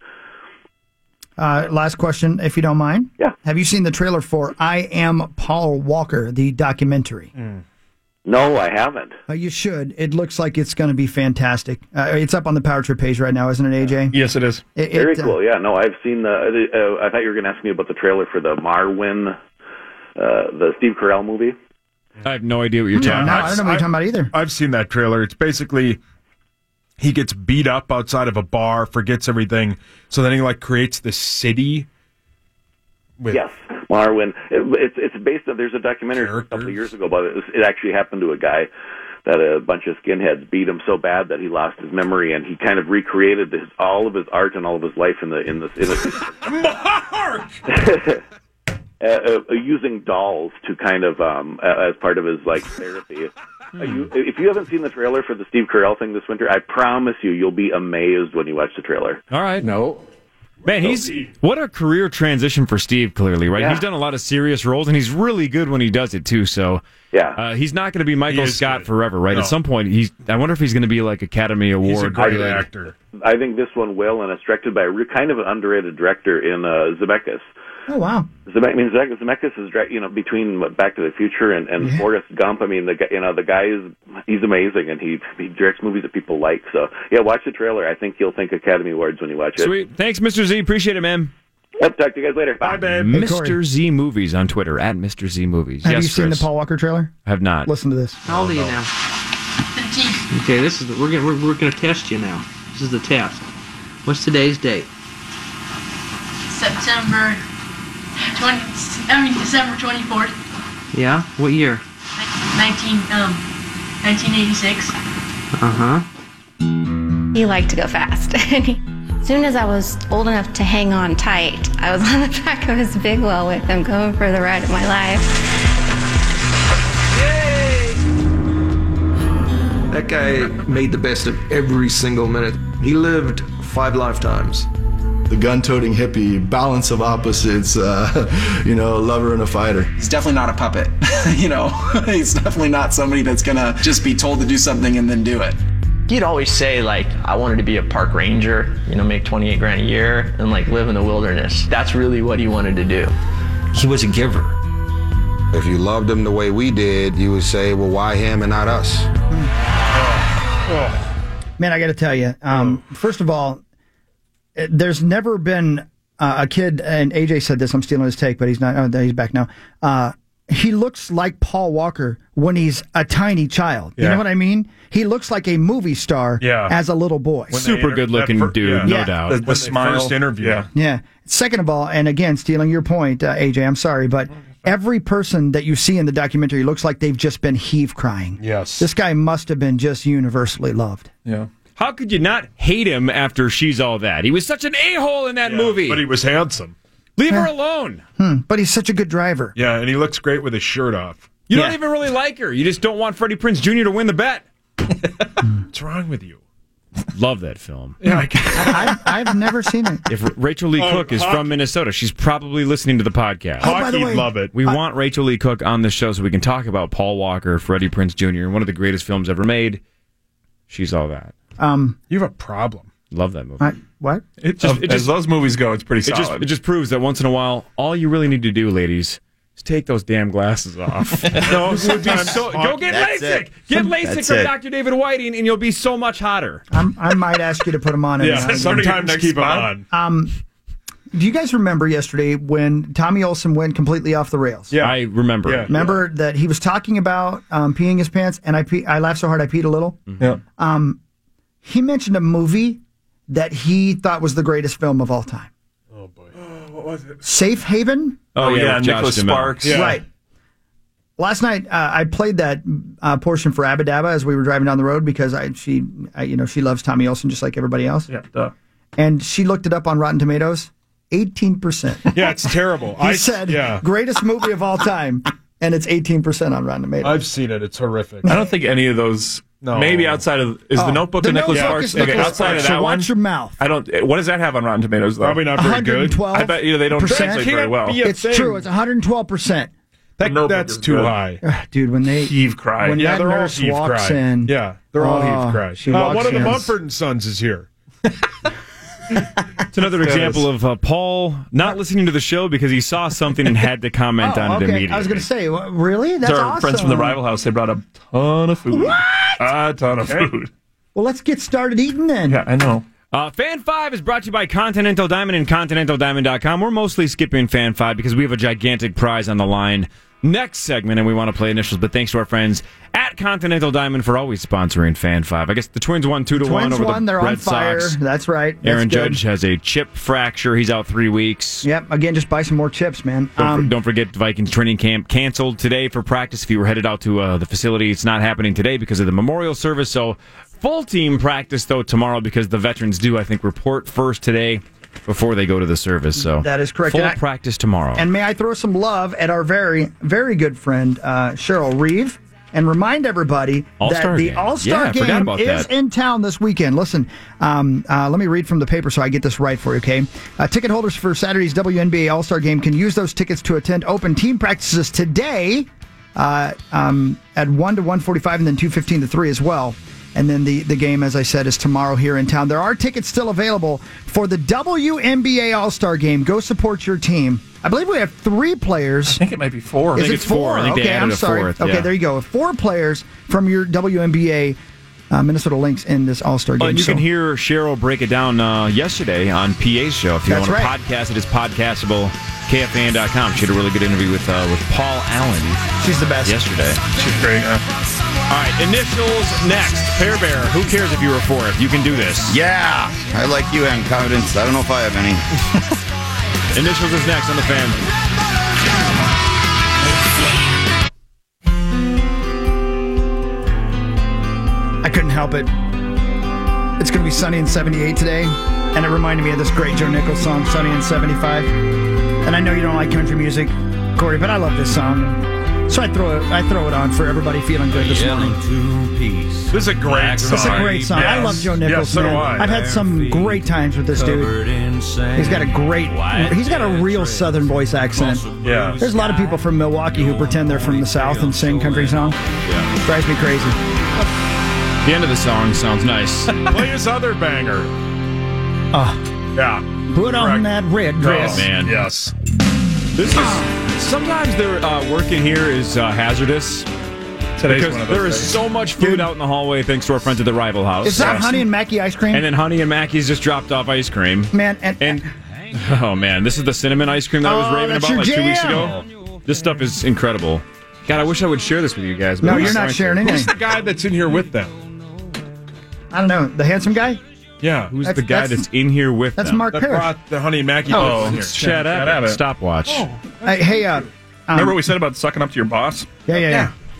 Uh, last question, if you don't mind.
Yeah.
Have you seen the trailer for I Am Paul Walker, the documentary?
No, I haven't.
Uh, you should. It looks like it's going to be fantastic. Uh, it's up on the Power Trip page right now, isn't it, A J?
Yes, it is.
It,
Very
it, uh,
cool. Yeah, no, I've seen the. Uh, I thought you were going to ask me about the trailer for the Marwin, uh, the Steve Carell movie.
I have no idea what you're talking
no,
about.
I don't know what you're talking about either.
I've seen that trailer. It's basically he gets beat up outside of a bar, forgets everything, so then he like creates this city. With
Yes, Marwin. It, it's it's based on. There's a documentary a couple of years ago about it. It actually happened to a guy that a bunch of skinheads beat him so bad that he lost his memory, and he kind of recreated his, all of his art and all of his life in the in the. In the Uh, uh, using dolls to kind of um, uh, as part of his like therapy. Uh, you, if you haven't seen the trailer for the Steve Carell thing this winter, I promise you, you'll be amazed when you watch the trailer.
All right. No. Man, he's what a career transition for Steve. Clearly, right?
Yeah.
He's done a lot of serious roles, and he's really good when he does it too. So,
yeah,
uh, he's not going to be Michael Scott
good.
forever, right?
No.
At some point, he's. I wonder if he's going to be like Academy Award.
actor. I think this one will, and it's directed by a re- kind of an underrated director in uh, Zemeckis.
Oh, wow.
Zemeckis, I mean, Zemeckis Zemeckis is, direct- you know, between Back to the Future and, and
Yeah.
Forrest Gump. I mean, the guy, you know, the guy is, he's amazing, and he he directs movies that people like. So, yeah, watch the trailer. I think you'll think Academy Awards when you watch it.
Sweet. Thanks, Mister Z. Appreciate it, man.
Yep, talk to you guys later. Bye,
babe.
Mister Z Movies on Twitter at Mister Z Movies.
Have
yes,
you seen
Chris.
the Paul Walker trailer?
I have not.
Listen to this.
How old are you now? Okay, this is the, we're gonna we're, we're gonna test you now. This is the test. What's today's date?
September twenty. I mean December twenty fourth,
Yeah. What year?
nineteen um, nineteen eighty six.
Uh huh.
He liked to go fast. As soon as I was old enough to hang on tight, I was on the back of his big wheel with him, going for the ride of my life.
That guy made the best of every single minute. He lived five lifetimes.
The gun-toting hippie, balance of opposites, uh, you know, a lover and a fighter.
He's definitely not a puppet. You know, he's definitely not somebody that's gonna just be told to do something and then do it.
He'd always say, like, I wanted to be a park ranger, you know, make twenty-eight grand a year and, like, live in the wilderness. That's really what he wanted to do.
He was a giver. If you loved him the way we did, you would say, well, why him and not us?
Man, I got to tell you, um, first of all, eh, there's never been uh, a kid, and A J said this, I'm stealing his take, but he's not, oh, he's back now. Uh, he looks like Paul Walker when he's a tiny child. You
Yeah.
know what I mean? He looks like a movie star
Yeah.
as a little boy.
Super good looking dude, no doubt.
The, the smile. First interview.
Yeah.
Yeah. Second of all, and again, stealing your point, uh, A J, I'm sorry, but every person that you see in the documentary looks like they've just been heave crying.
Yes.
This guy must have been just universally loved.
Yeah.
How could you not hate him after She's All That? He was such an a-hole in that
Yeah,
movie.
but he was handsome.
Leave her alone.
Hmm, but he's such a good driver.
Yeah, and he looks great with his shirt off.
You
Yeah.
don't even really like her. You just don't want Freddie Prinze Junior to win the bet.
What's wrong with you?
Love that film.
Yeah, I
I, I've never seen it.
If Rachel Lee
Oh,
Cook is
Hawk-
from Minnesota, she's probably listening to the podcast.
Oh, by the
Hawkey'd
way,
love it.
We want Rachel Lee Cook on the show so we can talk about Paul Walker, Freddie Prinze Junior, one of the greatest films ever made. She's All That.
Um,
You have a problem.
Love that movie.
I, what?
It just, it
As
just,
those movies go, it's pretty
it
solid.
just, it just proves that once in a while, all you really need to do, ladies, is take those damn glasses off. no, it would be so, go get
That's
LASIK.
it.
Get LASIK
That's
from
it.
Doctor David Whiting, and you'll be so much hotter.
I'm, I might ask you to put them on.
Yeah,
every now and
sometimes
next
keep him
spot.
on.
Um, do you guys remember yesterday when Tommy Olsen went completely off the rails?
Yeah.
I remember.
Yeah.
Remember that he was talking about um, peeing his pants, and I pee, I laughed so hard I peed a little.
Yeah.
Um, he mentioned a movie that he thought was the greatest film of all time.
Oh, boy. What was it?
Safe Haven?
Oh,
Oh,
yeah,
yeah,
with Josh
Nicholas
Duhamel.
Sparks.
Yeah.
Right. Last night, uh, I played that uh, portion for Abadabba as we were driving down the road because I, she, I, you know, she loves Tommy Olsen just like everybody else.
Yeah, duh.
And she looked it up on Rotten Tomatoes, eighteen percent.
Yeah, it's terrible.
He
I
said,
yeah.
greatest movie of all time, and it's eighteen percent on Rotten Tomatoes.
I've seen it. It's horrific.
I don't think any of those.
No.
Maybe outside of is
Oh,
the Notebook
The
of Nicholas
Notebook
Sparks.
is
Okay,
Nicholas
outside
Sparks,
of
so
that one,
watch your mouth.
I don't. What does that have on Rotten Tomatoes? Though?
Probably not very good.
one hundred twelve
I bet you know they don't
percent.
translate very well.
Can't be a
It's
thing.
true. It's one hundred twelve percent.
That,
The Notebook
that's
is
too
good.
high.
Dude, when they
Heave cry.
when
Yeah,
that
they're all
nurse
heave
walks
cry.
in,
Yeah, they're all
oh,
heave cry.
she
Uh,
walks
one of the
in.
Mumford and Sons is here.
It's another example of uh, Paul not listening to the show because he saw something and had to comment
Oh,
on it
okay.
immediately.
I was going to say, wha- really? That's
It's our
awesome.
friends from the Rival House. They brought a ton of food.
What?
A ton of food.
Well, let's get started eating then.
Yeah, I know.
Uh, Fan five is brought to you by Continental Diamond and Continental Diamond dot com. We're mostly skipping Fan five because we have a gigantic prize on the line next segment, and we want to play initials. But thanks to our friends at Continental Diamond for always sponsoring Fan five. I guess the Twins won two to one
Twins
over
won.
the
They're
Red
on fire.
Sox.
That's right. That's
Aaron
good.
Judge has a chip fracture. He's out three weeks.
Yep. Again, just buy some more chips, man.
Don't,
Um,
for, don't forget, Vikings training camp canceled today for practice. If you were headed out to uh, the facility, it's not happening today because of the memorial service. So full team practice, though, tomorrow because the veterans do, I think, report first today before they go to the service. So
That is correct.
Full
And I-
practice tomorrow.
And may I throw some love at our very, very good friend, uh, Cheryl Reeve, and remind everybody
All-Star
that the
game.
All-Star
Yeah, I forgot
game
about
is
that.
in town this weekend. Listen, um, uh, let me read from the paper so I get this right for you, okay? Uh, ticket holders for Saturday's W N B A All-Star game can use those tickets to attend open team practices today uh, um, at one to one forty-five and then two fifteen to three as well. And then the, the game, as I said, is tomorrow here in town. There are tickets still available for the W N B A All-Star Game. Go support your team. I believe we have three players.
I think it might be four.
I
Is
think
it
it's four. I think they
okay,
added
I'm
a
sorry.
fourth,
Okay,
yeah.
there you go. Four players from your W N B A uh, Minnesota Lynx in this All-Star
Oh,
game.
and you
So-
can hear Cheryl break it down uh, yesterday on P A's show. If you
That's
want to
right.
podcast it, it's podcastable. K F A N dot com. She had a really good interview with uh, with Paul Allen
She's the best.
yesterday.
She's great. Uh,
All right, initials next. Pear Bear, who cares if you were fourth? You can do this.
Yeah, I like you and confidence. I don't know if I have any.
Initials is next on the Fan.
I couldn't help it. It's going to be sunny in seventy-eight today, and it reminded me of this great Joe Nichols song, Sunny in seventy-five. And I know you don't like country music, Corey, but I love this song. So I throw it, I throw it on for everybody feeling good this morning.
This is a great song.
It's a great song. I
Yes.
love Joe Nichols,
Yes, so do
man.
I.
I've had some great times with this dude. He's got a great, he's got a real Southern voice accent.
Yeah.
There's a lot of people from Milwaukee who pretend they're from the South and sing country songs.
Yeah.
Drives me crazy.
The end of the song sounds nice.
Play his other banger.
Oh,
Yeah.
put on
Correct.
that red dress.
Oh, man.
Yes.
This is sometimes their uh, working here is uh, hazardous.
Today's
because
one of those
there is
days.
so much food out in the hallway thanks to our friends at the Rival House.
Is that Honey and Mackie ice cream?
And then Honey and Mackie's just dropped off ice cream.
Man, and,
And oh man, this is the cinnamon ice cream that I was
Oh,
raving
that's
about
your
like two weeks
jam.
ago. This stuff is incredible. God, I wish I would share this with you guys. but
No,
I'm
you're not
going to.
sharing anything.
Who's the guy that's in here with them?
I don't know, the handsome guy?
Yeah.
Who's
That's-
the guy
that's-
that's, in here with
That's
them?
Mark
That
Parrish.
brought the Honey and Mackie
Oh,
boys in here.
it's Chad Abbott. Stopwatch.
Hey, hey, uh, um,
remember what we said about sucking up to your boss?
yeah, yeah, yeah.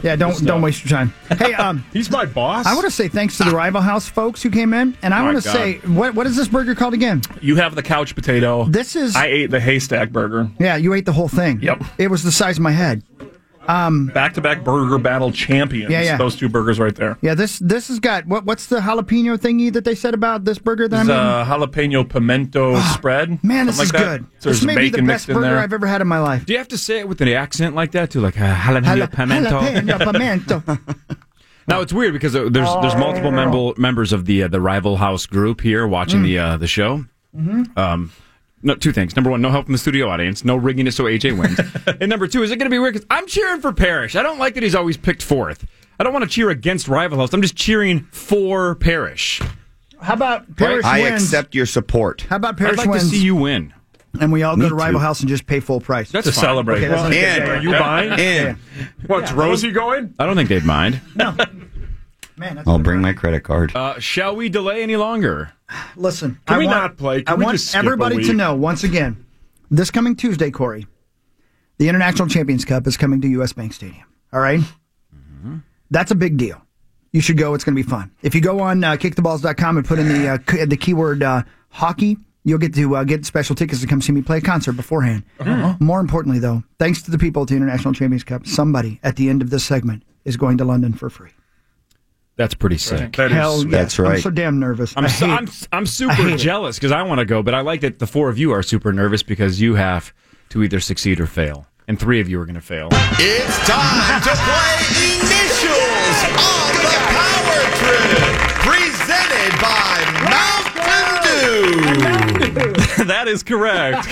Yeah, don't don't waste your time. Hey, um,
he's my boss.
I want to say thanks to the Rival House folks who came in, and I
Oh,
want
my
to
God.
say what what is this burger called again?
You have the couch potato.
This is.
I ate the haystack burger.
Yeah, you ate the whole thing.
Yep.
It was the size of my head. Um,
Back-to-back burger battle champions.
Yeah, yeah.
Those two burgers right there.
yeah, this this has got what what's the jalapeno thingy that they said about this burger that
This
I'm
uh, jalapeno pimento spread.
Man, this
something
is
like that.
good.
So
This
there's
may be the
bacon
best
mixed in
burger
there.
I've ever had in my life.
Do you have to say it with an accent like that too, like uh, jalapeno pimento?
Jalapeno pimento.
Now it's weird because uh, there's there's multiple member, members of the uh, the Rival House group here watching
Mm.
the uh, the show.
Mhm.
Um, no, two things. Number one, no help from the studio audience. No rigging it so A J wins. And number two, is it going to be weird? Because I'm cheering for Parrish. I don't like that he's always picked fourth. I don't want to cheer against Rival House. I'm just cheering for Parrish.
How about Parrish
I
wins?
accept your support.
How about Parrish
I'd like
wins?
to see you win.
And we all
Me
go to Rival
too.
House and just pay full price.
That's
To
fine.
celebrate.
Okay, that's
Well,
not
And
Are you buying?
and
What's Rosie going?
I don't think they'd mind.
No. Man, that's
I'll bring my credit card.
Uh, shall we delay any longer?
Listen,
Can
I
we
want,
not play? Can
I
we
want
just skip a
everybody to
week?
know once again, this coming Tuesday, Corey, the International Champions Cup is coming to U S Bank Stadium. All right?
Mm-hmm.
That's a big deal. You should go. It's going to be fun. If you go on uh, kick the balls dot com and put in the uh, k- the keyword uh, hockey, you'll get to uh, get special tickets to come see me play a concert beforehand.
Uh-huh.
More importantly, though, thanks to the people at the International Champions Cup, somebody at the end of this segment is going to London for free.
That's pretty sick.
That is
Hell
sweet.
yeah.
That's right.
I'm so damn nervous.
I'm
I
so,
hate-
I'm I'm
I
super
hate it.
jealous because I want to go, but I like that the four of you are super nervous because you have to either succeed or fail, and three of you are going to fail.
It's time to play Initials on the Power Trip, presented by Mountain Dew.
That is correct.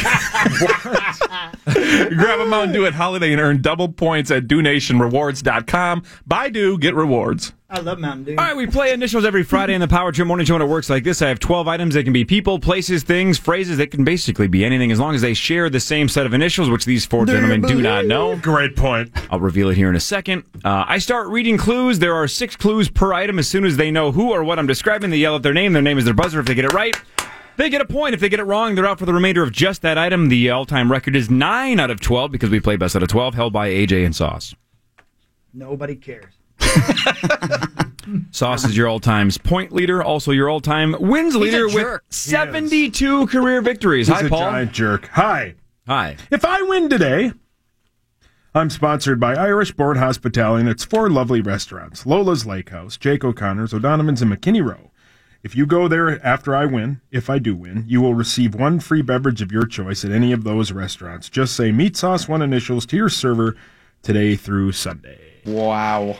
Grab a Mountain Dew at Holiday and earn double points at dew nation rewards dot com. Buy Dew, get rewards.
I love Mountain Dew.
All right, we play initials every Friday in the Power Trip Morning Show, and it works like this. I have twelve items. They can be people, places, things, phrases. They can basically be anything as long as they share the same set of initials, which these four gentlemen do not know.
Great point.
I'll reveal it here in a second. Uh, I start reading clues. There are six clues per item. As soon as they know who or what I'm describing, they yell out their name. Their name is their buzzer. If they get it right, they get a point. If they get it wrong, they're out for the remainder of just that item. The all-time record is nine out of twelve because we play best out of twelve, held by A J and Sauce.
Nobody cares.
Sauce is your all-times point leader, also your all-time wins leader with
jerk.
seventy-two career victories.
He's
Hi,
a
Paul.
giant jerk. Hi.
Hi.
If I win today, I'm sponsored by Irish Board Hospitality and its four lovely restaurants, Lola's Lake House, Jake O'Connor's, O'Donovan's, and McKinney Row. If you go there after I win, if I do win, you will receive one free beverage of your choice at any of those restaurants. Just say meat sauce, one initials to your server today through Sunday.
Wow.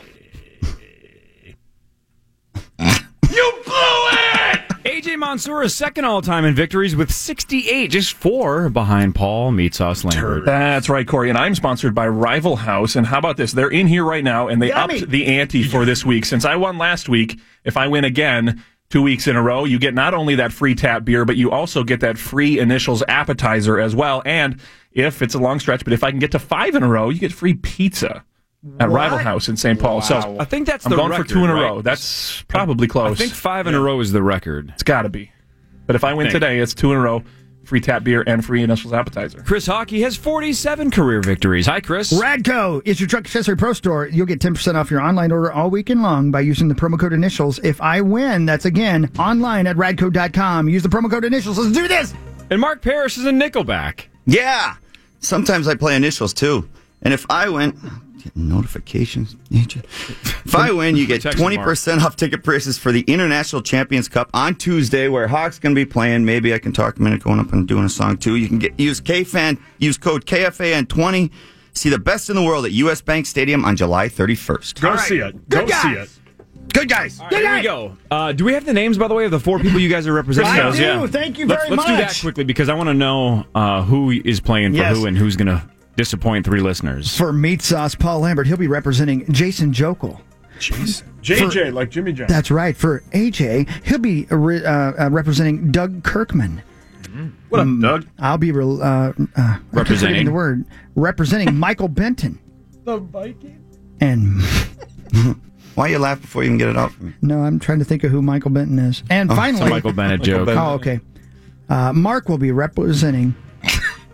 You blew it! A J Mansour is second all-time in victories with sixty-eight, just four behind Paul Meat Sauce Lambert.
That's right, Corey. And I'm sponsored by Rival House. And how about this? They're in here right now, and they
Yummy.
upped the ante for this week. Since I won last week, if I win again two weeks in a row, you get not only that free tap beer, but you also get that free initials appetizer as well. And if it's a long stretch, but if I can get to five in a row, you get free pizza at
What?
Rival House in Saint Paul.
Wow.
So
I think that's
I'm
the
going
record,
for two in a
right?
row. That's probably close.
I think five in a row is the record.
It's got to be. But if I win
Think.
today, it's two in a row, free tap beer and free initials appetizer.
Chris Hockey has forty-seven career victories. Hi, Chris.
Radco is your truck accessory pro store. You'll get ten percent off your online order all weekend long by using the promo code initials. If I win, that's again online at radco dot com. Use the promo code initials. Let's do this.
And Mark Parrish is a Nickelback.
Yeah. Sometimes I play initials too. And if I win, get notifications. If I win, you get
Text
twenty percent off ticket prices for the International Champions Cup on Tuesday, where Hawk's going to be playing. Maybe I can talk a minute going up and doing a song too. You can get use K F A N, use code K F A N twenty. See the best in the world at U S Bank Stadium on July thirty-first.
Go see it. Go see it.
Good guys.
All right, here we go. Uh, do we have the names, by the way, of the four people you guys are representing?
I
Those,
do. Thank you
let's,
very
let's do that
much.
quickly because I want to know uh, who is playing for
Yes.
who and who's going to disappoint three listeners.
For Meat Sauce, Paul Lambert, he'll be representing Jason Jokel.
Jeez. J J,
For-
like Jimmy John.
That's right. For A J, he'll be uh, re- uh, uh, representing Doug Kirkman.
What up, Doug?
I'll be re- uh, uh, I keep
Representing?
forgetting the word representing Michael Benton.
The Viking?
And
Why you laugh before you even get it out from me?
no, I'm trying to think of who Michael Benton is. And
Oh,
finally,
It's a Michael Bennett joke.
Oh, okay. Uh, Mark will be representing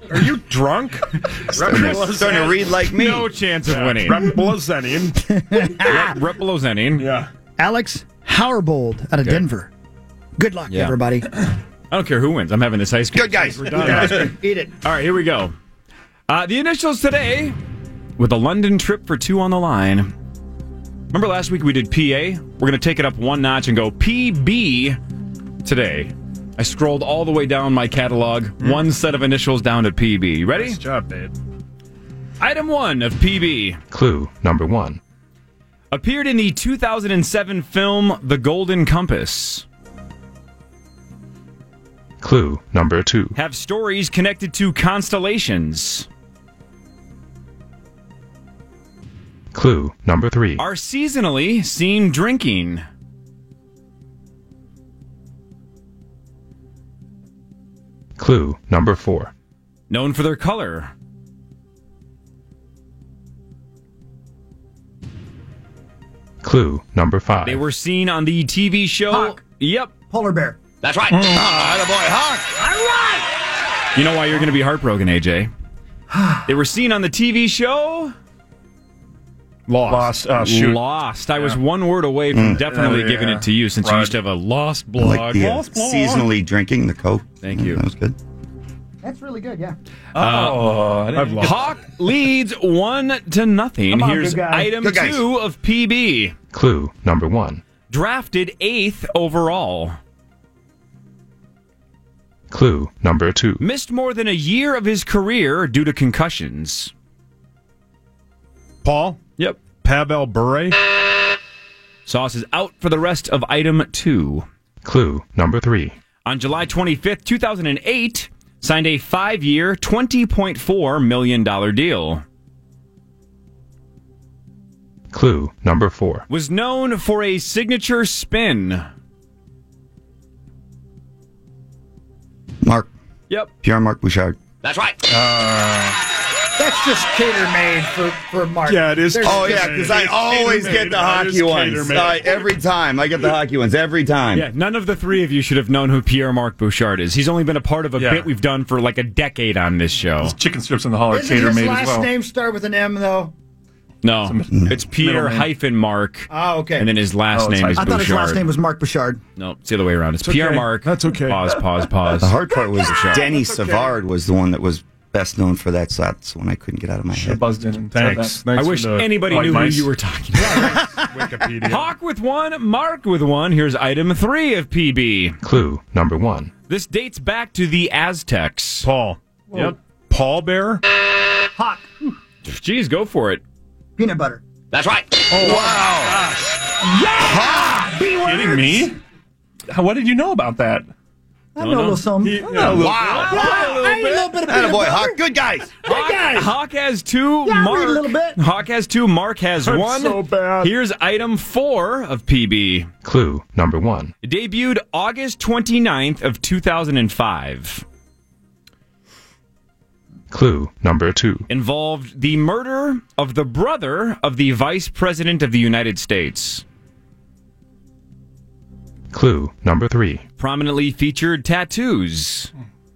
Are you drunk?
Starting to, starting to read like me.
No chance of
Yeah,
winning.
representing.
Rep- representing.
Yeah.
Alex Hauerbold out of
Okay.
Denver. Good luck,
Yeah.
everybody.
I don't care who wins. I'm having this ice cream.
Good guys.
We're done.
Eat it.
All right, here we go. Uh, the initials today with a London trip for two on the line. Remember last week we did P A? We're going to take it up one notch and go P B today. I scrolled all the way down my catalog, mm. one set of initials down to P B. You ready?
Nice job, babe.
Item one of P B.
Clue number one.
Appeared in the two thousand seven film The Golden Compass.
Clue number two.
Have stories connected to constellations.
Clue number three.
Are seasonally seen drinking.
Clue number four.
Known for their color.
Clue number five.
They were seen on the T V show.
Hawk.
Yep.
Polar bear.
That's right.
Mm.
Ah, attaboy, Hawk.
You know why you're going to be heartbroken, A J? They were seen on the T V show.
Lost. Lost. Uh, shoot.
Lost. I was one word away from
Mm.
definitely
Yeah.
giving it to you since you
Right.
used to have a Lost
I
blog.
like the uh,
Lost blog.
seasonally drinking the Coke.
Thank you.
That was good.
That's really good, yeah.
Oh, I didn't get
Hawk leads one to nothing.
Come on,
Here's
good guy.
item
Good guys.
two of P B.
Clue number one.
Drafted eighth overall.
Clue number two.
Missed more than a year of his career due to concussions.
Paul?
Yep.
Pavel Bure?
Sauce is out for the rest of item two.
Clue number three.
On July twenty-fifth, two thousand eight, signed a five-year, twenty point four million dollars deal.
Clue number four.
Was known for a signature spin.
Mark.
Yep.
Pierre Marc Bouchard.
That's right.
That's just cater-made for, for Mark.
Yeah, it is.
There's-
Oh, yeah, because I
It's
always
cater-made.
get the
That
hockey
is
ones.
cater-made.
Uh, every time. I get the hockey ones every time.
Yeah, none of the three of you should have known who Pierre Marc Bouchard is. He's only been a part of a
Yeah.
bit we've done for like a decade on this show.
Chicken strips in the hall are
Doesn't
cater
his
made
last
as well.
name start with an M, though?
No, it's Pierre
middle name.
hyphen Marc.
Oh, okay.
And then his last
Oh, it's
name is
I
Bouchard.
thought his last name was Mark Bouchard.
No, it's the other way around. It's, Pierre
okay.
Marc.
That's okay.
Pause, pause, pause.
The hard part was Denny Savard was the one that was best known for that, so that's the one I couldn't get out of my
I
head.
buzzed in and said
Thanks.
that.
I
Thanks
wish
for the
anybody
white
knew
mice.
who you were talking about.
Wikipedia.
Hawk with one, Mark with one. Here's item three of P B.
Clue number one.
This dates back to the Aztecs.
Paul.
Yep.
Paul Bear?
Hawk.
Jeez, go for it.
Peanut butter.
That's right.
Oh, wow.
Yeah! B words.
Kidding me? How- What did you know about that?
I know a little something.
He-
I
yeah, a little-
Wow.
know a little bit of peanut
Attaboy,
butter.
Hawk. Good guys.
Good guys.
Hawk has two.
Yeah, I
Mark.
read a little bit.
Hawk has two. Mark has
I'm
one.
so bad.
Here's item four of P B.
Clue number one.
It debuted August twenty-ninth of two thousand five.
Clue number two.
Involved the murder of the brother of the Vice President of the United States.
Clue number three.
Prominently featured tattoos.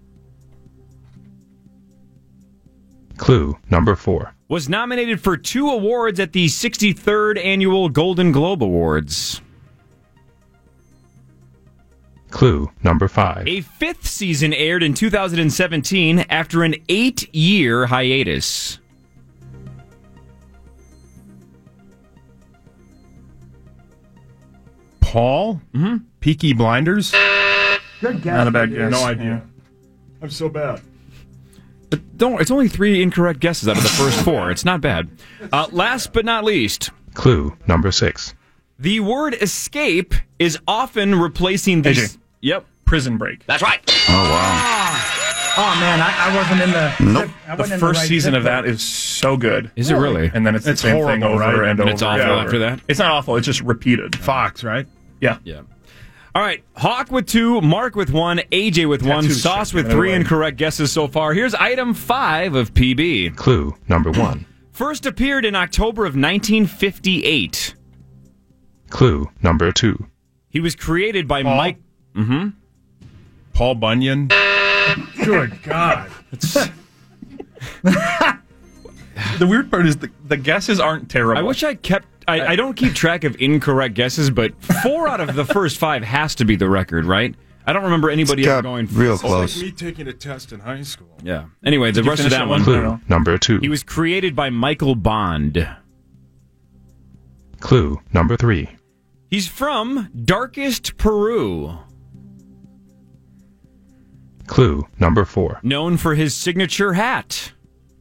Clue number four.
Was nominated for two awards at the sixty-third Annual Golden Globe Awards.
Clue number five.
A fifth season aired in two thousand seventeen after an eight-year hiatus.
Paul?
Mm-hmm.
Peaky Blinders?
Good guess.
Not a bad guess.
No idea. I'm so bad.
But don't. It's only three incorrect guesses out of the first four. It's not bad. Uh, last but not least,
Clue number six.
the word escape is often replacing
A J.
this. Yep.
Prison Break.
That's right.
Oh, wow.
Oh, man, I, I wasn't in the...
Nope.
I
The
wasn't in
first
right
season
zip
of that
code.
is so good.
Is it really?
And then it's,
It's
the same thing
horrible,
over
right?
and
And
over.
it's awful
and over.
after that?
It's not awful. It's just repeated.
Fox, right?
Yeah.
Yeah. All right. Hawk with two, Mark with one, A J with one,
Tattoos
Sauce
shit,
with
give it
three
away.
incorrect guesses so far. Here's item five of P B.
Clue number one.
First appeared in October of nineteen fifty-eight.
Clue number two.
He was created by
Paul?
Mike. Mm-hmm.
Paul Bunyan? Good God.
The weird part is the, the guesses aren't terrible.
I wish I kept. I, I don't keep track of incorrect guesses, but four out of the first five has to be the record, right? I don't remember anybody ever going
real
It's
close.
like me taking a test in high school.
Yeah. Anyway, the
Did you
rest of
finish
that
that
one.
one?
Clue number two.
He was created by Michael Bond.
Clue number three.
He's from Darkest Peru.
Clue number four.
Known for his signature hat.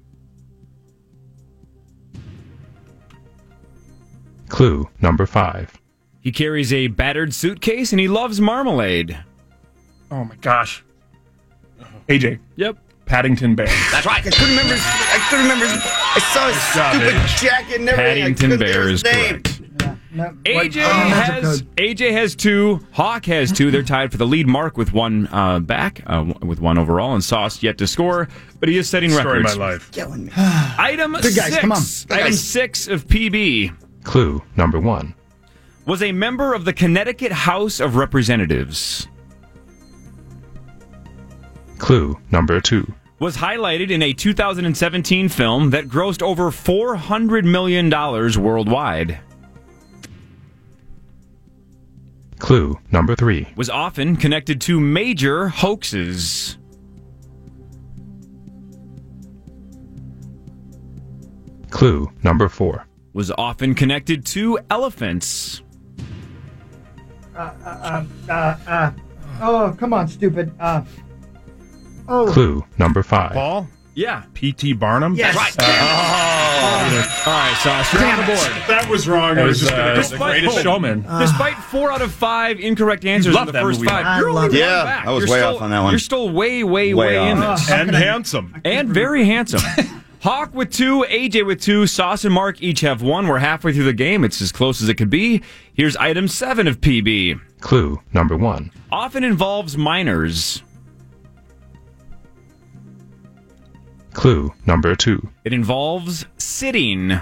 Clue number five.
He carries a battered suitcase and he loves marmalade.
Oh my gosh. A J.
Yep.
Paddington Bear.
That's right. I couldn't remember. His, I couldn't remember. His, I saw his
job,
stupid
H.
jacket and everything.
Paddington
I couldn't
Bear
think
is
of his name.
correct.
No,
A J
what-
has A J has two. Hawk has two. They're tied for the lead. Mark with one uh, back, uh, with one overall, and Sauce yet to score, but he is setting
Story of
records.
my life.
Killing me.
Item
Good guys,
six.
come on.
Good
Item
guys.
six of P B
Clue number one.
was a member of the Connecticut House of Representatives.
Clue number two.
Was highlighted in a two thousand seventeen film that grossed over four hundred million dollars worldwide.
Clue number three.
Was often connected to major hoaxes.
Clue number four.
Was often connected to elephants.
Uh, uh, uh, uh, oh, come on, stupid. Uh, oh.
Clue number five.
Paul?
Yeah.
P T Barnum?
Yes.
Right.
Oh. All right, Sauce, you're on the board.
That was wrong.
That
I
was
was just
uh,
going
the
to
greatest showman.
Despite four out of five incorrect answers
love
in the
that
first
movie.
five,
I
you're only
love
one
it. Yeah,
back.
I was
You're
way
still-
off on that one.
You're still way, way,
Way
way, in
off.
this.
And handsome.
And very handsome. Hawk with two, A J with two, Sauce and Mark each have one. We're halfway through the game. It's as close as it could be. Here's item seven of P B.
Clue number one.
Often involves minors.
Clue number two.
It involves sitting.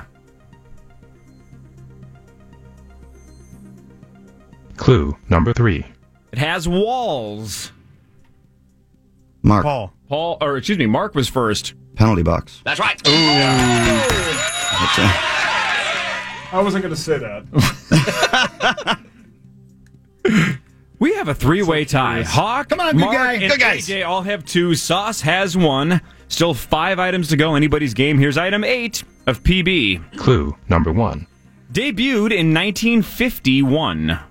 Clue number three.
It has walls.
Mark.
Paul.
Paul, or excuse me, Mark was first.
Penalty box.
That's right.
That's a-
I wasn't going to say that.
We have a three-way tie. Hawk,
Come on, good
Mark,
guy.
and
Good
A
guys.
J all have two. Sauce has one. Still five items to go. Anybody's game. Here's item eight of P B.
Clue number one.
Debuted in nineteen fifty-one.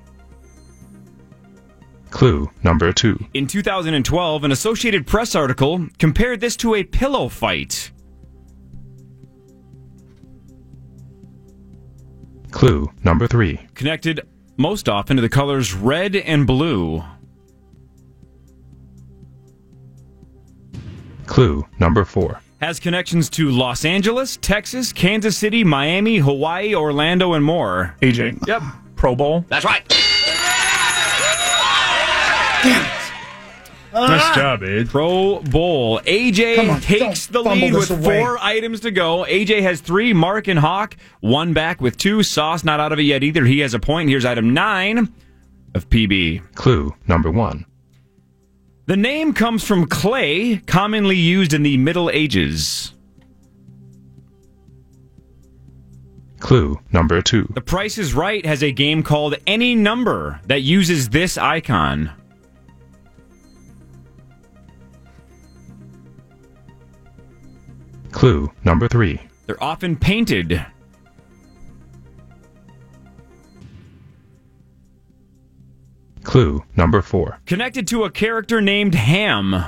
Clue number two.
In two thousand twelve, an Associated Press article compared this to a pillow fight.
Clue number three.
Connected most often to the colors red and blue.
Clue number four.
Has connections to Los Angeles, Texas, Kansas City, Miami, Hawaii, Orlando, and more.
A J.
Yep.
Pro Bowl.
That's right.
Nice job, Ed.
Pro Bowl. A J
Come on,
takes the
don't
lead
fumble
with
this away.
four items to go. A J has three. Mark and Hawk, one back with two. Sauce not out of it yet either. He has a point. Here's item nine of P B.
Clue number one.
The name comes from clay, commonly used in the Middle Ages.
Clue number two.
The Price is Right has a game called Any Number that uses this icon.
Clue number three.
They're often painted.
Clue number four.
Connected to a character named Ham.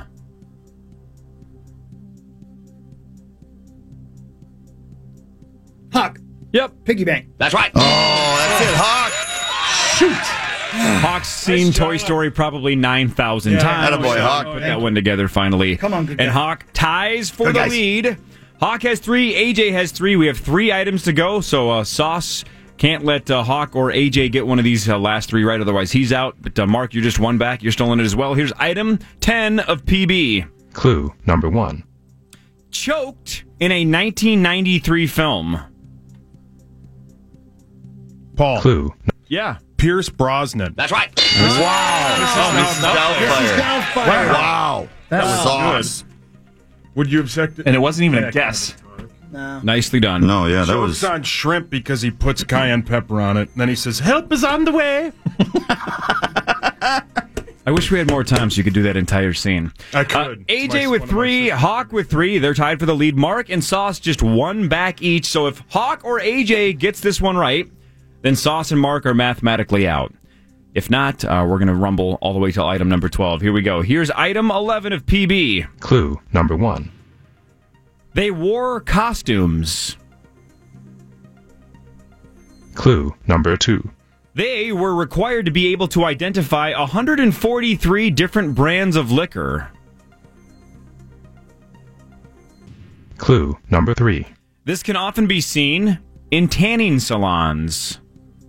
Hawk.
Yep.
Piggy bank.
That's right.
Oh, that's it, Hawk.
Shoot.
Hawk's seen Toy Story probably nine thousand
Yeah,
times.
attaboy, Hawk.
Put that one together finally.
Come on, good
And
guy.
Hawk ties for
Good
the
guys.
lead. Hawk has three. A J has three. We have three items to go. So uh, Sauce can't let uh, Hawk or A J get one of these uh, last three right. Otherwise, he's out. But uh, Mark, you're just one back. You're still in it as well. Here's item ten of P B.
Clue number one.
Choked in a nineteen ninety-three film.
Paul.
Clue.
Yeah.
Pierce Brosnan.
That's right.
Wow.
This is
Missus Doubtfire.
Doubtfire.
Wow. That was
Wow.
awesome.
Would you have seconded?
And it wasn't even a guess.
No.
Nicely done.
No, yeah, that
Jokes
was.
on shrimp because he puts cayenne pepper on it. And then he says, help is on the way.
I wish we had more time so you could do that entire scene.
I could.
Uh, A J
My-
with
one of my
three, Hawk with three. They're tied for the lead. Mark and Sauce just one back each. So if Hawk or A J gets this one right, then Sauce and Mark are mathematically out. If not, uh, we're going to rumble all the way till item number twelve. Here we go. Here's item eleven of P B.
Clue number one.
They wore costumes.
Clue number two.
They were required to be able to identify one hundred forty-three different brands of liquor.
Clue number three.
This can often be seen in tanning salons.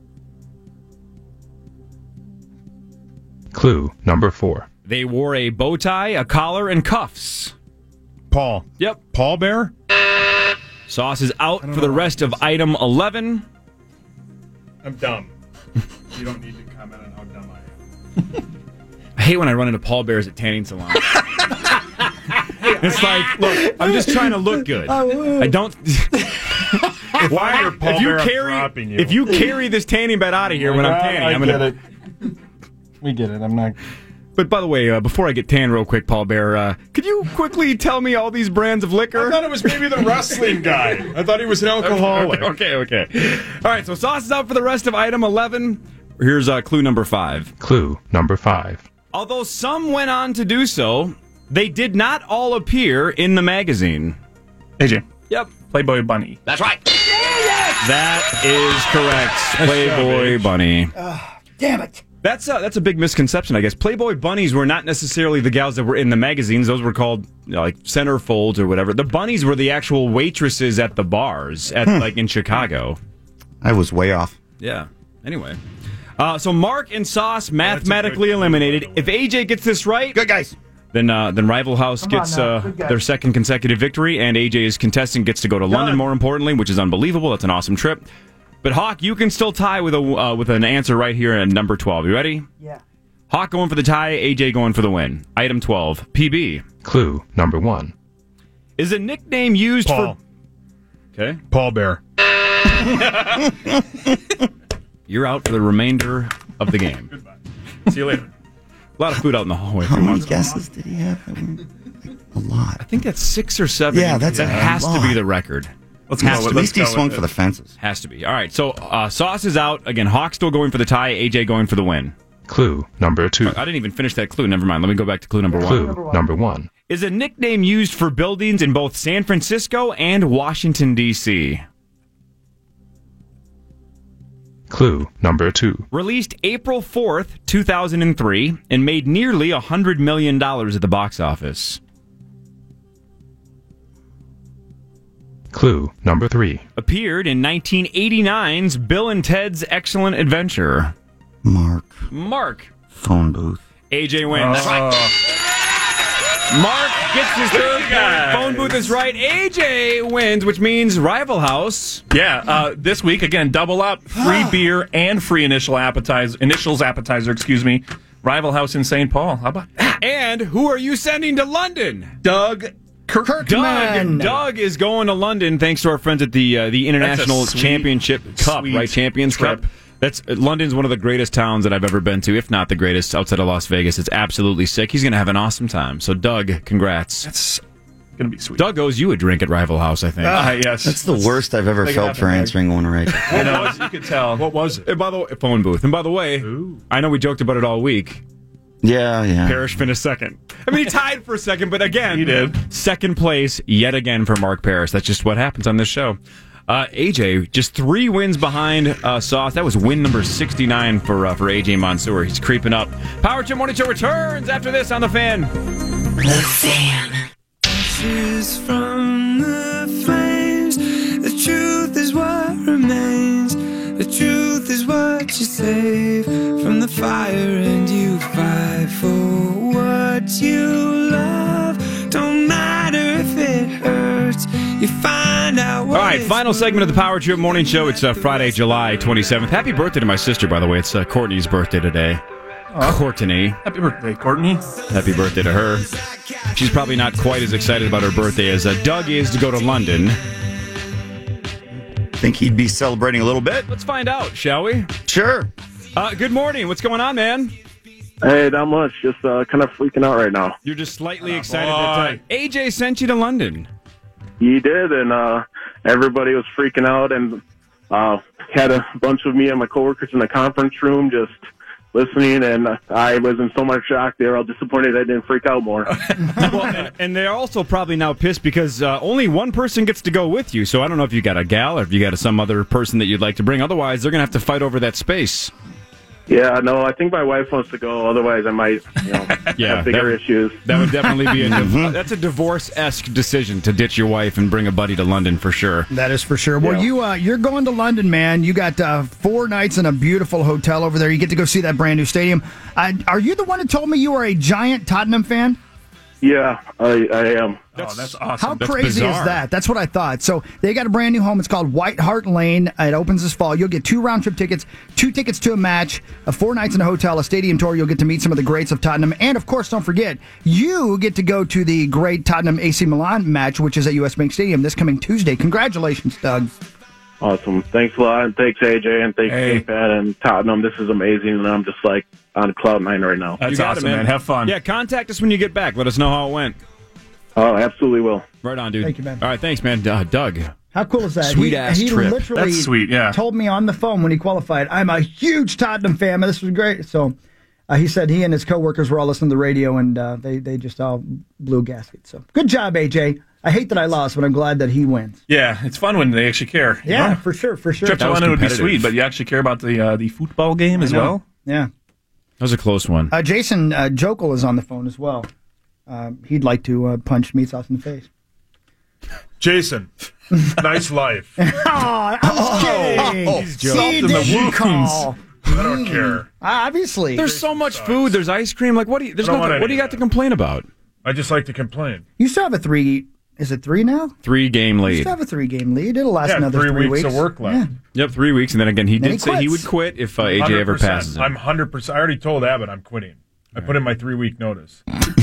Clue number four.
They wore a bow tie, a collar, and cuffs.
Paul.
Yep.
Paul Bear?
Sauce is out for the rest of item eleven.
I'm dumb. You don't need to comment on how dumb I am.
I hate when I run into Paul Bears at tanning salons. It's like, look, I'm just trying to look good. I don't. Why
are Paul
if you
Bear, I'm
carry
dropping you.
if you carry this tanning bed out of here when I'm
Well,
tanning,
I
I'm
get
gonna.
it. We get it. I'm not.
But by the way, uh, before I get tan real quick, Paul Bear, uh, could you quickly tell me all these brands of liquor?
I thought it was maybe the wrestling guy. I thought he was an alcoholic.
Okay, okay. okay. All right, so Sauce is out for the rest of item eleven. Here's uh, clue number five.
Clue number five.
Although some went on to do so, they did not all appear in the magazine.
A J.
Yep.
Playboy Bunny.
That's right.
That is correct. Playboy Bunny.
Damn it.
That's a, that's a big misconception, I guess. Playboy bunnies were not necessarily the gals that were in the magazines. Those were called, you know, like centerfolds or whatever. The bunnies were the actual waitresses at the bars, at like in Chicago.
I was way off.
Yeah. Anyway. Uh, so Mark and Sauce mathematically eliminated. If A J gets this right,
good guys.
Then uh, then Rival House
Come on
gets
now.
uh,
Good guys.
their second consecutive victory, and A J's contestant gets to go to London. More importantly, which is unbelievable. That's an awesome trip. But Hawk, you can still tie with a uh, with an answer right here at number twelve. You ready?
Yeah.
Hawk going for the tie, A J going for the win. Item twelve, P B.
Clue number one.
Is a nickname used
Paul.
for... Okay.
Paul Bear.
You're out for the remainder of the game.
Goodbye.
See you later. A lot of food out in the hallway.
How many guesses did he have? I mean, a lot.
I think that's six or seven.
Yeah, that's
that
a
has
lot.
to be the record.
Let's
Has
go.
to-
with-
at
let's
least he
go
swung
with
for
it.
the fences.
Has to be. All right, so uh, Sauce is out. Again, Hawk still going for the tie, A J going for the win.
Clue number two.
I didn't even finish that clue. Never mind. Let me go back to clue number
Clue
one.
number one.
Is a nickname used for buildings in both San Francisco and Washington, D C
Clue number two.
Released April fourth, two thousand three, and made nearly one hundred million dollars at the box office.
Clue number three.
Appeared in nineteen eighty-nine's Bill and Ted's Excellent Adventure.
Mark.
Mark.
Phone booth.
A J wins. Mark gets his third point. Phone booth is right. A J wins, which means Rival House.
Yeah, uh, this week, again, double up. Free beer and free initial appetizer, initials appetizer, excuse me. Rival House in Saint Paul. How about that?
And who are you sending to London?
Doug
Kirkman. Doug, Doug is going to London thanks to our friends at the uh, the International
That's a sweet,
Championship Cup,
sweet
right? Champions
trip.
Cup. That's uh, London's one of the greatest towns that I've ever been to, if not the greatest outside of Las Vegas. It's absolutely sick. He's going to have an awesome time. So, Doug, congrats.
That's going to be sweet.
Doug owes you a drink at Rival House, I think.
Ah, yes.
That's the worst I've ever
Make it
felt
happen,
for
Doug.
answering one right.
I know, you could tell.
What was it?
And by the way, phone booth. And by the way, I know we joked about it all week.
Yeah, yeah.
Parrish finished second. I mean, he tied for second, but again,
He did.
second place yet again for Mark Parrish. That's just what happens on this show. Uh, A J just three wins behind uh, Sauce. That was win number sixty-nine for uh, for A J Mansour. He's creeping up. Power Trip Morning Show returns after this on The Fan.
The Fan. Ashes from the flames. The truth is what remains. The truth is what you save from the fire, and you fight for what you love. Don't matter if it hurts. You find out what
All right, final segment of the Power Trip Morning Show. It's uh, Friday, July twenty-seventh. Happy birthday to my sister, by the way. It's uh, Courtney's birthday today. Courtney.
Happy birthday, Courtney.
Happy birthday to her. She's probably not quite as excited about her birthday as uh, Doug is to go to London.
Think he'd be celebrating a little bit?
Let's find out, shall we?
Sure.
Uh, good morning. What's going on, man?
Hey, not much. Just uh, kind of freaking out right now.
You're just slightly excited that uh, A J sent you to London.
He did, and uh, everybody was freaking out, and uh, had a bunch of me and my coworkers in the conference room just listening, and uh, I was in so much shock. They were all disappointed I didn't freak out more.
Well, and, and they're also probably now pissed because uh, only one person gets to go with you. So I don't know if you got a gal or if you got some other person that you'd like to bring. Otherwise, they're going to have to fight over that space.
Yeah, no, I think my wife wants to go. Otherwise, I might, you know,
Yeah,
have bigger
that-
issues.
That would definitely be a div- that's a divorce-esque decision to ditch your wife and bring a buddy to London for sure.
That is for sure. Well,
Yeah.
you uh, you're going to London, man. You got uh, four nights in a beautiful hotel over there. You get to go see that brand new stadium. Uh, are you the one that told me you are a giant Tottenham fan?
Yeah, I, I am.
Oh, that's awesome.
How crazy is that? That's what I thought. So they got a brand new home. It's called White Hart Lane. It opens this fall. You'll get two round trip tickets, two tickets to a match, a four nights in a hotel, a stadium tour. You'll get to meet some of the greats of Tottenham, and of course, don't forget, you get to go to the great Tottenham A C Milan match, which is at U S Bank Stadium this coming Tuesday. Congratulations, Doug.
Awesome. Thanks a lot, and thanks, A J, and thanks,
Hey.
K-Pat, and Tottenham. This is amazing, and I'm just, like, on cloud nine right now.
That's
You got
awesome,
it,
man. Have fun.
Yeah, contact us when you get back. Let us know how it went.
Oh, absolutely will.
Right on, dude.
Thank you, man.
All right, thanks, man. Uh, Doug.
How cool is that?
Sweet
he,
ass
he
trip.
literally
That's sweet, yeah.
told me on the phone when he qualified, I'm a huge Tottenham fan. This was great. So uh, he said he and his coworkers were all listening to the radio, and uh, they, they just all blew a gasket. So good job, A J. I hate that I lost, but I'm glad that he wins.
Yeah, it's fun when they actually care. you
Yeah,
know?
for sure, for sure.
Trip to
That was
London would be
competitive.
sweet, but you actually care about the uh, the football game as
I know.
well.
Yeah.
That was a close one.
Uh, Jason uh, Jokel is on the phone as well. Um, he'd like to uh, punch Meat Sauce in the face.
Jason, nice life.
Oh, I was kidding.
oh,
He's
salt
joking.
in the
He didn't
wounds.
call.
I don't care.
Obviously.
There's so much food. There's ice cream. Like, what do you? There's
I don't
nothing.
want
What do you
any
got to complain about?
I just like to complain.
You still have a three. Is it three now?
Three game
You
lead.
still have a three game lead. It'll last
Yeah,
another
three
three,
weeks
weeks
of work left.
Yeah.
Yep, three weeks, and then again, he
Then
did
he
say he
quits.
would quit if uh, A J ever
one hundred percent.
passes him.
I'm one hundred percent. I already told Abbott I'm quitting. I put in my three week notice.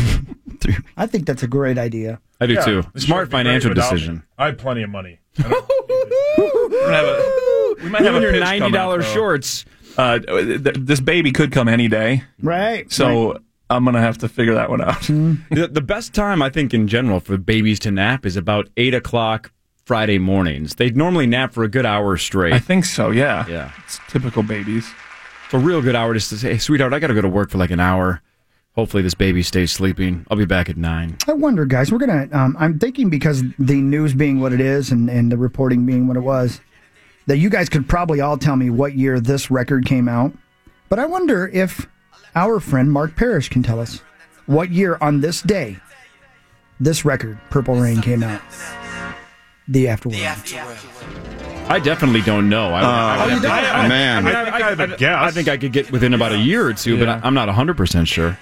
I think that's a great idea.
I do
Yeah,
too.
this
Smart
should be great
financial
without me.
decision.
I have plenty of money.
We're gonna have a, we might
You
have a
and your
pitch
ninety
coming
dollar
up, though.
shorts.
Uh, th- this baby could come any day,
Right.
so I'm gonna have to figure that one out.
The, the best time I think in general for babies to nap is about eight o'clock Friday mornings. They normally nap for a good hour straight.
I think so. Yeah.
Yeah.
It's typical babies.
It's a real good hour just to say, hey, sweetheart, I got to go to work for like an hour. Hopefully this baby stays sleeping. I'll be back at nine.
I wonder, guys. We're gonna. Um, I'm thinking because the news being what it is and, and the reporting being what it was, that you guys could probably all tell me what year this record came out. But I wonder if our friend Mark Parrish can tell us what year on this day this record, Purple Rain, came out. The Afterworld.
I definitely don't know. I,
Uh,
I,
oh, you don't?
I, I,
Man.
I, mean, I,
I think I
I,
have a
I,
guess.
I think I could get within about a year or two, but
Yeah.
I, I'm not one hundred percent sure.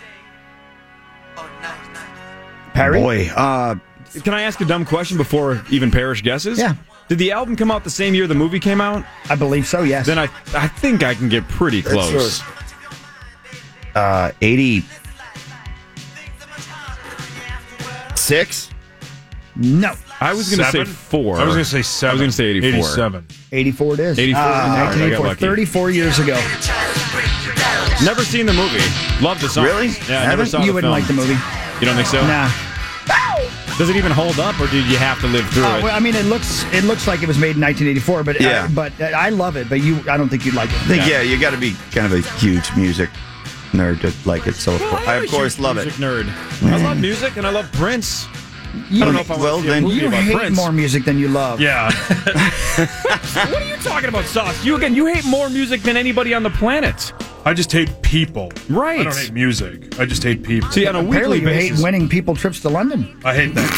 Perry?
Boy, uh,
Can I ask a dumb question before even Parrish guesses?
Yeah.
Did the album come out the same year the movie came out?
I believe so, yes.
Then I I think I can get pretty close.
uh, eighty-six?
No.
I was going to say
Seven?
four.
I was going to say seven.
I was going to say eighty-four.
eighty-seven.
eighty-four it is.
eighty-four.
Uh,
All right, I got
nineteen eighty-four.
lucky.
thirty-four years ago.
Never seen the movie. Love the song.
Really?
Yeah, I never
Haven't?
saw
You
the
wouldn't
film.
like the movie.
You don't think so?
Nah.
Does it even hold up, or did you have to live through
Oh,
it?
well, I mean, it looks it looks like it was made in nineteen eighty-four, but
Yeah.
uh, but uh, I love it. But you, I don't think you'd like it.
I think, yeah, you got to be kind of a huge music nerd to like it. So, of
Well,
course,
I
I,
am
of
a
course,
huge
love it.
music nerd. I love music and I love Prince.
You,
I don't know if I
well,
want to see a
then
movie
you
about
hate
Prince.
more music than you love.
Yeah.
What are you talking about, Sauce? You again? You hate more music than anybody on the planet.
I just hate people.
Right.
I don't hate music. I just hate people.
See, on a
Apparently,
weekly
you
basis.
hate winning people trips to London.
I hate that.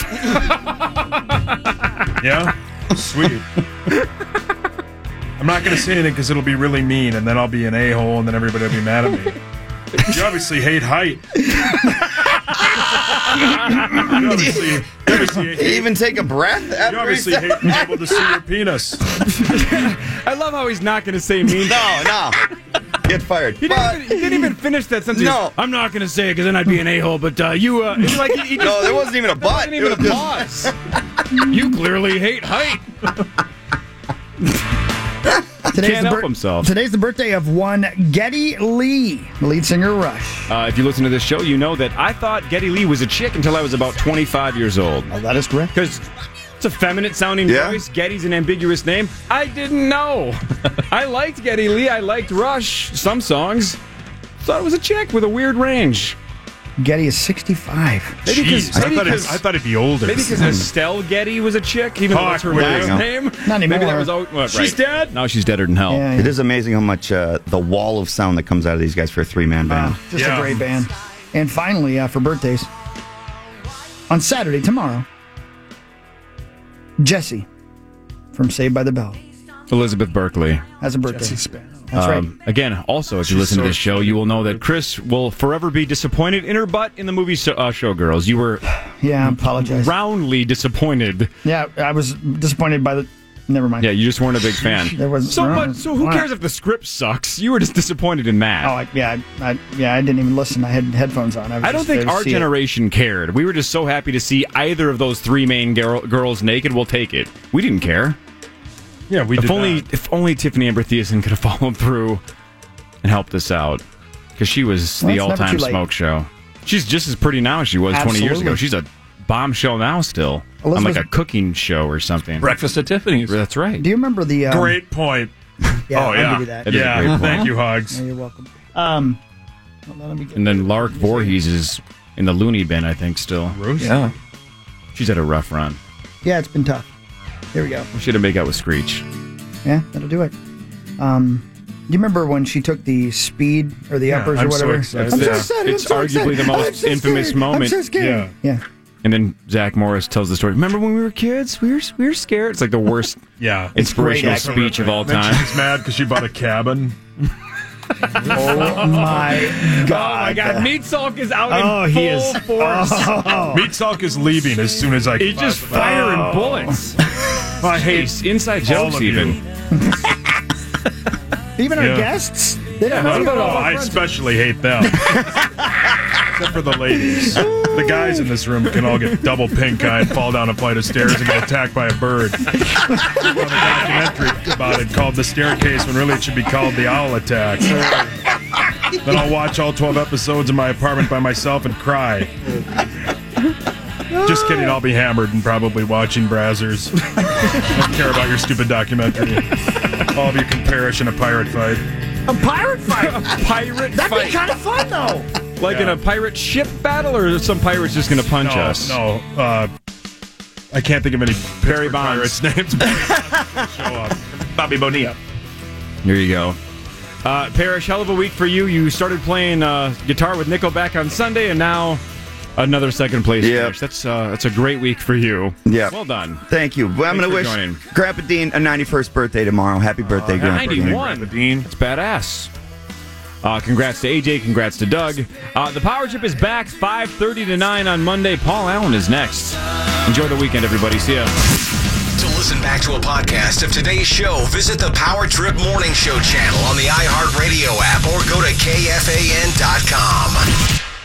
Yeah? Sweet. I'm not going to say anything because it'll be really mean, and then I'll be an a-hole, and then everybody will be mad at me. You obviously hate height. You obviously, you obviously hate,
You even take a breath
you
after he
obviously
said
hate being able to see your penis.
I love how he's not going to say mean.
No, no. get fired.
He didn't, even, he didn't even finish that sentence.
No.
I'm not going to say it because then I'd be an a-hole, but uh, you... Uh, it's like, he, he just,
No, there wasn't even a
there
but.
wasn't even
It
a
was just-
pause. You clearly hate height.
Today's
Can't
the
help himself.
Today's the birthday of one Geddy Lee, the lead singer of Rush.
Uh, if you listen to this show, you know that I thought Geddy Lee was a chick until I was about twenty-five years old.
Oh, that is correct.
Because it's a feminine-sounding
Yeah.
voice. Geddy's an ambiguous name. I didn't know. I liked Geddy Lee. I liked Rush. Some songs. Thought it was a chick with a weird range.
Geddy is sixty-five.
Maybe
Jeez,
because
I, thought it- I thought it'd be older.
Maybe because Estelle Getty was a chick, even though
Fuck,
that's her
well,
last
you
name.
Not anymore.
Maybe that was oh, well,
She's
right.
dead?
Now she's deader than hell.
Yeah, yeah.
It is amazing how much uh, the wall of sound that comes out of these guys for a three-man band.
Wow, just
Yeah.
a great band. And finally, uh, for birthdays, on Saturday, tomorrow, Jesse from Saved by the Bell
Elizabeth Berkley.
has a birthday.
Jesse Spano.
That's right.
Um, again, also, if you
She's
listen
so
to this show, you will know that Chris will forever be disappointed in her butt in the movie so, uh, Showgirls. You were
Yeah, I apologize.
roundly disappointed.
Yeah, I was disappointed by the. Never mind.
Yeah, you just weren't a big fan.
There was
so
no-
much. So who
Wow.
cares if the script sucks? You were just disappointed in that.
Oh, I, yeah, I, I, yeah. I didn't even listen. I had headphones on. I, was
I don't
just there
think
to
our
see it.
generation cared. We were just so happy to see either of those three main girl, girls naked. We'll take it. We didn't care.
Yeah, we
if
did
only
not.
if only Tiffany Amber Thiessen could have followed through and helped us out, because she was
Well,
the
it's never
all-time
too late.
smoke show. She's just as pretty now as she was twenty years ago.
Absolutely.
She's a bombshell now still on like
Elizabeth-
a cooking show or something.
Breakfast at Tiffany's.
That's right.
Do you remember the? Um,
Great point.
Yeah,
oh,
I'll
yeah.
give you that.
That is a
yeah,
great point.
thank you, Hogs.
Yeah, you're welcome. Um, hold on, let me get-
And then Lark Voorhees is in the loony bin, I think, still.
Yeah.
She's had a rough run.
yeah, it's been tough. Here we go.
She had to make out with Screech.
Yeah, that'll do it. Um, do you remember when she took the speed or the
Yeah,
uppers
I'm
or
so
whatever?
excited.
I'm so
Yeah.
excited.
It's
I'm so
arguably
excited.
the most
I'm so
infamous
scared.
moment.
I'm so scared.
Yeah.
Yeah.
And then Zach Morris tells the story. Remember when we were kids? We were we were scared. It's like the worst
Yeah.
inspirational
It's great
speech of all
Then
time.
she's mad because she bought a cabin.
Oh my god.
Oh my God! Meat Sulk is out
Oh,
in full
he is.
force.
Oh.
Meat Sulk is leaving as soon as I.
He's just firing bullets.
I hate
Jeez, inside
all
jokes
of
even.
you.
Even our
Yeah.
guests? They don't
No,
know
no,
you're
no,
all
I
friends.
especially hate them. Except for the ladies. The guys in this room can all get double pink eye and fall down a flight of stairs and get attacked by a bird. I wrote a documentary about it called The Staircase when really it should be called The Owl Attack. Then I'll watch all twelve episodes in my apartment by myself and cry. Just kidding, I'll be hammered and probably watching Brazzers. I don't care about your stupid documentary. All of you can perish in a pirate fight.
A pirate fight.
A pirate
That'd
fight.
be kind of fun, though.
Like in
Yeah.
a pirate ship battle, or some pirates just going to punch
no,
us?
No, uh, I can't think of any
Barry
Pittsburgh
Bonds.
pirates' names. Show up. Bobby Bonilla.
There you go. Uh, Parrish, hell of a week for you. You started playing uh, guitar with Nickelback on Sunday, and now another second place
Yep.
finish. That's uh, that's a great week for you.
Yeah.
Well done.
Thank you. Well, I'm
Thanks
going to
for
wish
joining.
Grandpa Dean a ninety-first birthday tomorrow. Happy birthday, Grandpa Dean.
ninety-one.
Dean.
That's badass. Uh, congrats to A J. Congrats to Doug. Uh, the Power Trip is back five thirty to nine on Monday. Paul Allen is next. Enjoy the weekend, everybody. See ya.
To listen back to a podcast of today's show, visit the Power Trip Morning Show channel on the iHeartRadio app or go to K F A N dot com.